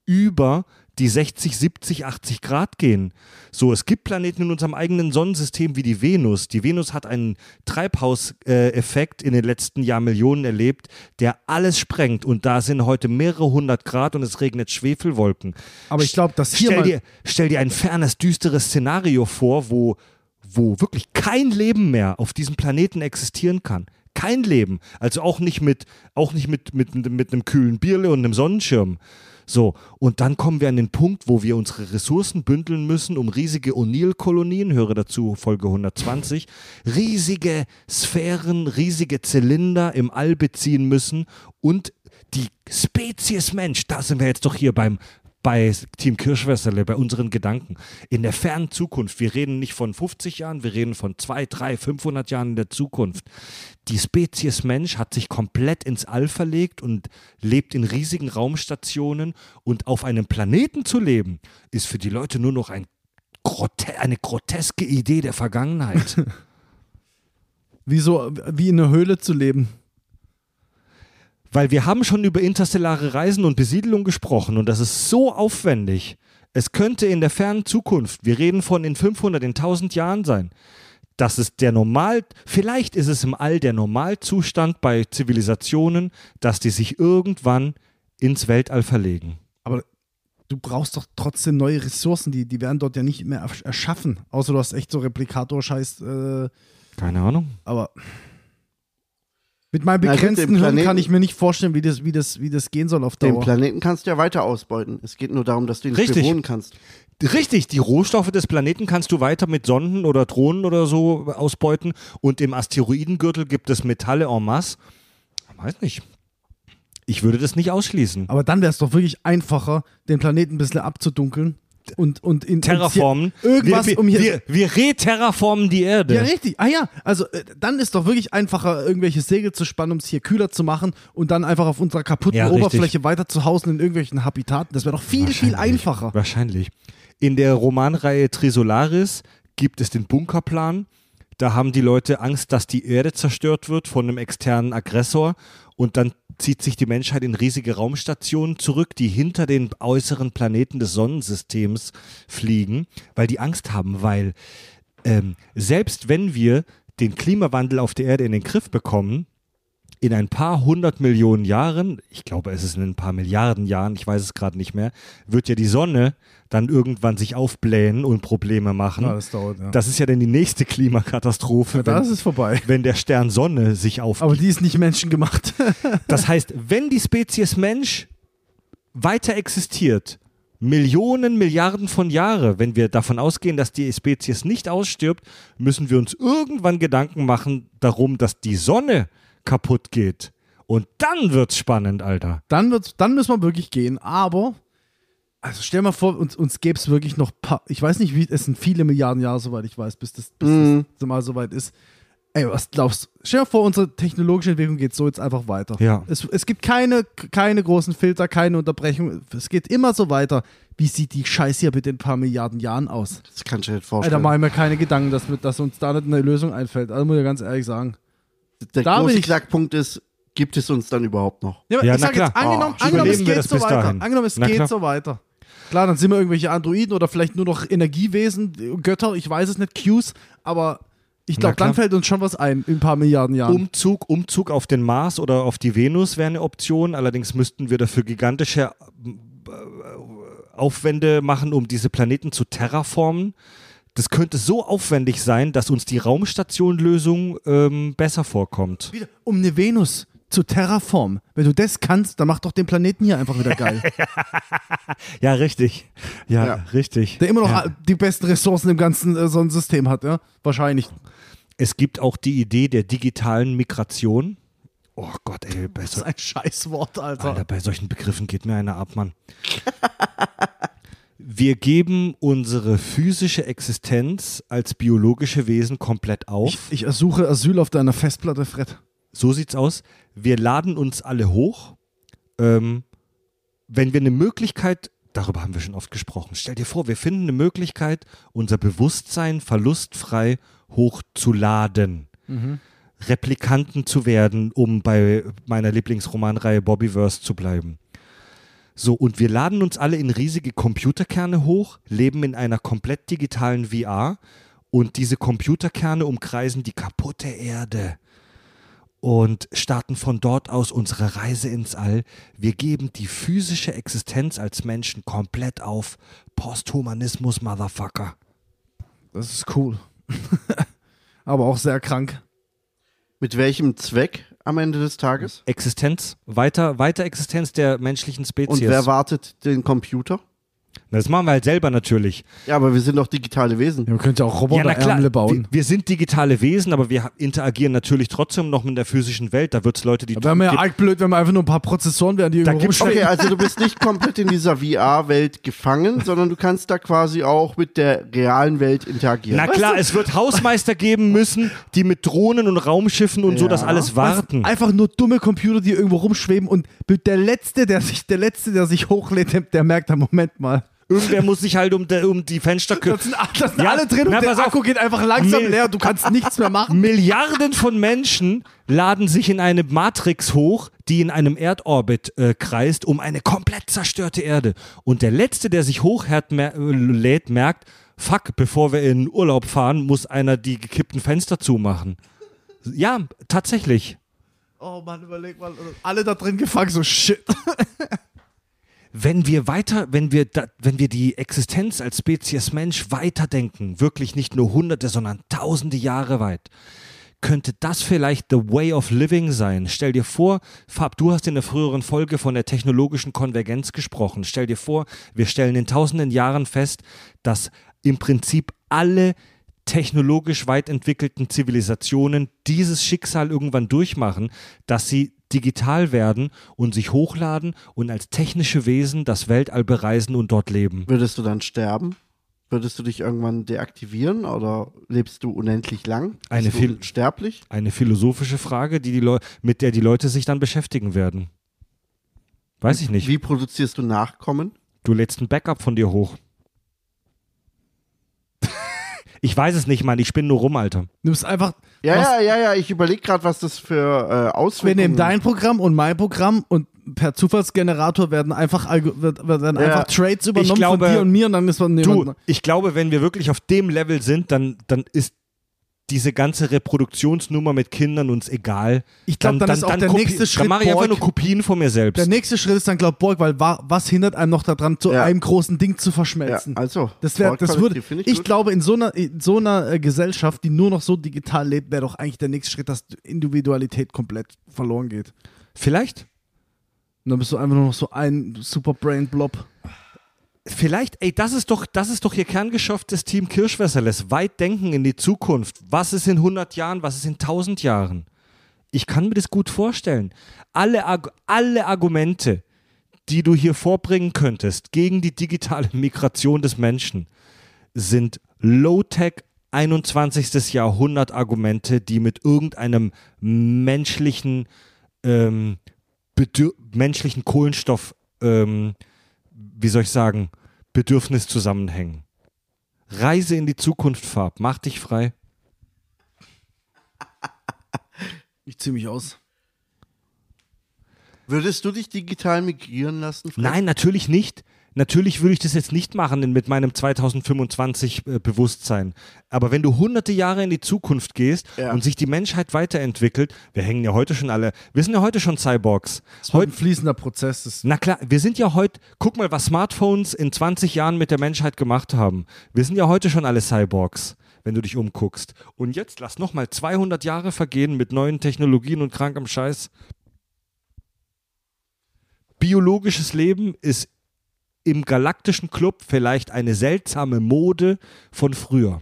über die sechzig, siebzig, achtzig Grad gehen. So, es gibt Planeten in unserem eigenen Sonnensystem wie die Venus. Die Venus hat einen Treibhauseffekt in den letzten Jahrmillionen erlebt, der alles sprengt. Und da sind heute mehrere hundert Grad und es regnet Schwefelwolken. Aber ich glaube, dass hier stell mal dir, stell dir ein fernes, düsteres Szenario vor, wo, wo wirklich kein Leben mehr auf diesem Planeten existieren kann. Kein Leben. Also auch nicht mit, auch nicht mit, mit, mit einem kühlen Bierle und einem Sonnenschirm. So, und dann kommen wir an den Punkt, wo wir unsere Ressourcen bündeln müssen, um riesige O'Neill-Kolonien, höre dazu Folge hundertzwanzig, riesige Sphären, riesige Zylinder im All beziehen müssen und die Spezies Mensch, da sind wir jetzt doch hier beim bei Team Kirschwässerle, bei unseren Gedanken. In der fernen Zukunft, wir reden nicht von fünfzig Jahren, wir reden von zwei, drei, fünfhundert Jahren in der Zukunft. Die Spezies Mensch hat sich komplett ins All verlegt und lebt in riesigen Raumstationen. Und auf einem Planeten zu leben, ist für die Leute nur noch ein grote- eine groteske Idee der Vergangenheit. wie, so, wie in einer Höhle zu leben. Weil wir haben schon über interstellare Reisen und Besiedelung gesprochen und das ist so aufwendig. Es könnte in der fernen Zukunft, wir reden von in fünfhundert, in tausend Jahren sein, dass es der Normal, vielleicht ist es im All der Normalzustand bei Zivilisationen, dass die sich irgendwann ins Weltall verlegen. Aber du brauchst doch trotzdem neue Ressourcen, die, die werden dort ja nicht mehr erschaffen. Außer du hast echt so Replikator-Scheiß. Äh, Keine Ahnung. Aber mit meinem Na gut, begrenzten den Hirn Planeten- kann ich mir nicht vorstellen, wie das, wie das, wie das gehen soll auf Den Dauer. Planeten kannst du ja weiter ausbeuten. Es geht nur darum, dass du ihn nicht Richtig. bewohnen kannst. Richtig, die Rohstoffe des Planeten kannst du weiter mit Sonden oder Drohnen oder so ausbeuten und im Asteroidengürtel gibt es Metalle en masse. Weiß nicht. Ich würde das nicht ausschließen. Aber dann wäre es doch wirklich einfacher, den Planeten ein bisschen abzudunkeln und, und in Terraformen. hier irgendwas, wir, wir, um hier. wir, wir reterraformen die Erde. Ja, richtig. Ah ja, also äh, dann ist doch wirklich einfacher, irgendwelche Segel zu spannen, um es hier kühler zu machen und dann einfach auf unserer kaputten Ja, richtig. Oberfläche weiter zu hausen in irgendwelchen Habitaten. Das wäre doch viel, viel Wahrscheinlich. einfacher. Wahrscheinlich. In der Romanreihe Trisolaris gibt es den Bunkerplan. Da haben die Leute Angst, dass die Erde zerstört wird von einem externen Aggressor und dann zieht sich die Menschheit in riesige Raumstationen zurück, die hinter den äußeren Planeten des Sonnensystems fliegen, weil die Angst haben, weil ähm, selbst wenn wir den Klimawandel auf der Erde in den Griff bekommen, in ein paar hundert Millionen Jahren, ich glaube es ist in ein paar Milliarden Jahren, ich weiß es gerade nicht mehr, wird ja die Sonne dann irgendwann sich aufblähen und Probleme machen. Ja, das dauert, ja. Das ist ja dann die nächste Klimakatastrophe, Ja, da wenn, ist es vorbei. wenn der Stern Sonne sich aufbläht. Aber die ist nicht menschengemacht. Das heißt, wenn die Spezies Mensch weiter existiert, Millionen, Milliarden von Jahren, wenn wir davon ausgehen, dass die Spezies nicht ausstirbt, müssen wir uns irgendwann Gedanken machen darum, dass die Sonne kaputt geht. Und dann wird's spannend, Alter. Dann, wird's, dann müssen wir wirklich gehen. Aber, also stell mal vor, uns, uns gäbe es wirklich noch paar, ich weiß nicht, wie, es sind viele Milliarden Jahre, soweit ich weiß, bis das, bis Mhm. das mal soweit ist. Ey, was glaubst du? Stell dir vor, unsere technologische Entwicklung geht so jetzt einfach weiter. Ja. Es, es gibt keine, keine großen Filter, keine Unterbrechung. Es geht immer so weiter. Wie sieht die Scheiße hier bitte in ein paar Milliarden Jahren aus? Das kannst du dir nicht Ey, da vorstellen. mache ich mir keine Gedanken, dass, wir- dass uns da nicht eine Lösung einfällt. Also muss ich ganz ehrlich sagen. Der da bin große ich- Knackpunkt ist, gibt es uns dann überhaupt noch? Ja, Ja, ich na sag jetzt, klar. angenommen, Oh, angenommen es überleben wir geht das so bis weiter. dahin. Angenommen, es Na geht klar. so weiter. Klar, dann sind wir irgendwelche Androiden oder vielleicht nur noch Energiewesen, Götter, ich weiß es nicht, Qs, aber ich Na glaube, klar. dann fällt uns schon was ein in ein paar Milliarden Jahren. Umzug, Umzug auf den Mars oder auf die Venus wäre eine Option. Allerdings müssten wir dafür gigantische äh, Aufwände machen, um diese Planeten zu terraformen. Das könnte so aufwendig sein, dass uns die Raumstation-Lösung ähm, besser vorkommt. Wieder um eine Venus zu terraformen. Wenn du das kannst, dann mach doch den Planeten hier einfach wieder geil. Ja, richtig. Ja, Ja. richtig. Der immer noch Ja. die besten Ressourcen im ganzen äh, Sonnensystem hat, ja? Wahrscheinlich. Es gibt auch die Idee der digitalen Migration. Oh Gott, ey, bei, Das so, ist ein Scheißwort, Alter. Alter, bei solchen Begriffen geht mir einer ab, Mann. Wir geben unsere physische Existenz als biologische Wesen komplett auf. Ich, ich ersuche Asyl auf deiner Festplatte, Fred. So sieht's aus. Wir laden uns alle hoch. Ähm, wenn wir eine Möglichkeit, darüber haben wir schon oft gesprochen, stell dir vor, wir finden eine Möglichkeit, unser Bewusstsein verlustfrei hochzuladen. Replikanten zu werden, um bei meiner Lieblingsromanreihe Bobbyverse zu bleiben. So, und wir laden uns alle in riesige Computerkerne hoch, leben in einer komplett digitalen V R und diese Computerkerne umkreisen die kaputte Erde und starten von dort aus unsere Reise ins All. Wir geben die physische Existenz als Menschen komplett auf. Posthumanismus, Motherfucker. Das ist cool. Aber auch sehr krank. Mit welchem Zweck am Ende des Tages? Existenz, weiter, weiter Existenz der menschlichen Spezies. Und wer wartet den Computer? Das machen wir halt selber natürlich. Ja, aber wir sind doch digitale Wesen. Ja, man könnte auch Ja, na Roboterärmle klar, bauen. wir, wir sind digitale Wesen, aber wir ha- interagieren natürlich trotzdem noch mit der physischen Welt. Da wird es Leute, die... Da wäre mir ja arg blöd, wenn wir einfach nur ein paar Prozessoren wären, die Da irgendwo gibt's- rumstehen. Okay, also du bist nicht komplett in dieser V R-Welt gefangen, sondern du kannst da quasi auch mit der realen Welt interagieren. Na klar, es wird Hausmeister geben müssen, die mit Drohnen und Raumschiffen und so Ja. das alles warten. Einfach nur dumme Computer, die irgendwo rumschweben und der Letzte, der sich, der Letzte, der sich hochlädt, der, der merkt, da Moment mal. Irgendwer muss sich halt um, de, um die Fenster Das kümmern. sind, das sind Ja, alle drin na, und der pass auf. Akku geht einfach langsam Mil- leer, du kannst nichts mehr machen. Milliarden von Menschen laden sich in eine Matrix hoch, die in einem Erdorbit äh, kreist, um eine komplett zerstörte Erde. Und der Letzte, der sich hochlädt, mer- äh, lädt, merkt, fuck, bevor wir in Urlaub fahren, muss einer die gekippten Fenster zumachen. Ja, tatsächlich. Oh Mann, überleg mal, alle da drin gefangen, so shit. Wenn wir weiter, wenn wir, da, wenn wir die Existenz als Spezies Mensch weiterdenken, wirklich nicht nur hunderte, sondern tausende Jahre weit, könnte das vielleicht the way of living sein. Stell dir vor, Fab, du hast in der früheren Folge von der technologischen Konvergenz gesprochen. Stell dir vor, wir stellen in tausenden Jahren fest, dass im Prinzip alle technologisch weit entwickelten Zivilisationen dieses Schicksal irgendwann durchmachen, dass sie digital werden und sich hochladen und als technische Wesen das Weltall bereisen und dort leben. Würdest du dann sterben? Würdest du dich irgendwann deaktivieren oder lebst du unendlich lang? Eine Bist du viel- unsterblich? Eine philosophische Frage, die die Leu- mit der die Leute sich dann beschäftigen werden. Weiß ich nicht. Wie produzierst du Nachkommen? Du lädst ein Backup von dir hoch. Ich weiß es nicht, Mann. Ich spinne nur rum, Alter. Nimmst einfach, Ja, was- ja, ja, ja. Ich überlege gerade, was das für äh, wir Auswirkungen nehmen dein Programm und mein Programm und per Zufallsgenerator werden einfach, Algo- wird, werden einfach Trades übernommen glaube, von dir und mir und dann ist man Du, jemand. ich glaube, wenn wir wirklich auf dem Level sind, dann, dann ist diese ganze Reproduktionsnummer mit Kindern uns egal. Ich glaube, dann, ist auch der kopi- nächste Schritt Dann mache ich einfach Borg. nur Kopien von mir selbst. Der nächste Schritt ist dann, glaub Borg, weil wa was hindert einem noch daran, zu Ja. einem großen Ding zu Ja, verschmelzen? also. Das wäre, das würde, Borg-Kollektiv finde ich, gut. glaube, in so einer, in so einer äh, Gesellschaft, die nur noch so digital lebt, wäre doch eigentlich der nächste Schritt, dass Individualität komplett verloren geht. Vielleicht? Und dann bist du einfach nur noch so ein Superbrain-Blob. Vielleicht, ey, das ist doch, das ist doch ihr Kerngeschäft des Team Kirschwässerles. Weit denken in die Zukunft. Was ist in hundert Jahren? Was ist in tausend Jahren? Ich kann mir das gut vorstellen. Alle, Arg alle Argumente, die du hier vorbringen könntest gegen die digitale Migration des Menschen, sind Low-Tech einundzwanzigstes Jahrhundert Argumente, die mit irgendeinem menschlichen, ähm, Bedür menschlichen Kohlenstoff, ähm, wie soll ich sagen, Bedürfnis zusammenhängen. Reise in die Zukunft, Farb. Mach dich frei. Ich zieh mich aus. Würdest du dich digital migrieren lassen? Fred? Nein, natürlich nicht. Natürlich würde ich das jetzt nicht machen mit meinem zweitausendfünfundzwanzig äh, Bewusstsein. Aber wenn du hunderte Jahre in die Zukunft gehst Ja. und sich die Menschheit weiterentwickelt, wir hängen ja heute schon alle, wir sind ja heute schon Cyborgs. Das wird Heute, ein fließender Prozess. Das na klar, wir sind ja heute, guck mal, was Smartphones in zwanzig Jahren mit der Menschheit gemacht haben. Wir sind ja heute schon alle Cyborgs, wenn du dich umguckst. Und jetzt lass nochmal zweihundert Jahre vergehen mit neuen Technologien und krankem Scheiß. Biologisches Leben ist im galaktischen Club vielleicht eine seltsame Mode von früher.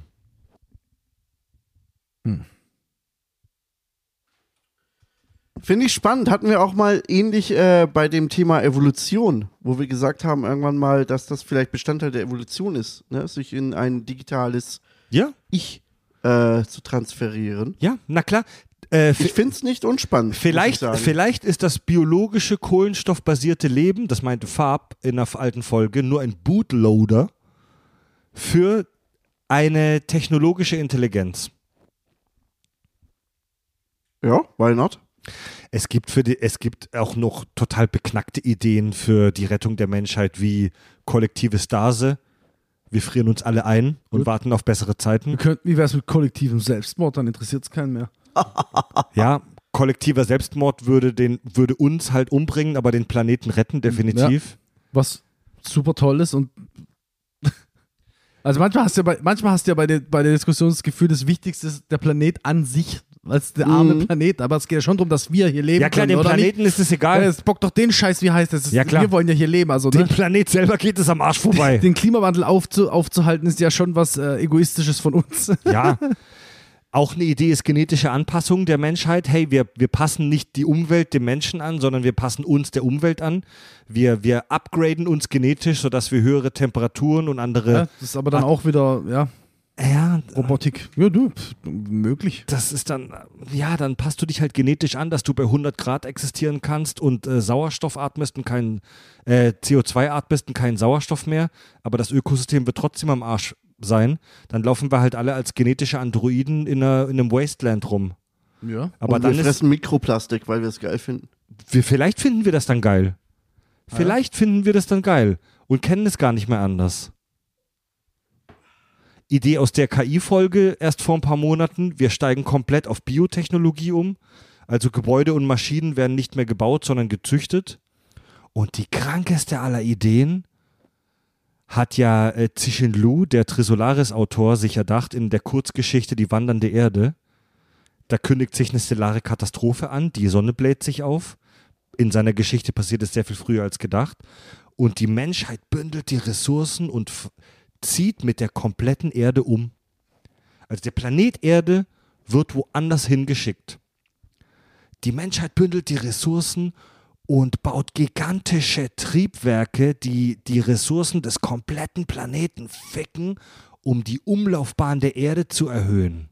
Finde ich spannend. Hatten wir auch mal ähnlich äh, bei dem Thema Evolution, wo wir gesagt haben irgendwann mal, dass das vielleicht Bestandteil der Evolution ist, ne? Sich in ein digitales Ja, Ich äh, zu transferieren. ja, na klar. Äh, Ich finde es nicht unspannend. muss Vielleicht, ich sagen. vielleicht ist das biologische, kohlenstoffbasierte Leben, das meinte Farb in der alten Folge, nur ein Bootloader für eine technologische Intelligenz. Ja, why not? Es gibt, für die, es gibt auch noch total beknackte Ideen für die Rettung der Menschheit, wie kollektive Stase. Wir frieren uns alle ein und Gut. warten auf bessere Zeiten. Wir könnten, wie wäre es mit kollektivem Selbstmord? Dann interessiert es keinen mehr. Ja, kollektiver Selbstmord würde, den, würde uns halt umbringen, aber den Planeten retten, definitiv. Was super toll ist und also manchmal hast du ja bei, manchmal hast du ja bei der, bei der Diskussion das Gefühl, das Wichtigste ist der Planet an sich, als der arme Mhm. Planet, aber es geht ja schon darum, dass wir hier leben Ja klar, können, dem oder Planeten nicht? ist es Ja, egal. es bockt doch den Scheiß, wie heißt das? Ja, klar. Wir wollen ja hier leben, also Dem ne? Planet selber geht es am Arsch vorbei. Den Klimawandel aufzu, aufzuhalten ist ja schon was äh, Egoistisches von uns. Ja. Auch eine Idee ist genetische Anpassung der Menschheit. Hey, wir, wir passen nicht die Umwelt dem Menschen an, sondern wir passen uns der Umwelt an. Wir, wir upgraden uns genetisch, sodass wir höhere Temperaturen und andere. Ja, das ist aber dann auch wieder, ja, Ja, Robotik. Ja, du, pff, möglich. das ist dann, ja, dann passt du dich halt genetisch an, dass du bei hundert Grad existieren kannst und äh, Sauerstoff atmest und kein äh, C O zwei atmest und keinen Sauerstoff mehr. Aber das Ökosystem wird trotzdem am Arsch sein. Dann laufen wir halt alle als genetische Androiden in, einer, in einem Wasteland rum. Ja. Aber und dann wir ist, fressen Mikroplastik, weil wir es geil finden. wir, vielleicht finden wir das dann geil. Vielleicht finden wir das dann geil und kennen es gar nicht mehr anders. Idee aus der K I-Folge erst vor ein paar Monaten. Wir steigen komplett auf Biotechnologie um. Also Gebäude und Maschinen werden nicht mehr gebaut, sondern gezüchtet. Und die krankeste aller Ideen hat ja äh, Cixin Liu, der Trisolaris-Autor, sich erdacht in der Kurzgeschichte Die wandernde Erde. Da kündigt sich eine stellare Katastrophe an, die Sonne bläht sich auf. In seiner Geschichte passiert es sehr viel früher als gedacht. Und die Menschheit bündelt die Ressourcen und f- zieht mit der kompletten Erde um. Also der Planet Erde wird woanders hingeschickt. Die Menschheit bündelt die Ressourcen und baut gigantische Triebwerke, die die Ressourcen des kompletten Planeten ficken, um die Umlaufbahn der Erde zu erhöhen.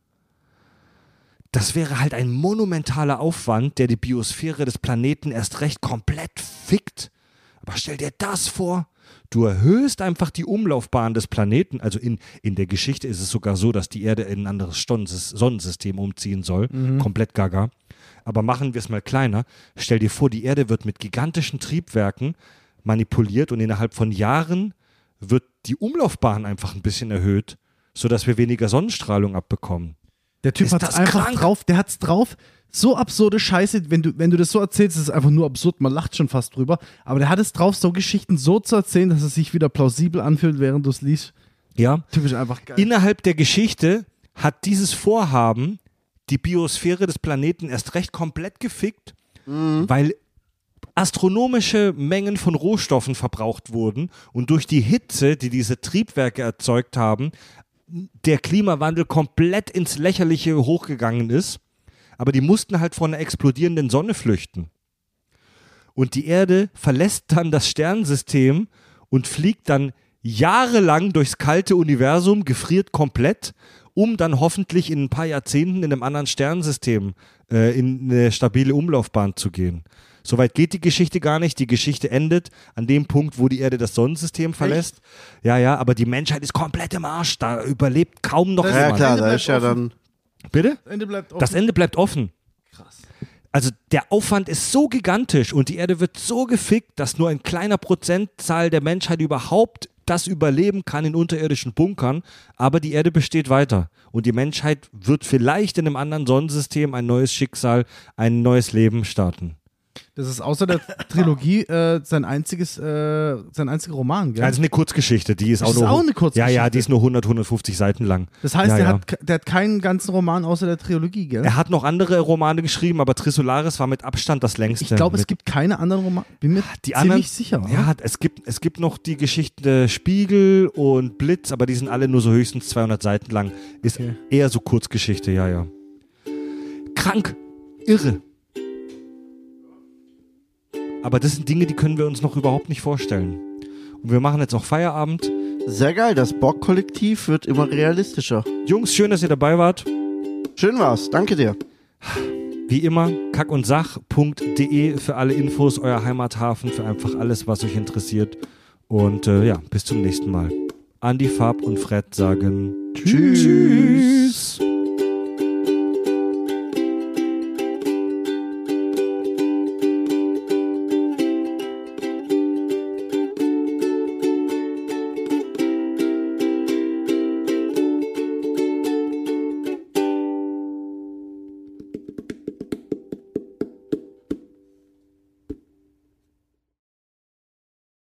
Das wäre halt ein monumentaler Aufwand, der die Biosphäre des Planeten erst recht komplett fickt. Aber stell dir das vor, du erhöhst einfach die Umlaufbahn des Planeten. Also in, in der Geschichte ist es sogar so, dass die Erde in ein anderes Stonnes- Sonnensystem umziehen soll. Komplett gaga. Aber machen wir es mal kleiner. Stell dir vor, die Erde wird mit gigantischen Triebwerken manipuliert und innerhalb von Jahren wird die Umlaufbahn einfach ein bisschen erhöht, sodass wir weniger Sonnenstrahlung abbekommen. Der Typ Ist hat das es einfach krank? drauf, der hat's drauf. So absurde Scheiße, wenn du, wenn du das so erzählst, ist es einfach nur absurd, man lacht schon fast drüber. Aber der hat es drauf, so Geschichten so zu erzählen, dass es sich wieder plausibel anfühlt, während du es liest. Ja. Typisch einfach geil. Innerhalb der Geschichte hat dieses Vorhaben die Biosphäre des Planeten erst recht komplett gefickt, weil astronomische Mengen von Rohstoffen verbraucht wurden und durch die Hitze, die diese Triebwerke erzeugt haben, der Klimawandel komplett ins Lächerliche hochgegangen ist. Aber die mussten halt vor einer explodierenden Sonne flüchten. Und die Erde verlässt dann das Sternensystem und fliegt dann jahrelang durchs kalte Universum, gefriert komplett, um dann hoffentlich in ein paar Jahrzehnten in einem anderen Sternensystem äh, in eine stabile Umlaufbahn zu gehen. Soweit geht die Geschichte gar nicht. Die Geschichte endet an dem Punkt, wo die Erde das Sonnensystem verlässt. Echt? Ja, ja, aber die Menschheit ist komplett im Arsch. Da überlebt kaum noch Das- Ja, jemand. klar, Ende da bleibt ist ja offen. dann. Bitte? Das Ende bleibt offen. Das Ende bleibt offen. Krass. Also der Aufwand ist so gigantisch und die Erde wird so gefickt, dass nur ein kleiner Prozentzahl der Menschheit überhaupt das überleben kann in unterirdischen Bunkern, aber die Erde besteht weiter und die Menschheit wird vielleicht in einem anderen Sonnensystem ein neues Schicksal, ein neues Leben starten. Das ist außer der Trilogie äh, sein einziges, äh, sein einziger Roman, gell? Also eine Kurzgeschichte, die ist Das auch ist nur auch eine Kurzgeschichte. Ja, ja, die ist nur hundert, hundertfünfzig Seiten lang. Das heißt, ja, der, ja. Hat, der hat keinen ganzen Roman außer der Trilogie, gell? Er hat noch andere Romane geschrieben, aber Trisolaris war mit Abstand das längste. Ich glaube, es Mit- gibt keine anderen Romane. Bin mir Die ziemlich anderen, sicher. oder? Ja, es gibt, es gibt noch die Geschichte Spiegel und Blitz, aber die sind alle nur so höchstens zweihundert Seiten lang. Ist Okay. eher so Kurzgeschichte, ja, ja. Krank, irre. Aber das sind Dinge, die können wir uns noch überhaupt nicht vorstellen. Und wir machen jetzt auch Feierabend. Sehr geil, das Borg-Kollektiv wird immer realistischer. Jungs, schön, dass ihr dabei wart. Schön war's, danke dir. Wie immer, kackundsach punkt de für alle Infos, euer Heimathafen, für einfach alles, was euch interessiert. Und äh, ja, bis zum nächsten Mal. Andi, Fab und Fred sagen Tschüss. Tschüss.